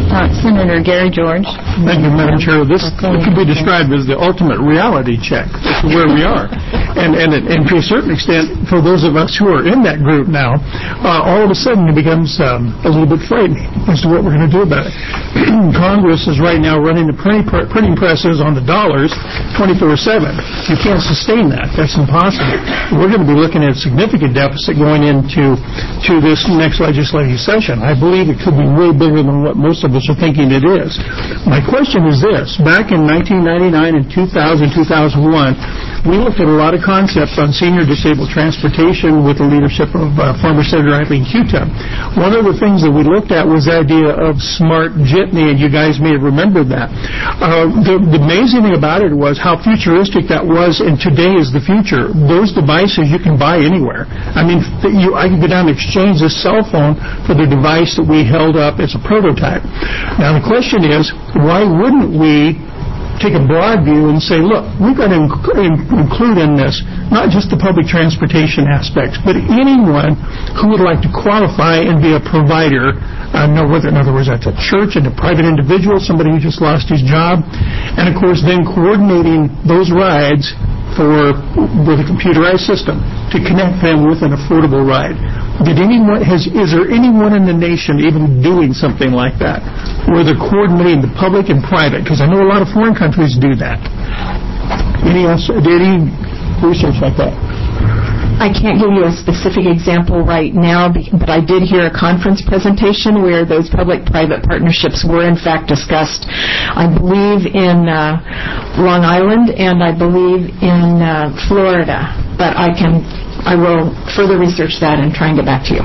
Uh, Senator Gary George. Thank you, Madam Chair. This could be described as the ultimate reality check as to where we are. And, and, and to a certain extent, for those of us who are in that group now, uh, all of a sudden it becomes um, a little bit frightening as to what we're going to do about it. Congress is right now running the printing presses on the dollars twenty-four seven. You can't sustain that. That's impossible. We're going to be looking at a significant deficit going into to this next legislative session. I believe it could be way bigger than what most of us are thinking it is. My question is this. Back in nineteen ninety-nine and two thousand, two thousand one, we looked at a lot of concepts on senior disabled transportation with the leadership of uh, former Senator Eileen Huta. One of the things that we looked at was the idea of smart jitney, and you guys may have remembered that. Uh, the, the amazing thing about it was how futuristic that was, and today is the future. Those devices you can buy anywhere. I mean, you, I can go down and exchange this cell phone for the device that we held up as a prototype. Now, the question is, why wouldn't we take a broad view and say, look, we've got to inc- include in this not just the public transportation aspects, but anyone who would like to qualify and be a provider, uh, know whether, in other words, that's a church and a private individual, somebody who just lost his job, and of course then coordinating those rides for with a computerized system to connect them with an affordable ride. Did anyone has is there anyone in the nation even doing something like that, where they're coordinating the public and private? Because I know a lot of foreign countries do that. Any else? Any research like that? I can't give you a specific example right now, but I did hear a conference presentation where those public-private partnerships were in fact discussed. I believe in uh, Long Island and I believe in uh, Florida, but I can, I will further research that and try and get back to you.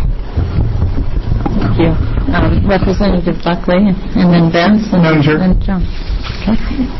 Thank you. Um, Representative Buckley, and then Vince, and then John. Okay.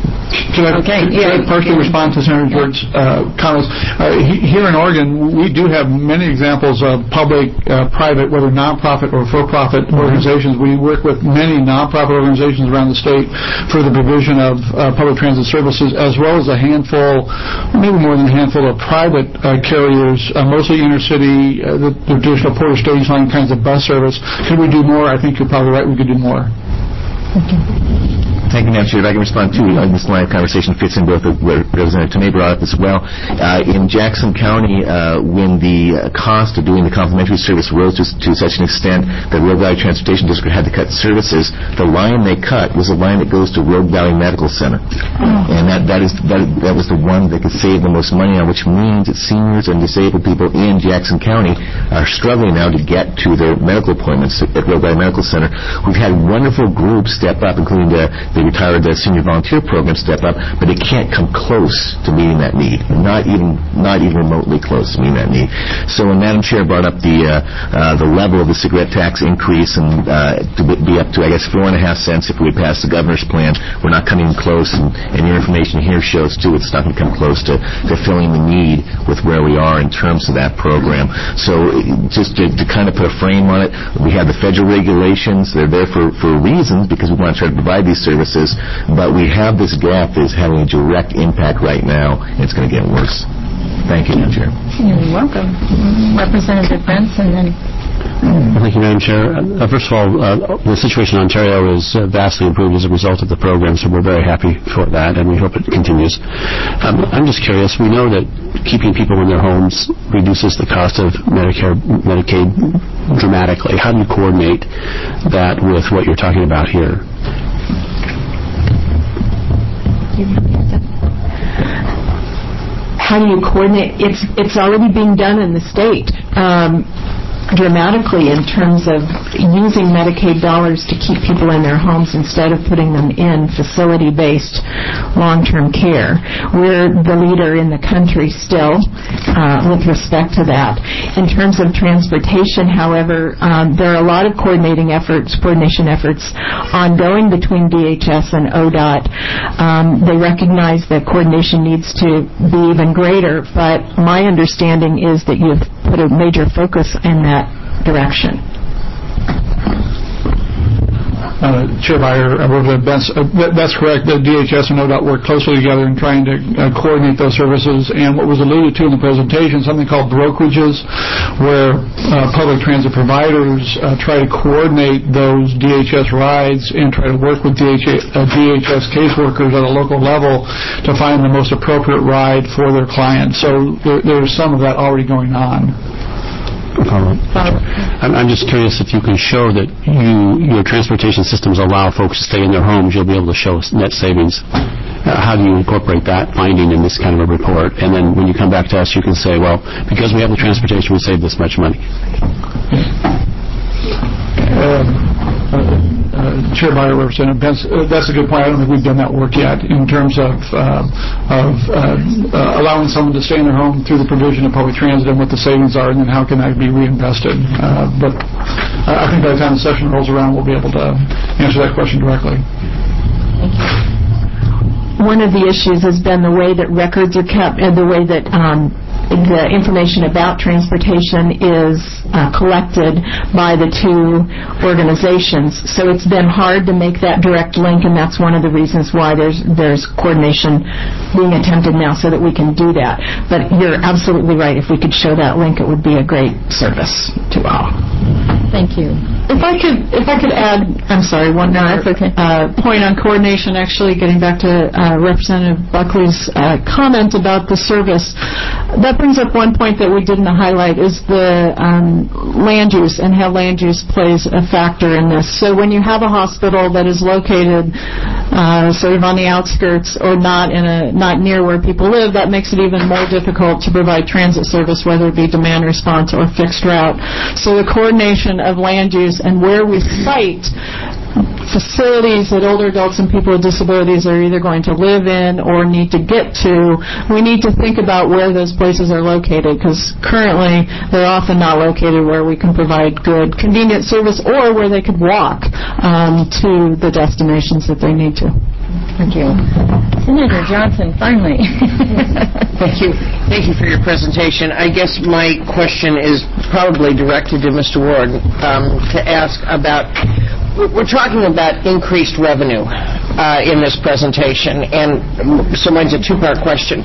Can I, okay. can yeah. I partially respond to Senator George's uh, comments? Uh, he, here in Oregon, we do have many examples of public, uh, private, whether nonprofit or for-profit mm-hmm. organizations. We work with many nonprofit organizations around the state for the provision of uh, public transit services, as well as a handful, maybe more than a handful of private uh, carriers, uh, mostly intercity, uh, the, the traditional Porter Stage Line kinds of bus service. Could we do more? I think you're probably right. We could do more. Okay. Thank you, Madam Chair. If I can respond to uh, this line of conversation fits in both what Representative Tomei brought up as well. Uh, in Jackson County, uh, when the uh, cost of doing the complimentary service rose to, to such an extent that Rogue Valley Transportation District had to cut services, the line they cut was a line that goes to Rogue Valley Medical Center. Oh. And that, that, is, that, that was the one that could save the most money on, which means that seniors and disabled people in Jackson County are struggling now to get to their medical appointments at Rogue Valley Medical Center. We've had wonderful groups step up, including the, the retired uh, senior volunteer program step up, but it can't come close to meeting that need, not even not even remotely close to meeting that need. So when Madam Chair brought up the uh, uh, the level of the cigarette tax increase and uh, to be up to, I guess, four and a half cents if we pass the governor's plan, we're not coming close, and, and your information here shows, too, it's not going to come close to, to filling the need with where we are in terms of that program. So just to, to kind of put a frame on it, we have the federal regulations. They're there for, for reasons, because we want to try to provide these services, but we have this gap that is having a direct impact right now, and it's going to get worse. Thank you, Madam Chair. You're welcome. Representative Vince, and then... Thank you, Madam Chair. Uh, first of all, uh, the situation in Ontario is uh, vastly improved as a result of the program, so we're very happy for that, and we hope it continues. Um, I'm just curious. We know that keeping people in their homes reduces the cost of Medicare, Medicaid dramatically. How do you coordinate that with what you're talking about here? How do you coordinate? It's it's already being done in the state. Um, dramatically in terms of using Medicaid dollars to keep people in their homes instead of putting them in facility-based long-term care. We're the leader in the country still uh, with respect to that. In terms of transportation, however, um, there are a lot of coordinating efforts, coordination efforts ongoing between D H S and O D O T. Um, they recognize that coordination needs to be even greater, but my understanding is that you've put a major focus in that direction. uh, Chair Byer, uh, that's, uh, that's correct. The D H S and O D O T work closely together in trying to uh, coordinate those services. And what was alluded to in the presentation, something called brokerages, where uh, public transit providers uh, try to coordinate those D H S rides and try to work with D H S, uh, D H S caseworkers at a local level to find the most appropriate ride for their clients. So there, there's some of that already going on. I'm, I'm just curious if you can show that you, your transportation systems allow folks to stay in their homes, you'll be able to show net savings. Uh, how do you incorporate that finding in this kind of a report? And then when you come back to us, you can say, well, because we have the transportation, we saved this much money. Uh, uh, uh, Chair Byer, Representative Pence, uh, that's a good point. I don't think we've done that work yet in terms of uh, of uh, uh, allowing someone to stay in their home through the provision of public transit and what the savings are, and then how can that be reinvested. Uh, but I think by the time the session rolls around, we'll be able to answer that question directly. One of the issues has been the way that records are kept and the way that um, the information about transportation is uh, collected by the two organizations. So it's been hard to make that direct link, and that's one of the reasons why there's there's coordination being attempted now so that we can do that. But you're absolutely right. If we could show that link, it would be a great service to all. Thank you. If I could, if I could add, I'm sorry, one more okay. uh, point on coordination. Actually, getting back to uh, Representative Buckley's uh, comment about the service, that brings up one point that we didn't highlight: is the um, land use and how land use plays a factor in this. So when you have a hospital that is located uh, sort of on the outskirts or not in a not near where people live, that makes it even more difficult to provide transit service, whether it be demand response or fixed route. So the coordination of land use and where we site facilities that older adults and people with disabilities are either going to live in or need to get to, we need to think about where those places are located, because currently they're often not located where we can provide good, convenient service or where they could walk um, to the destinations that they need to. Thank you. Senator Johnson, finally. Thank you. Thank you for your presentation. I guess my question is probably directed to Mister Ward um, to ask about, we're talking about increased revenue uh, in this presentation, and so mine's a two-part question.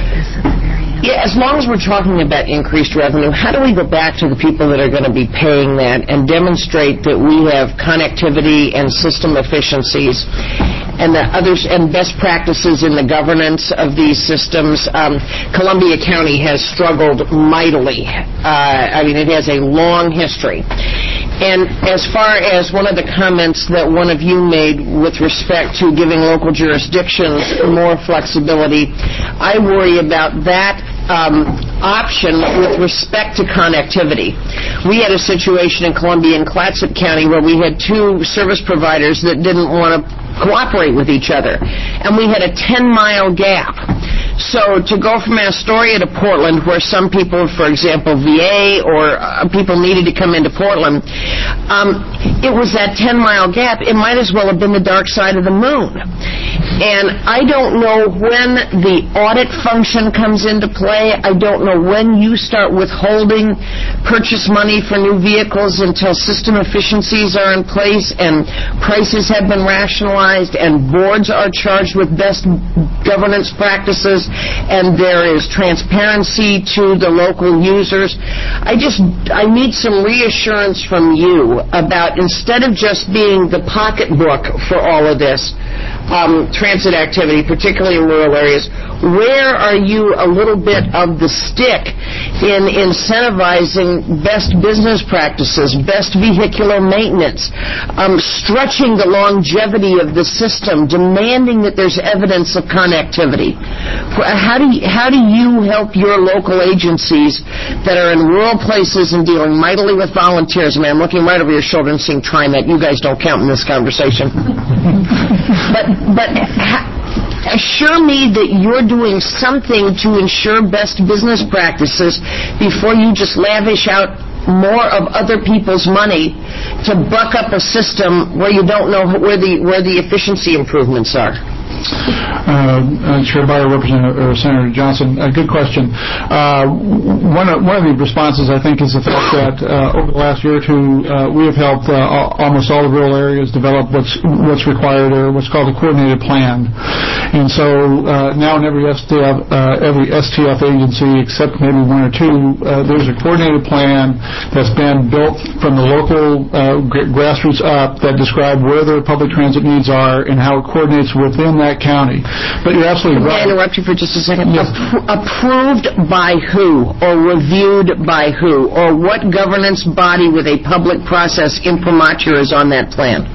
Yeah, as long as we're talking about increased revenue, how do we go back to the people that are going to be paying that and demonstrate that we have connectivity and system efficiencies and the others and best practices in the governance of these systems? Um, Columbia County has struggled mightily. Uh, I mean, it has a long history. And as far as one of the comments that one of you made with respect to giving local jurisdictions more flexibility, I worry about that um, option with respect to connectivity. We had a situation in Columbia and Clatsop County where we had two service providers that didn't want to cooperate with each other, and we had a ten-mile gap. So to go from Astoria to Portland, where some people, for example, V A or uh, people needed to come into Portland, um, it was that ten-mile gap. It might as well have been the dark side of the moon. And I don't know when the audit function comes into play. I don't know when you start withholding purchase money for new vehicles until system efficiencies are in place and prices have been rationalized and boards are charged with best governance practices and there is transparency to the local users. I just, I need some reassurance from you about, instead of just being the pocketbook for all of this um, transit activity, particularly in rural areas, where are you a little bit of the stick in incentivizing best business practices, best vehicular maintenance, um, stretching the longevity of the system, demanding that there's evidence of connectivity? How do you, how do you help your local agencies that are in rural places and dealing mightily with volunteers? I mean, I'm looking right over your shoulder and seeing TriMet. You guys don't count in this conversation. but but ha- assure me that you're doing something to ensure best business practices before you just lavish out more of other people's money to buck up a system where you don't know where the where the efficiency improvements are. Uh, uh, Chair Byer, Representative or Senator Johnson, a good question. Uh, one, of, one of the responses, I think, is the fact that uh, over the last year or two, uh, we have helped uh, almost all the rural areas develop what's what's required, or what's called a coordinated plan. And so uh, now in every S T F, uh, every S T F agency, except maybe one or two, uh, there's a coordinated plan that's been built from the local uh, grassroots up that describe where their public transit needs are and how it coordinates within that county. But you're absolutely right. May I interrupt you for just a second? Yes. Appro- approved by who, or reviewed by who, or what governance body with a public process imprimatur is on that plan?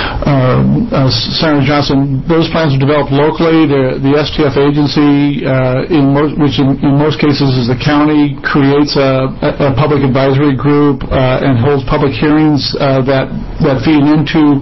Uh, uh, Senator Johnson, those plans are developed locally. The, the S T F agency, uh, in most, which in, in most cases is the county, creates a, a, a public advisory group uh, and holds public hearings uh, that that feed into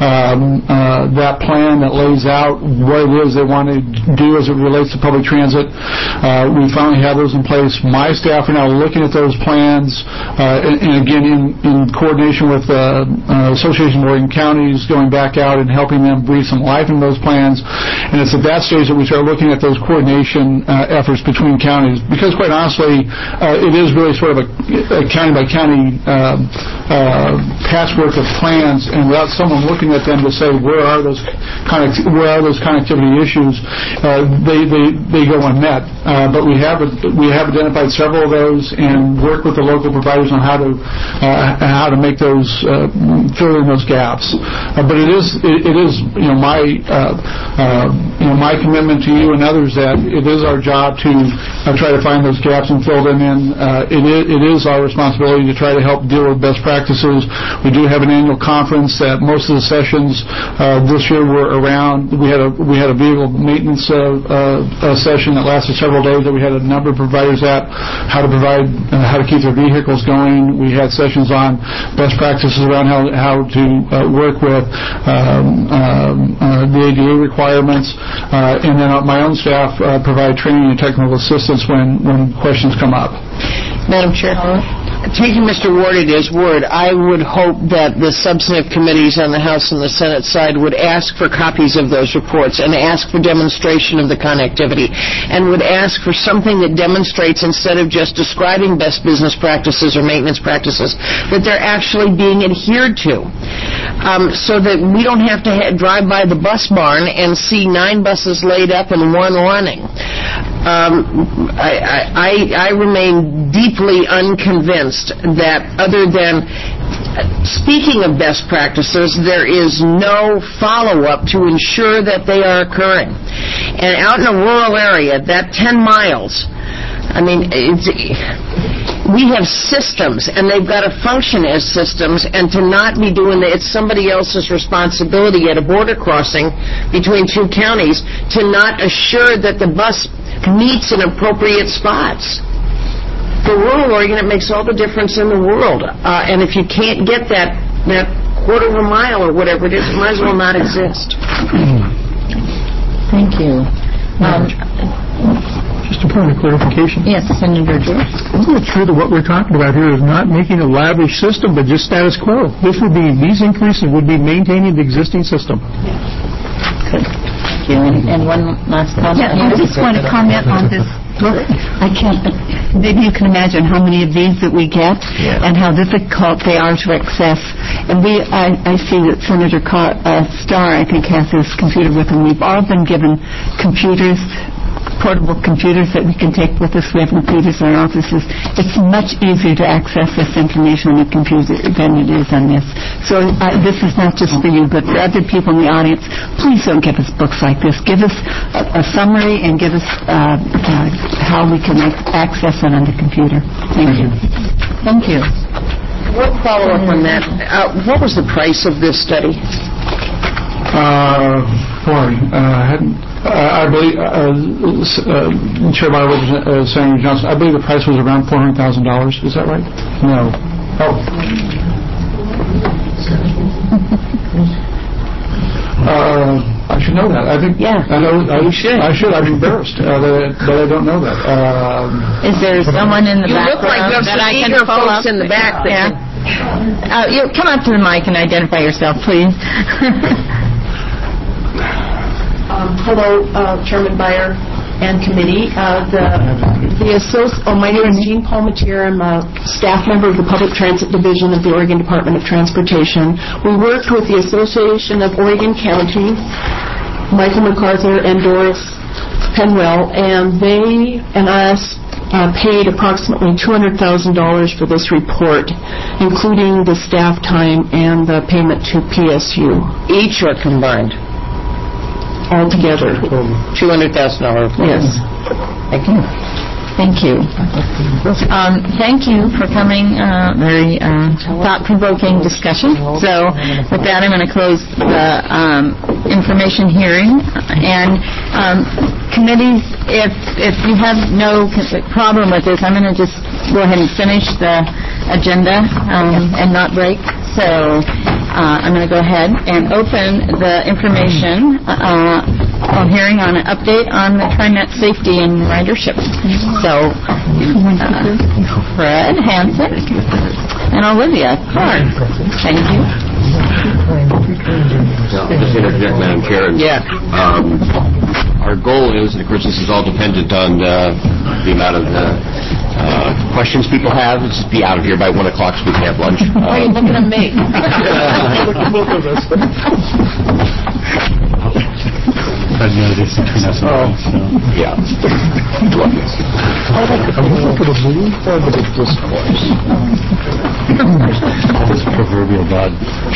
um, uh, that plan that lays out what it is they want to do as it relates to public transit. Uh, we finally have those in place. My staff are now looking at those plans, uh, and, and again, in, in coordination with the uh, uh, Association of Oregon Counties, going back out and helping them breathe some life in those plans. And it's at that stage that we start looking at those coordination uh, efforts between counties, because quite honestly, uh, it is really sort of a, a county-by-county uh, uh, patchwork of plans, and without someone looking at them to say where are those connect- where are those connectivity issues, uh, they, they, they go unmet. Uh, but we have we have identified several of those and worked with the local providers on how to uh, how to make those uh, fill in those gaps. Uh, but it is it, it is you know my uh, uh, you know my commitment to you and others that it is our job to uh, try to find those gaps and fill them in. Uh, it is it is our responsibility to try to help deal with best practices. We do have an annual conference that most of the sessions uh, this year were around. We had a we had a vehicle maintenance uh, uh, session that lasted several days that we had a number of providers at, how to provide, uh, how to keep their vehicles going. We had sessions on best practices around how how to uh, work with um, um, uh, the A D A requirements, uh, and then my own staff uh, provide training and technical assistance when, when questions come up. Madam Chair, taking Mister Ward at his word, I would hope that the substantive committees on the House and the Senate side would ask for copies of those reports and ask for demonstration of the connectivity, and would ask for something that demonstrates, instead of just describing best business practices or maintenance practices, that they're actually being adhered to, um, so that we don't have to ha- drive by the bus barn and see nine buses laid up and one running. Um, I, I, I remain deeply unconvinced that, other than speaking of best practices, there is no follow-up to ensure that they are occurring. And out in a rural area, that ten miles, I mean, it's, we have systems, and they've got to function as systems, and to not be doing that, it's somebody else's responsibility at a border crossing between two counties to not assure that the bus meets in appropriate spots. For rural Oregon, it makes all the difference in the world. Uh, and if you can't get that, that quarter of a mile or whatever it is, it might as well not exist. Thank you. Um, Just a point of clarification. Yes, Senator George. Isn't it true that what we're talking about here is not making a lavish system, but just status quo? This would be, these increases would be maintaining the existing system. Good. Thank you. And, and one last comment. Yeah, I just want to comment on this. I can't, maybe you can imagine how many of these that we get yeah. and how difficult they are to access. And we, I, I see that Senator Car, uh, Starr, I think, has his computer with him. We've all been given computers, portable computers that we can take with us. We have computers in our offices. It's much easier to access this information on a computer than it is on this. So uh, this is not just for you, but for other people in the audience. Please don't give us books like this. Give us a, a summary and give us uh, uh, how we can access it on the computer. Thank you. Thank you. What follow-up on that? Uh, what was the price of this study? Uh, boy, uh, hadn't, uh, I believe, uh, uh, Chair by uh, Senator Johnson, I believe the price was around four hundred thousand dollars. Is that right? No. Oh. uh, I should know that. I think. Yeah. I know. I, you should. I should. I'm embarrassed uh, that, that I don't know that. Um, Is there someone in the you background look like you have that some I can eager pull folks up? in the back that yeah. can... Uh, you come up to the mic and identify yourself, please. Um, hello, uh, Chairman Beyer and committee. Uh, the the associ- oh, my name is Jean Palmetier. I'm a staff member of the Public Transit Division of the Oregon Department of Transportation. We worked with the Association of Oregon County, Michael MacArthur and Doris Penwell, and they and us uh, paid approximately two hundred thousand dollars for this report, including the staff time and the payment to P S U. Each or combined? Altogether. two hundred thousand dollars. Yes. Thank you. Thank you. Um, thank you for coming. Uh, very uh, thought-provoking discussion. So, with that, I'm going to close the um, information hearing. And um, committees, if if you have no problem with this, I'm going to just go ahead and finish the agenda um, and not break. So, uh, I'm going to go ahead and open the information uh, on hearing on an update on the TriMet safety and ridership. So, uh, Fred Hansen and Olivia Clark. Thank you. I'll just interject, Madam Chair. Yeah. Um, our goal is, and of course this is all dependent on uh, the amount of uh, uh, questions people have, is to be out of here by one o'clock so we can have lunch. Why are you looking at me? This between us and oh. Yeah. I like a little bit of informative discourse. This proverbial dog.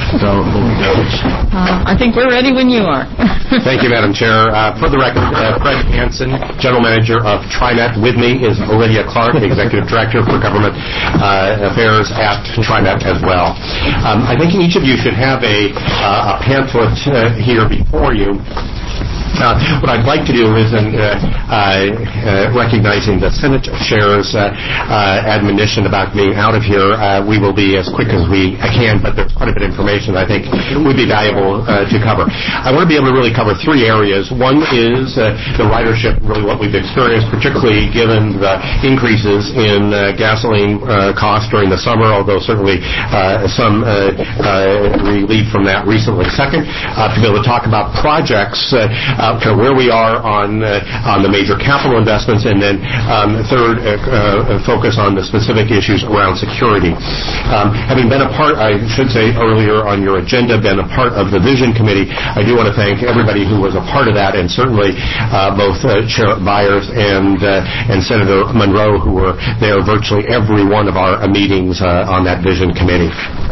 Uh, I think we're ready when you are. Thank you, Madam Chair. Uh, for the record, uh, Fred Hansen, General Manager of TriMet. With me is Olivia Clark, Executive Director for Government uh, Affairs at TriMet as well. Um, I think each of you should have a, uh, a pamphlet uh, here before you. Uh, what I'd like to do is, in uh, uh, recognizing the Senate Chair's uh, uh, admonition about being out of here, uh, we will be as quick as we can, but there's quite a bit of information I think would be valuable uh, to cover. I want to be able to really cover three areas. One is uh, the ridership, really what we've experienced, particularly given the increases in uh, gasoline uh, costs during the summer, although certainly uh, some uh, uh, relief from that recently. Second, uh, to be able to talk about projects, uh, Uh, kind of where we are on uh, on the major capital investments, and then um, third, uh, uh, focus on the specific issues around security. Um, having been a part, I should say earlier on your agenda, been a part of the Vision Committee, I do want to thank everybody who was a part of that, and certainly uh, both uh, Chair Byers and uh, and Senator Monroe, who were there virtually every one of our uh, meetings uh, on that Vision Committee.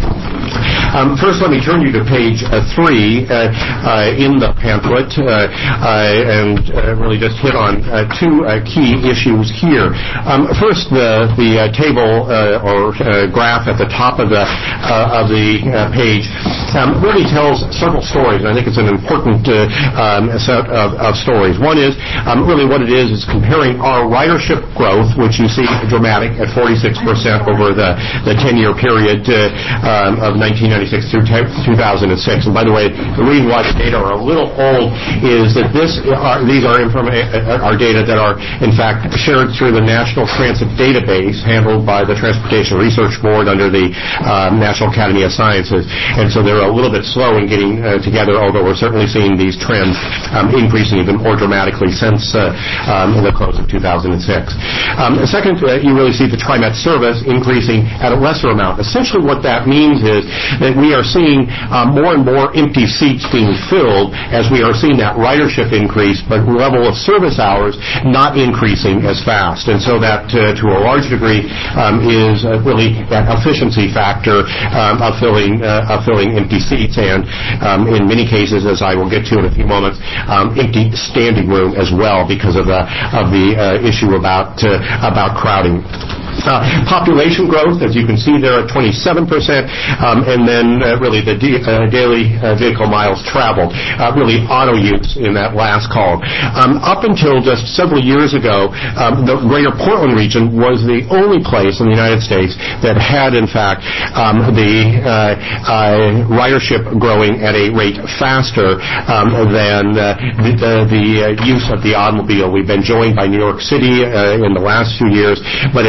Um, first, let me turn you to page uh, three uh, uh, in the pamphlet uh, uh, and uh, really just hit on uh, two uh, key issues here. Um, first, the the uh, table uh, or uh, graph at the top of the uh, of the uh, page um, really tells several stories, and I think it's an important uh, um, set of, of stories. One is um, really what it is is comparing our ridership growth, which you see dramatic at forty-six percent over the the ten-year period uh, um, of nineteen ninety-six through two thousand six. And by the way, the reason why the data are a little old is that this are, these are, informa- are data that are, in fact, shared through the National Transit Database handled by the Transportation Research Board under the um, National Academy of Sciences. And so they're a little bit slow in getting uh, together, although we're certainly seeing these trends um, increasing even more dramatically since uh, um, the close of two thousand six. Um, second, uh, you really see the TriMet service increasing at a lesser amount. Essentially what that means is that we are seeing uh, more and more empty seats being filled as we are seeing that ridership increase, but level of service hours not increasing as fast. And so that, uh, to a large degree, um, is uh, really that efficiency factor um, of filling uh, of filling empty seats, and um, in many cases, as I will get to in a few moments, um, empty standing room as well because of the of the uh, issue about uh, about crowding. Uh, population growth, as you can see there, at twenty-seven percent, um, and then uh, really the de- uh, daily uh, vehicle miles traveled, uh, really auto use in that last column. Um, up until just several years ago, um, the greater Portland region was the only place in the United States that had, in fact, um, the uh, uh, ridership growing at a rate faster um, than uh, the, the, the uh, use of the automobile. We've been joined by New York City uh, in the last few years, but it's that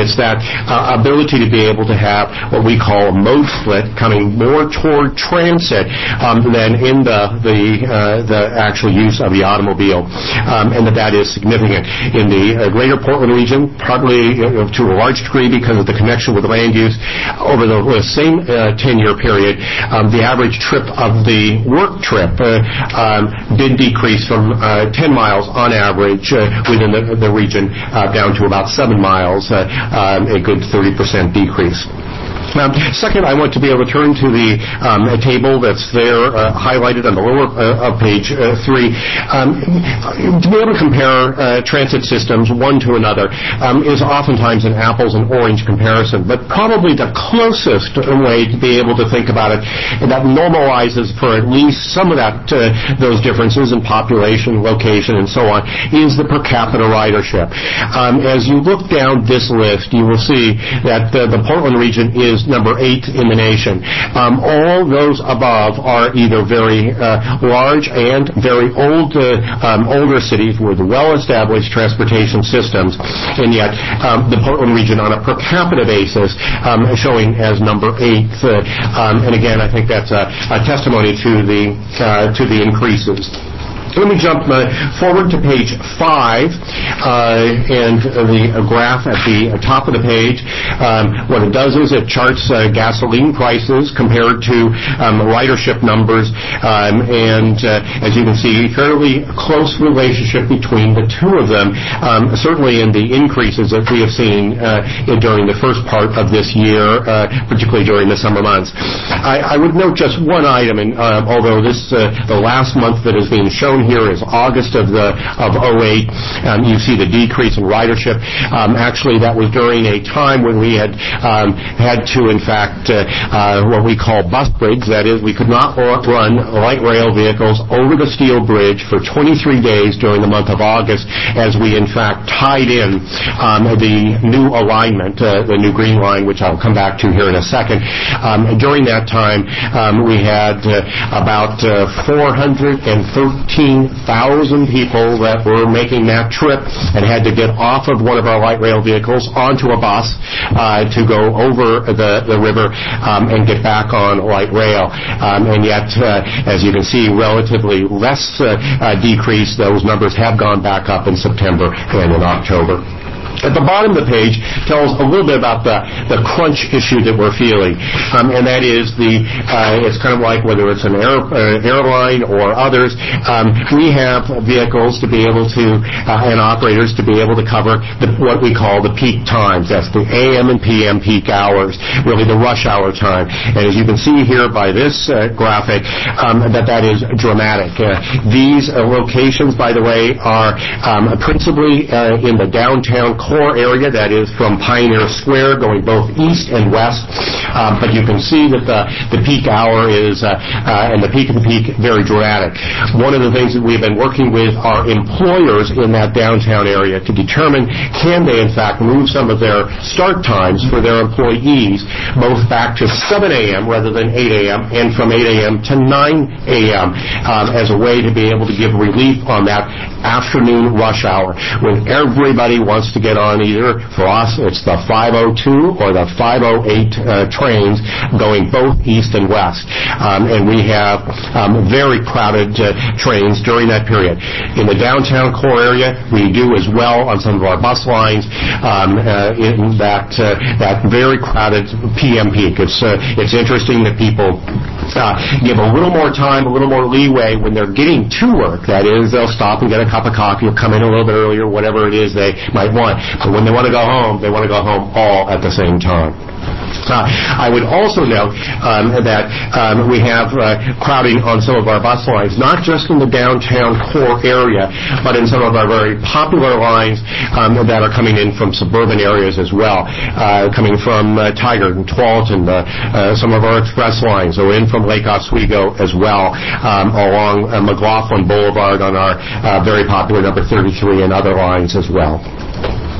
uh, ability to be able to have what we call a mode split coming more toward transit um, than in the the, uh, the actual use of the automobile, um, and that that is significant. In the uh, greater Portland region, partly uh, to a large degree because of the connection with land use, over the, the same uh, ten-year period, um, the average trip of the work trip uh, um, did decrease from uh, ten miles on average uh, within the, the region uh, down to about seven miles, uh, um, a good thirty percent decrease. Um, second, I want to be able to turn to the um, table that's there uh, highlighted on the lower uh, of page uh, three. Um, to be able to compare uh, transit systems one to another um, is oftentimes an apples and orange comparison, but probably the closest way to be able to think about it, and that normalizes for at least some of that uh, those differences in population, location, and so on, is the per capita ridership. Um, as you look down this list, you will see that uh, the Portland region is number eight in the nation. Um, all those above are either very uh, large and very old, uh, um, older cities with well-established transportation systems, and yet um, the Portland region on a per capita basis um, showing as number eight. Uh, um, and again, I think that's a, a testimony to the uh, to the increases. Let me jump uh, forward to page five uh, and uh, the uh, graph at the uh, top of the page. Um, what it does is it charts uh, gasoline prices compared to um, ridership numbers, um, and uh, as you can see, fairly close relationship between the two of them, um, certainly in the increases that we have seen uh, during the first part of this year, uh, particularly during the summer months. I, I would note just one item, and uh, although this uh, the last month that is being shown here is August of the of oh eight. Um, you see the decrease in ridership. Um, actually, that was during a time when we had um, had to, in fact, uh, uh, what we call bus bridge. That is, we could not run light rail vehicles over the steel bridge for twenty-three days during the month of August, as we, in fact, tied in um, the new alignment, uh, the new green line, which I'll come back to here in a second. Um, during that time, um, we had uh, about uh, four hundred thirteen thousand people that were making that trip and had to get off of one of our light rail vehicles onto a bus uh, to go over the, the river um, and get back on light rail. Um, and yet, uh, as you can see, relatively less uh, uh, decrease. Those numbers have gone back up in September and in October. At the bottom of the page tells a little bit about the, the crunch issue that we're feeling, um, and that is the, uh, it's kind of like whether it's an air, uh, airline or others, um, we have vehicles to be able to, uh, and operators to be able to cover the, what we call the peak times. That's the A M and P M peak hours, really the rush hour time. And as you can see here by this uh, graphic, um, that that is dramatic. Uh, these uh, locations, by the way, are um, principally uh, in the downtown core area, that is from Pioneer Square going both east and west, um, but you can see that the, the peak hour is, uh, uh, and the peak of the peak, very dramatic. One of the things that we've been working with our employers in that downtown area to determine can they in fact move some of their start times for their employees both back to seven a.m. rather than eight a.m. and from eight a.m. to nine a.m. Um, as a way to be able to give relief on that afternoon rush hour when everybody wants to get on either, for us, it's the five oh two or the five oh eight uh, trains going both east and west. Um, and we have um, very crowded uh, trains during that period. In the downtown core area, we do as well on some of our bus lines um, uh, in that uh, that very crowded P M peak. It's, uh, it's interesting that people uh, give a little more time, a little more leeway when they're getting to work. That is, they'll stop and get a cup of coffee or come in a little bit earlier, whatever it is they might want. But when they want to go home, they want to go home all at the same time. Uh, I would also note um, that um, we have uh, crowding on some of our bus lines, not just in the downtown core area, but in some of our very popular lines um, that are coming in from suburban areas as well, uh, coming from uh, Tigard and Tualatin, uh, uh, some of our express lines are in from Lake Oswego as well, um, along uh, McLaughlin Boulevard on our uh, very popular number thirty-three and other lines as well.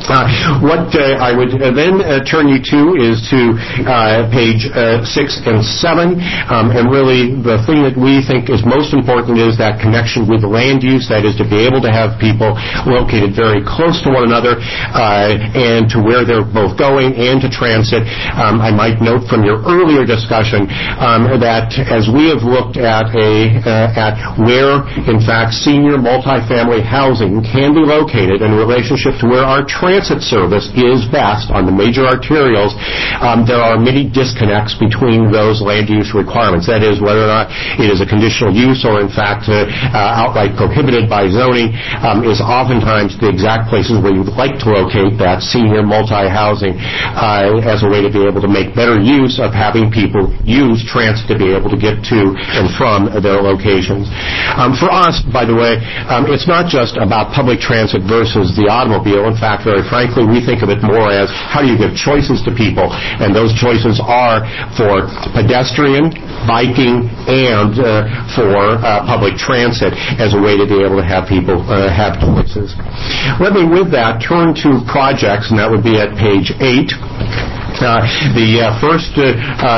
Uh, what uh, I would uh, then uh, turn you to is to uh, page uh, six and seven, um, and really the thing that we think is most important is that connection with land use, that is to be able to have people located very close to one another uh, and to where they're both going and to transit. Um, I might note from your earlier discussion um, that as we have looked at a uh, at where, in fact, senior multifamily housing can be located in relationship to where our transit service is best on the major arterials, um, there are many disconnects between those land use requirements. That is, whether or not it is a conditional use or, in fact, uh, uh, outright prohibited by zoning, um, is oftentimes the exact places where you'd like to locate that senior multi-housing uh, as a way to be able to make better use of having people use transit to be able to get to and from their locations. Um, for us, by the way, um, it's not just about public transit versus the automobile. In fact, very frankly, we think of it more as how do you give choices to people, and those choices are for pedestrian, biking, and uh, for uh, public transit as a way to be able to have people uh, have choices. Let me, with that, turn to projects, and that would be at page eight. Uh, the uh, first uh,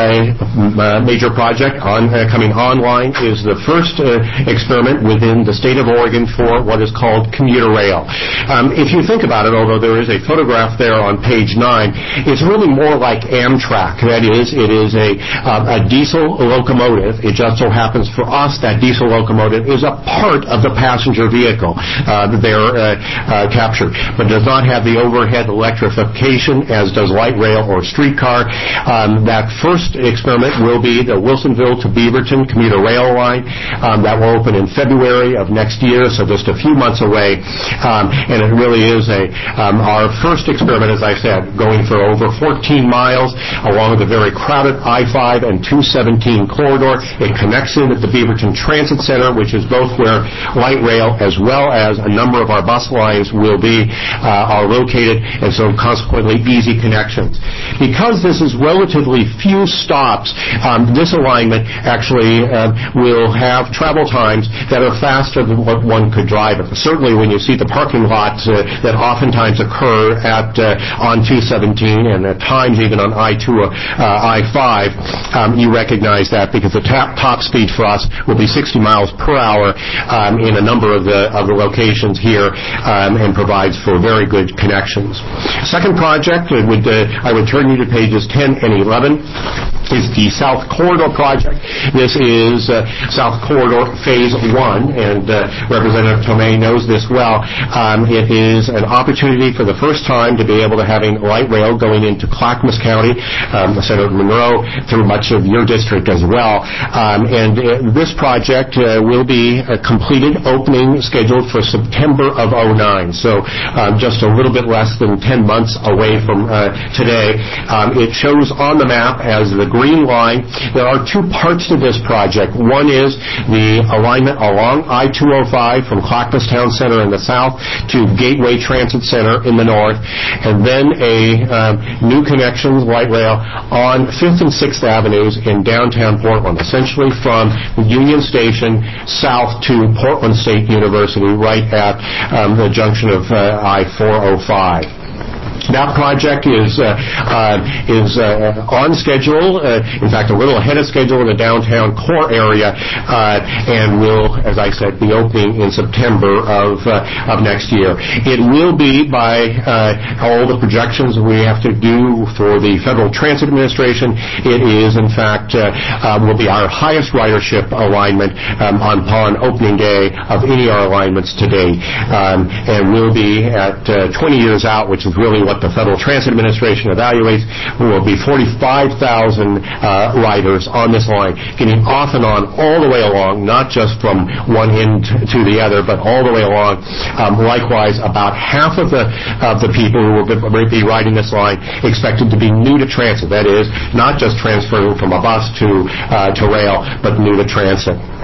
uh, major project on, uh, coming online is the first uh, experiment within the state of Oregon for what is called commuter rail. Um, if you think about it, although there is a photograph there on page nine, it's really more like Amtrak. That is, it is a, uh, a diesel locomotive. It just so happens for us that diesel locomotive is a part of the passenger vehicle uh, that they're uh, uh, captured, but does not have the overhead electrification as does light rail or streetcar. Um, that first experiment will be the Wilsonville to Beaverton commuter rail line. Um, that will open in February of next year, so just a few months away. Um, and it really is a um, our first experiment, as I said, going for over fourteen miles along the very crowded I five and two seventeen corridor. It connects in at the Beaverton Transit Center, which is both where light rail as well as a number of our bus lines will be uh, are located, and so consequently easy connections. Because this is relatively few stops, um, this alignment actually uh, will have travel times that are faster than what one could drive it. Certainly when you see the parking lots uh, that oftentimes occur at uh, on two seventeen and at times even on I two, uh, I five, um, you recognize that because the top, top speed for us will be sixty miles per hour um, in a number of the, of the locations here um, and provides for very good connections. Second project, it would, uh, I would turn you to pages ten and eleven, is the South Corridor project. This is uh, South Corridor Phase one, and uh, Representative Tomei knows this well. Um, it is an opportunity for the first time to be able to having light rail going into Clackamas County, um, Senator Monroe, through much of your district as well. Um, and uh, this project uh, will be uh, completed, opening scheduled for September of oh nine, so um, just a little bit less than ten months away from uh, today. Um, it shows on the map as the green line. There are two parts to this project. One is the alignment along I two oh five from Clackamas Town Center in the south to Gateway Transit Center in the north, and then a um, new connections, light rail, on fifth and sixth Avenues in downtown Portland, essentially from Union Station south to Portland State University, right at um, the junction of uh, I four oh five. That project is uh, uh, is uh, on schedule, uh, in fact, a little ahead of schedule in the downtown core area, uh, and will, as I said, be opening in September of uh, of next year. It will be, by uh, all the projections we have to do for the Federal Transit Administration, it is, in fact, uh, uh, will be our highest ridership alignment um, upon opening day of any of our alignments to date, um, and will be at uh, twenty years out, which is really what the Federal Transit Administration evaluates. Will be forty-five thousand uh, riders on this line, getting off and on all the way along, not just from one end to the other, but all the way along. Um, likewise, about half of the of the people who will be riding this line expected to be new to transit. That is, not just transferring from a bus to uh, to rail, but new to transit.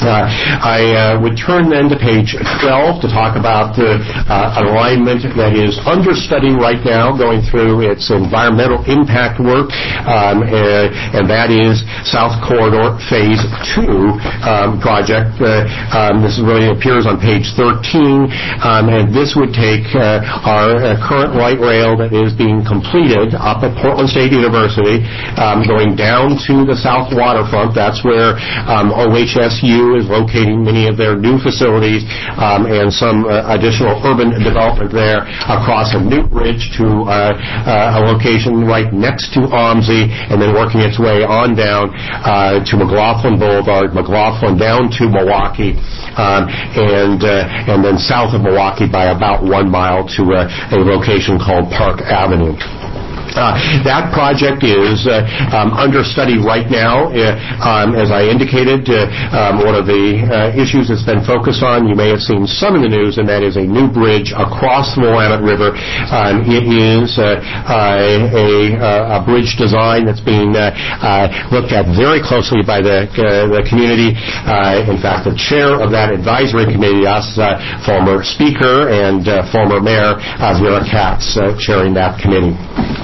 Uh, I uh, would turn then to page twelve to talk about uh, uh, an alignment that is under study right now, going through its environmental impact work, um, and, and that is South Corridor Phase two um, project. Uh, um, this really appears on page thirteen, um, and this would take uh, our uh, current light rail that is being completed up at Portland State University, um, going down to the south waterfront. That's where um, O H S U is locating many of their new facilities, um, and some uh, additional urban development there across a new bridge to uh, uh, a location right next to O M S I, and then working its way on down uh, to McLaughlin Boulevard, McLaughlin down to Milwaukee, um, and uh, and then south of Milwaukee by about one mile to uh, a location called Park Avenue. Uh, that project is uh, um, under study right now. Uh, um, as I indicated, uh, um, one of the uh, issues that's been focused on, you may have seen some in the news, and that is a new bridge across the Willamette River. Um, it is uh, uh, a, a bridge design that's being uh, uh, looked at very closely by the, uh, the community. Uh, in fact, the chair of that advisory committee, us, uh, former speaker and uh, former mayor, uh, Vera Katz, uh, chairing that committee.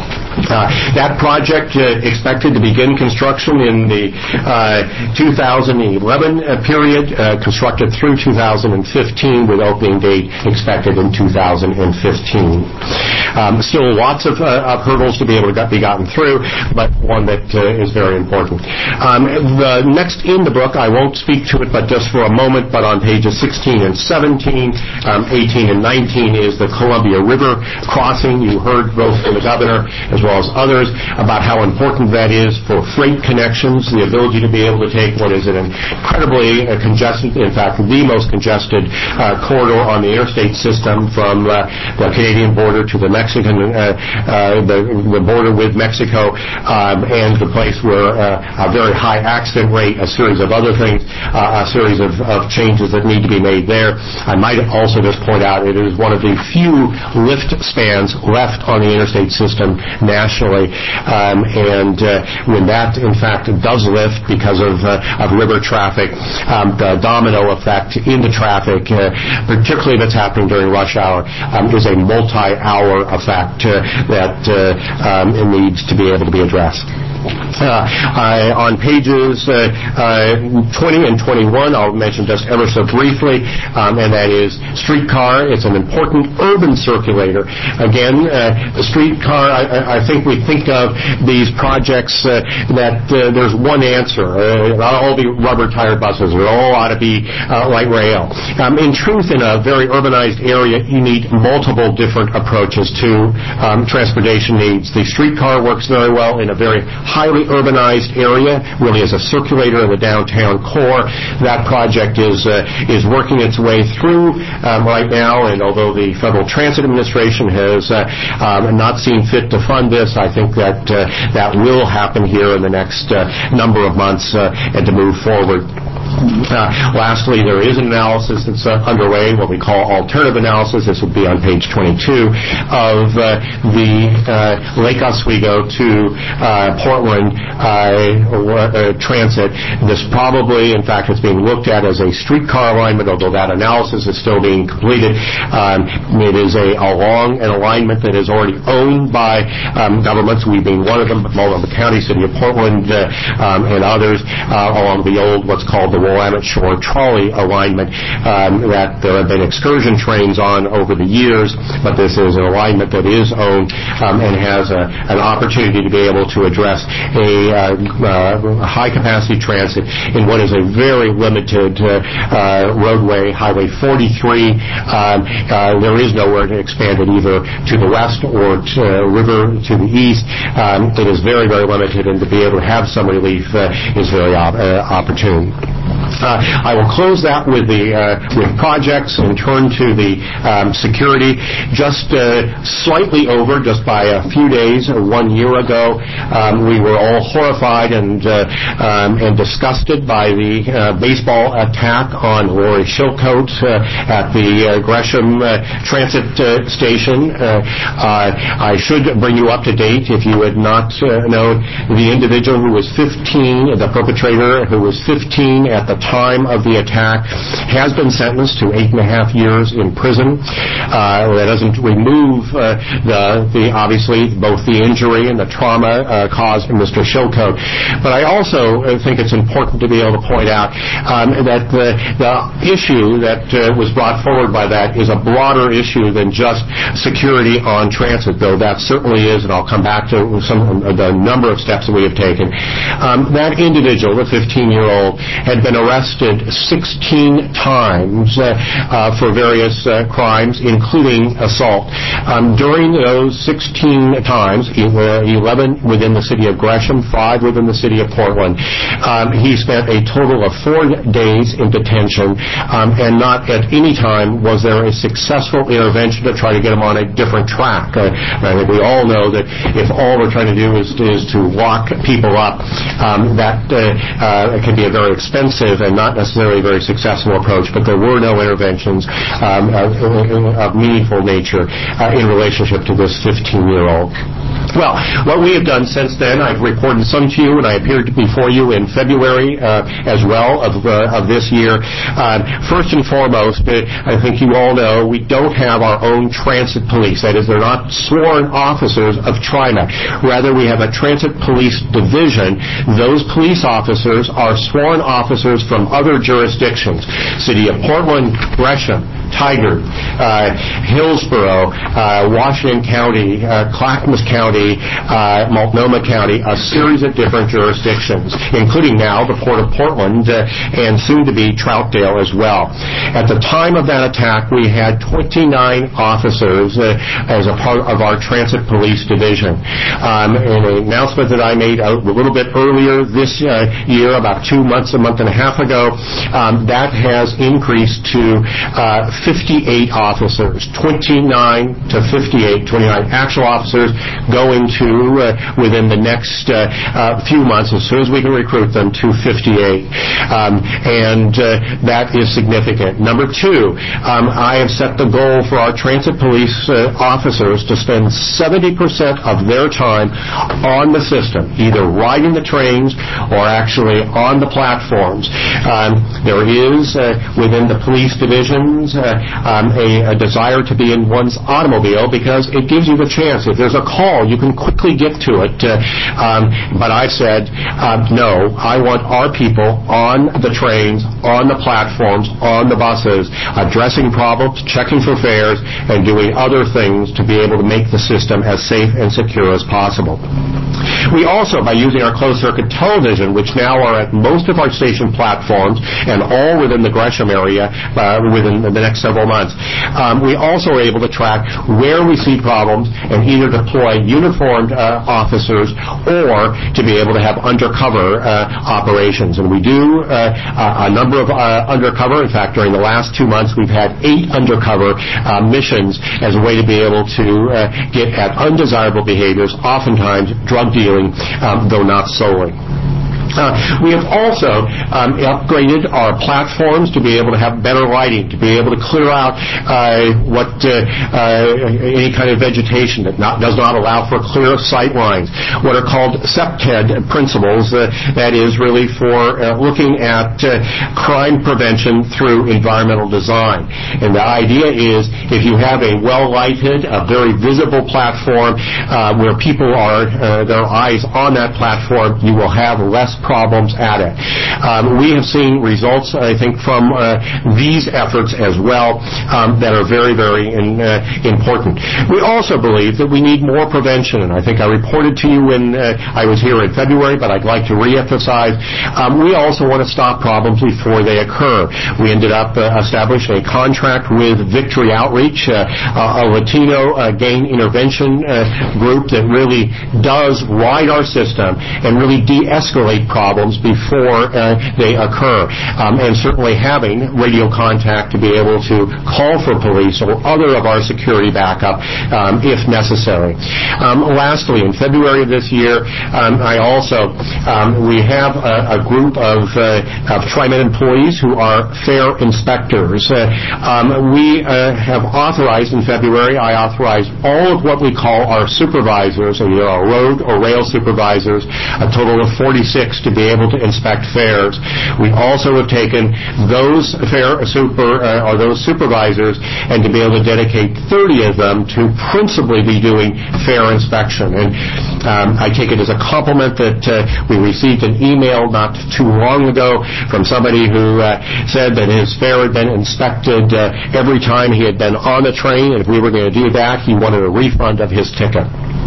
Uh, that project uh, expected to begin construction in the uh, two thousand eleven uh, period, uh, constructed through two thousand fifteen, with opening date expected in two thousand fifteen. Um, still lots of, uh, of hurdles to be able to be gotten through, but one that uh, is very important. Um, the next in the book, I won't speak to it, but just for a moment, but on pages sixteen and seventeen, um, eighteen and nineteen is the Columbia River crossing. You heard both from the governor as well as others about how important that is for freight connections, the ability to be able to take what is an incredibly uh, congested, in fact, the most congested uh, corridor on the interstate system from uh, the Canadian border to the Mexican, uh, uh, the, the border with Mexico, um, and the place where uh, a very high accident rate, a series of other things, uh, a series of, of changes that need to be made there. I might also just point out it is one of the few lift spans left on the interstate system nationally, um, and uh, when that in fact does lift because of, uh, of river traffic, um, the domino effect into traffic, uh, particularly that's happening during rush hour, um, is a multi-hour effect uh, that uh, um, it needs to be able to be addressed. Uh, I, on pages uh, uh, twenty and twenty-one, I'll mention just ever so briefly, um, and that is streetcar. It's an important urban circulator. Again, uh, the streetcar, I, I think we think of these projects uh, that uh, there's one answer. Uh, it ought to all be rubber-tired buses. It all ought to be uh, light rail. Um, in truth, in a very urbanized area, you need multiple different approaches to um, transportation needs. The streetcar works very well in a very highly urbanized area, really as a circulator in the downtown core. That project is uh, is working its way through um, right now, and although the Federal Transit Administration has uh, um, not seen fit to fund this, I think that uh, that will happen here in the next uh, number of months uh, and to move forward. Uh, lastly, there is an analysis that's uh, underway, what we call alternative analysis. This would be on page twenty-two, of uh, the uh, Lake Oswego to uh, Portland uh, uh, transit. This probably, in fact, is being looked at as a streetcar alignment, although that analysis is still being completed. Um, it is a along an alignment that is already owned by um, governments, we being one of them, but Multnomah County, City of Portland, uh, um, and others, uh, along the old, what's called the Willamette Shore trolley alignment, um, that there have been excursion trains on over the years, but this is an alignment that is owned um, and has a, an opportunity to be able to address a uh, uh, high-capacity transit in what is a very limited uh, uh, roadway, Highway forty-three. Um, uh, there is nowhere to expand it either to the west or to uh, river to the east. Um, it is very, very limited, and to be able to have some relief uh, is very op- uh, opportune. Uh, I will close that with the uh, with projects and turn to the um, security. Just uh, slightly over, just by a few days, one year ago, um, we were all horrified and uh, um, and disgusted by the uh, baseball attack on Lori Shillcoat uh, at the uh, Gresham uh, Transit uh, Station. Uh, uh, I should bring you up to date if you had not uh, known the individual who was fifteen, the perpetrator who was fifteen at the time of the attack has been sentenced to eight and a half years in prison. Uh, that doesn't remove uh, the, the obviously both the injury and the trauma uh, caused by Mister Chilcote. But I also uh, think it's important to be able to point out um, that the, the issue that uh, was brought forward by that is a broader issue than just security on transit, though that certainly is, and I'll come back to some of the number of steps that we have taken. Um, that individual, the fifteen-year-old, had been arrested sixteen times uh, uh, for various uh, crimes, including assault. Um, during those sixteen times, eleven within the city of Gresham, five within the city of Portland, um, he spent a total of four days in detention, um, and not at any time was there a successful intervention to try to get him on a different track. Uh, I think we all know that if all we're trying to do is, is to lock people up, um, that uh, uh, can be a very expensive and not necessarily a very successful approach, but there were no interventions um, of, of meaningful nature uh, in relationship to this fifteen-year-old. Well, what we have done since then, I've reported some to you, and I appeared before you in February uh, as well of, uh, of this year. Uh, first and foremost, uh, I think you all know we don't have our own transit police. That is, they're not sworn officers of TriMet. Rather, we have a transit police division. Those police officers are sworn officers from other jurisdictions. City of Portland, Gresham, Tigard, uh, Hillsborough, uh, Washington County, uh, Clackamas County, uh, Multnomah County, a series of different jurisdictions, including now the Port of Portland uh, and soon to be Troutdale as well. At the time of that attack, we had twenty-nine officers uh, as a part of our transit police division. Um, in an announcement that I made a little bit earlier this uh, year, about two months, a month and a half ago, um, that has increased to uh, fifty-eight officers, twenty-nine to fifty-eight, twenty-nine actual officers going to, uh, within the next uh, uh, few months, as soon as we can recruit them, to fifty-eight. Um, and uh, that is significant. Number two, um, I have set the goal for our transit police uh, officers to spend seventy percent of their time on the system, either riding the trains or actually on the platforms. Um, there is, uh, within the police divisions, uh, um, a, a desire to be in one's automobile because it gives you the chance. If there's a call, you can quickly get to it. Uh, um, but I've said, uh, no, I want our people on the trains, on the platforms, on the buses, addressing problems, checking for fares, and doing other things to be able to make the system as safe and secure as possible. We also, by using our closed-circuit television, which now are at most of our station platforms and all within the Gresham area uh, within the next several months, um, we also are able to track where we see problems and either deploy uniformed uh, officers or to be able to have undercover uh, operations. And we do uh, a number of uh, undercover. In fact, during the last two months, we've had eight undercover uh, missions as a way to be able to uh, get at undesirable behaviors, oftentimes drug dealing, um, though not solely. Uh, we have also um, upgraded our platforms to be able to have better lighting, to be able to clear out uh, what uh, uh, any kind of vegetation that not, does not allow for clear sight lines. What are called SEPTED principles, uh, that is really for uh, looking at uh, crime prevention through environmental design. And the idea is if you have a well-lighted, a very visible platform uh, where people are, uh, their eyes on that platform, you will have less problems at it. Um, we have seen results, I think, from uh, these efforts as well um, that are very, very in, uh, important. We also believe that we need more prevention, and I think I reported to you when uh, I was here in February, but I'd like to reemphasize, um, we also want to stop problems before they occur. We ended up uh, establishing a contract with Victory Outreach, uh, a Latino uh, gang intervention uh, group that really does ride our system and really de-escalate problems before uh, they occur. Um, and certainly having radio contact to be able to call for police or other of our security backup um, if necessary. Um, lastly, in February of this year, um, I also, um, we have a, a group of, uh, of TriMet employees who are fare inspectors. Uh, um, we uh, have authorized in February, I authorized all of what we call our supervisors, either our road or rail supervisors, a total of forty-six folks to be able to inspect fairs. We also have taken those fair super uh, or those supervisors and to be able to dedicate thirty of them to principally be doing fair inspection. And um, I take it as a compliment that uh, we received an email not too long ago from somebody who uh, said that his fair had been inspected uh, every time he had been on the train, and if we were going to do that, he wanted a refund of his ticket.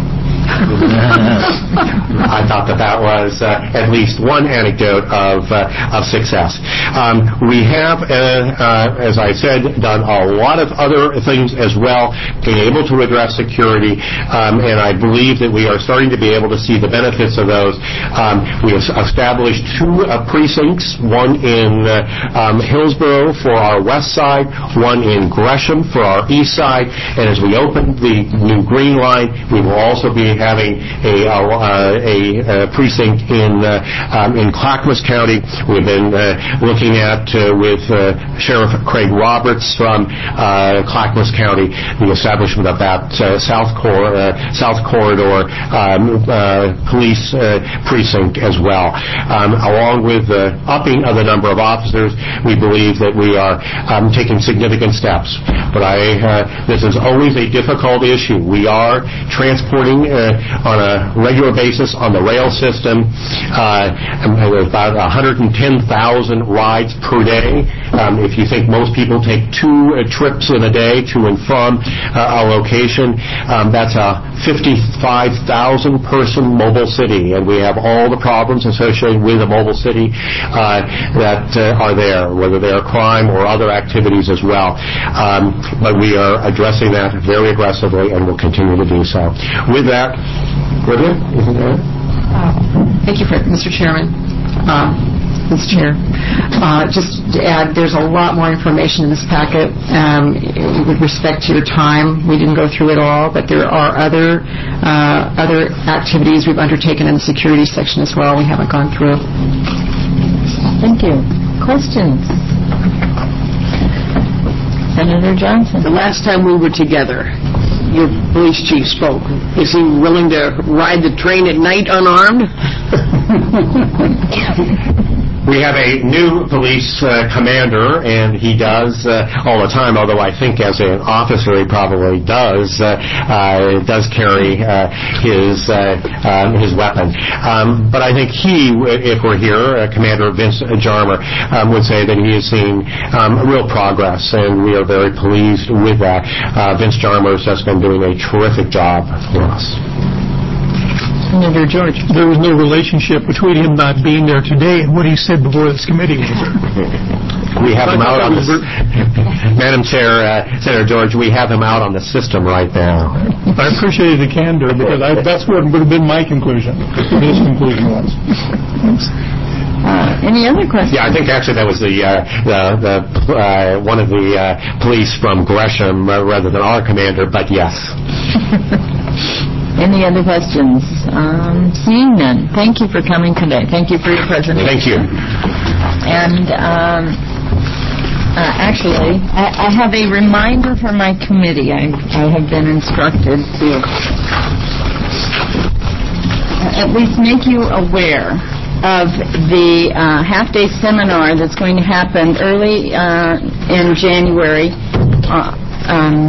I thought that that was uh, at least one anecdote of uh, of success. Um, we have, uh, uh, as I said, done a lot of other things as well, being able to address security, um, and I believe that we are starting to be able to see the benefits of those. Um, we have established two uh, precincts, one in uh, um, Hillsborough for our west side, one in Gresham for our east side, and as we open the new Green Line, we will also be having a, uh, a, a precinct in uh, um, in Clackamas County. We've been uh, looking at uh, with uh, Sheriff Craig Roberts from uh, Clackamas County the establishment of that uh, South Cor- uh, South Corridor um, uh, police uh, precinct as well. Um, along with uh, upping of the number of officers, we believe that we are um, taking significant steps. But I, uh, this is always a difficult issue. We are transporting uh, on a regular basis on the rail system, uh, about one hundred ten thousand rides per day. Um, if you think most people take two uh, trips in a day to and from uh, a location, um, that's a fifty-five thousand person mobile city, and we have all the problems associated with a mobile city uh, that uh, are there, whether they are crime or other activities as well. Um, but we are addressing that very aggressively and will continue to do so. With that, Lydia, isn't that? Uh, thank you, Mister Chairman. Uh, Mister Chair. Uh, just to add, there's a lot more information in this packet um, with respect to your time. We didn't go through it all, but there are other uh, other activities we've undertaken in the security section as well we haven't gone through. Thank you. Questions? Senator Johnson. The last time we were together, your police chief spoke. Is he willing to ride the train at night unarmed? We have a new police uh, commander, and he does uh, all the time, although I think as an officer he probably does uh, uh, does carry uh, his uh, um, his weapon. Um, but I think he, if we're here, uh, Commander Vince Jarmer, um, would say that he has seen um, real progress, and we are very pleased with that. Uh, Vince Jarmer has just been doing a terrific job for us. Senator George. There was no relationship between him not being there today and what he said before this committee was there. We have him out on the... Madam Chair, uh, Senator George, we have him out on the system right now. I appreciated the candor because I, that's what would have been my conclusion. His conclusion was. Uh, any other questions? Yeah, I think actually that was the uh, the, the uh, one of the uh, police from Gresham uh, rather than our commander, but yes. Any other questions? Um, seeing none. Thank you for coming today. Thank you for your presentation. Thank you. And um, uh, actually, I, I have a reminder for my committee. I, I have been instructed to at least make you aware of the uh, half-day seminar that's going to happen early uh, in January uh, um,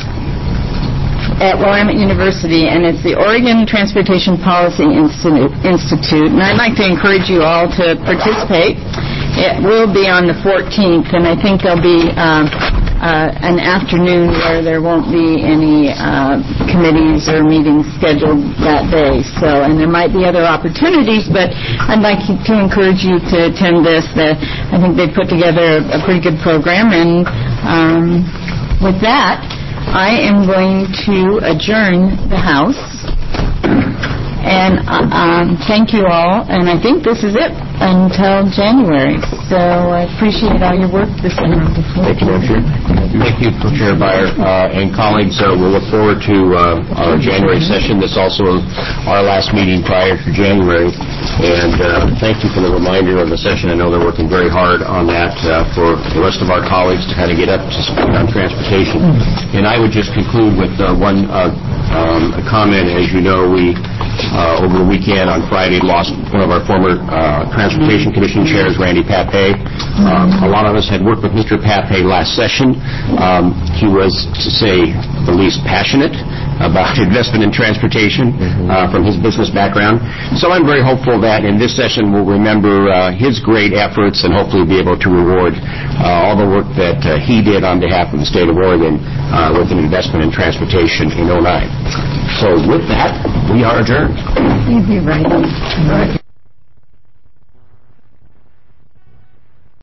at Willamette University, and it's the Oregon Transportation Policy Institute, and I'd like to encourage you all to participate. It will be on the fourteenth, and I think there'll be uh, uh, an afternoon where there won't be any uh, committees or meetings scheduled that day. So, and there might be other opportunities, but I'd like to encourage you to attend this. The, I think they've put together a pretty good program, and um, with that, I am going to adjourn the House, and uh, um, thank you all, and I think this is it until January. So I appreciate all your work this summer. Thank you, Madam Chair. Thank you, Chair Beyer uh, and colleagues. Uh, we'll look forward to uh, our January session. This also is our last meeting prior to January, and uh, thank you for the reminder of the session. I know they're working very hard on that uh, for the rest of our colleagues to kind of get up to speed on transportation. And I would just conclude with uh, one uh, um, comment. As you know, we uh, over the weekend on Friday lost one of our former uh, Transportation Commission chairs, Randy Pape. Um, a lot of us had worked with Mister Pape last session. Um, he was, to say the least, passionate about investment in transportation uh, from his business background. So I'm very hopeful that in this session we'll remember uh, his great efforts and hopefully be able to reward uh, all the work that uh, he did on behalf of the state of Oregon uh, with an investment in transportation in oh nine. So with that, we are adjourned. You'd be right.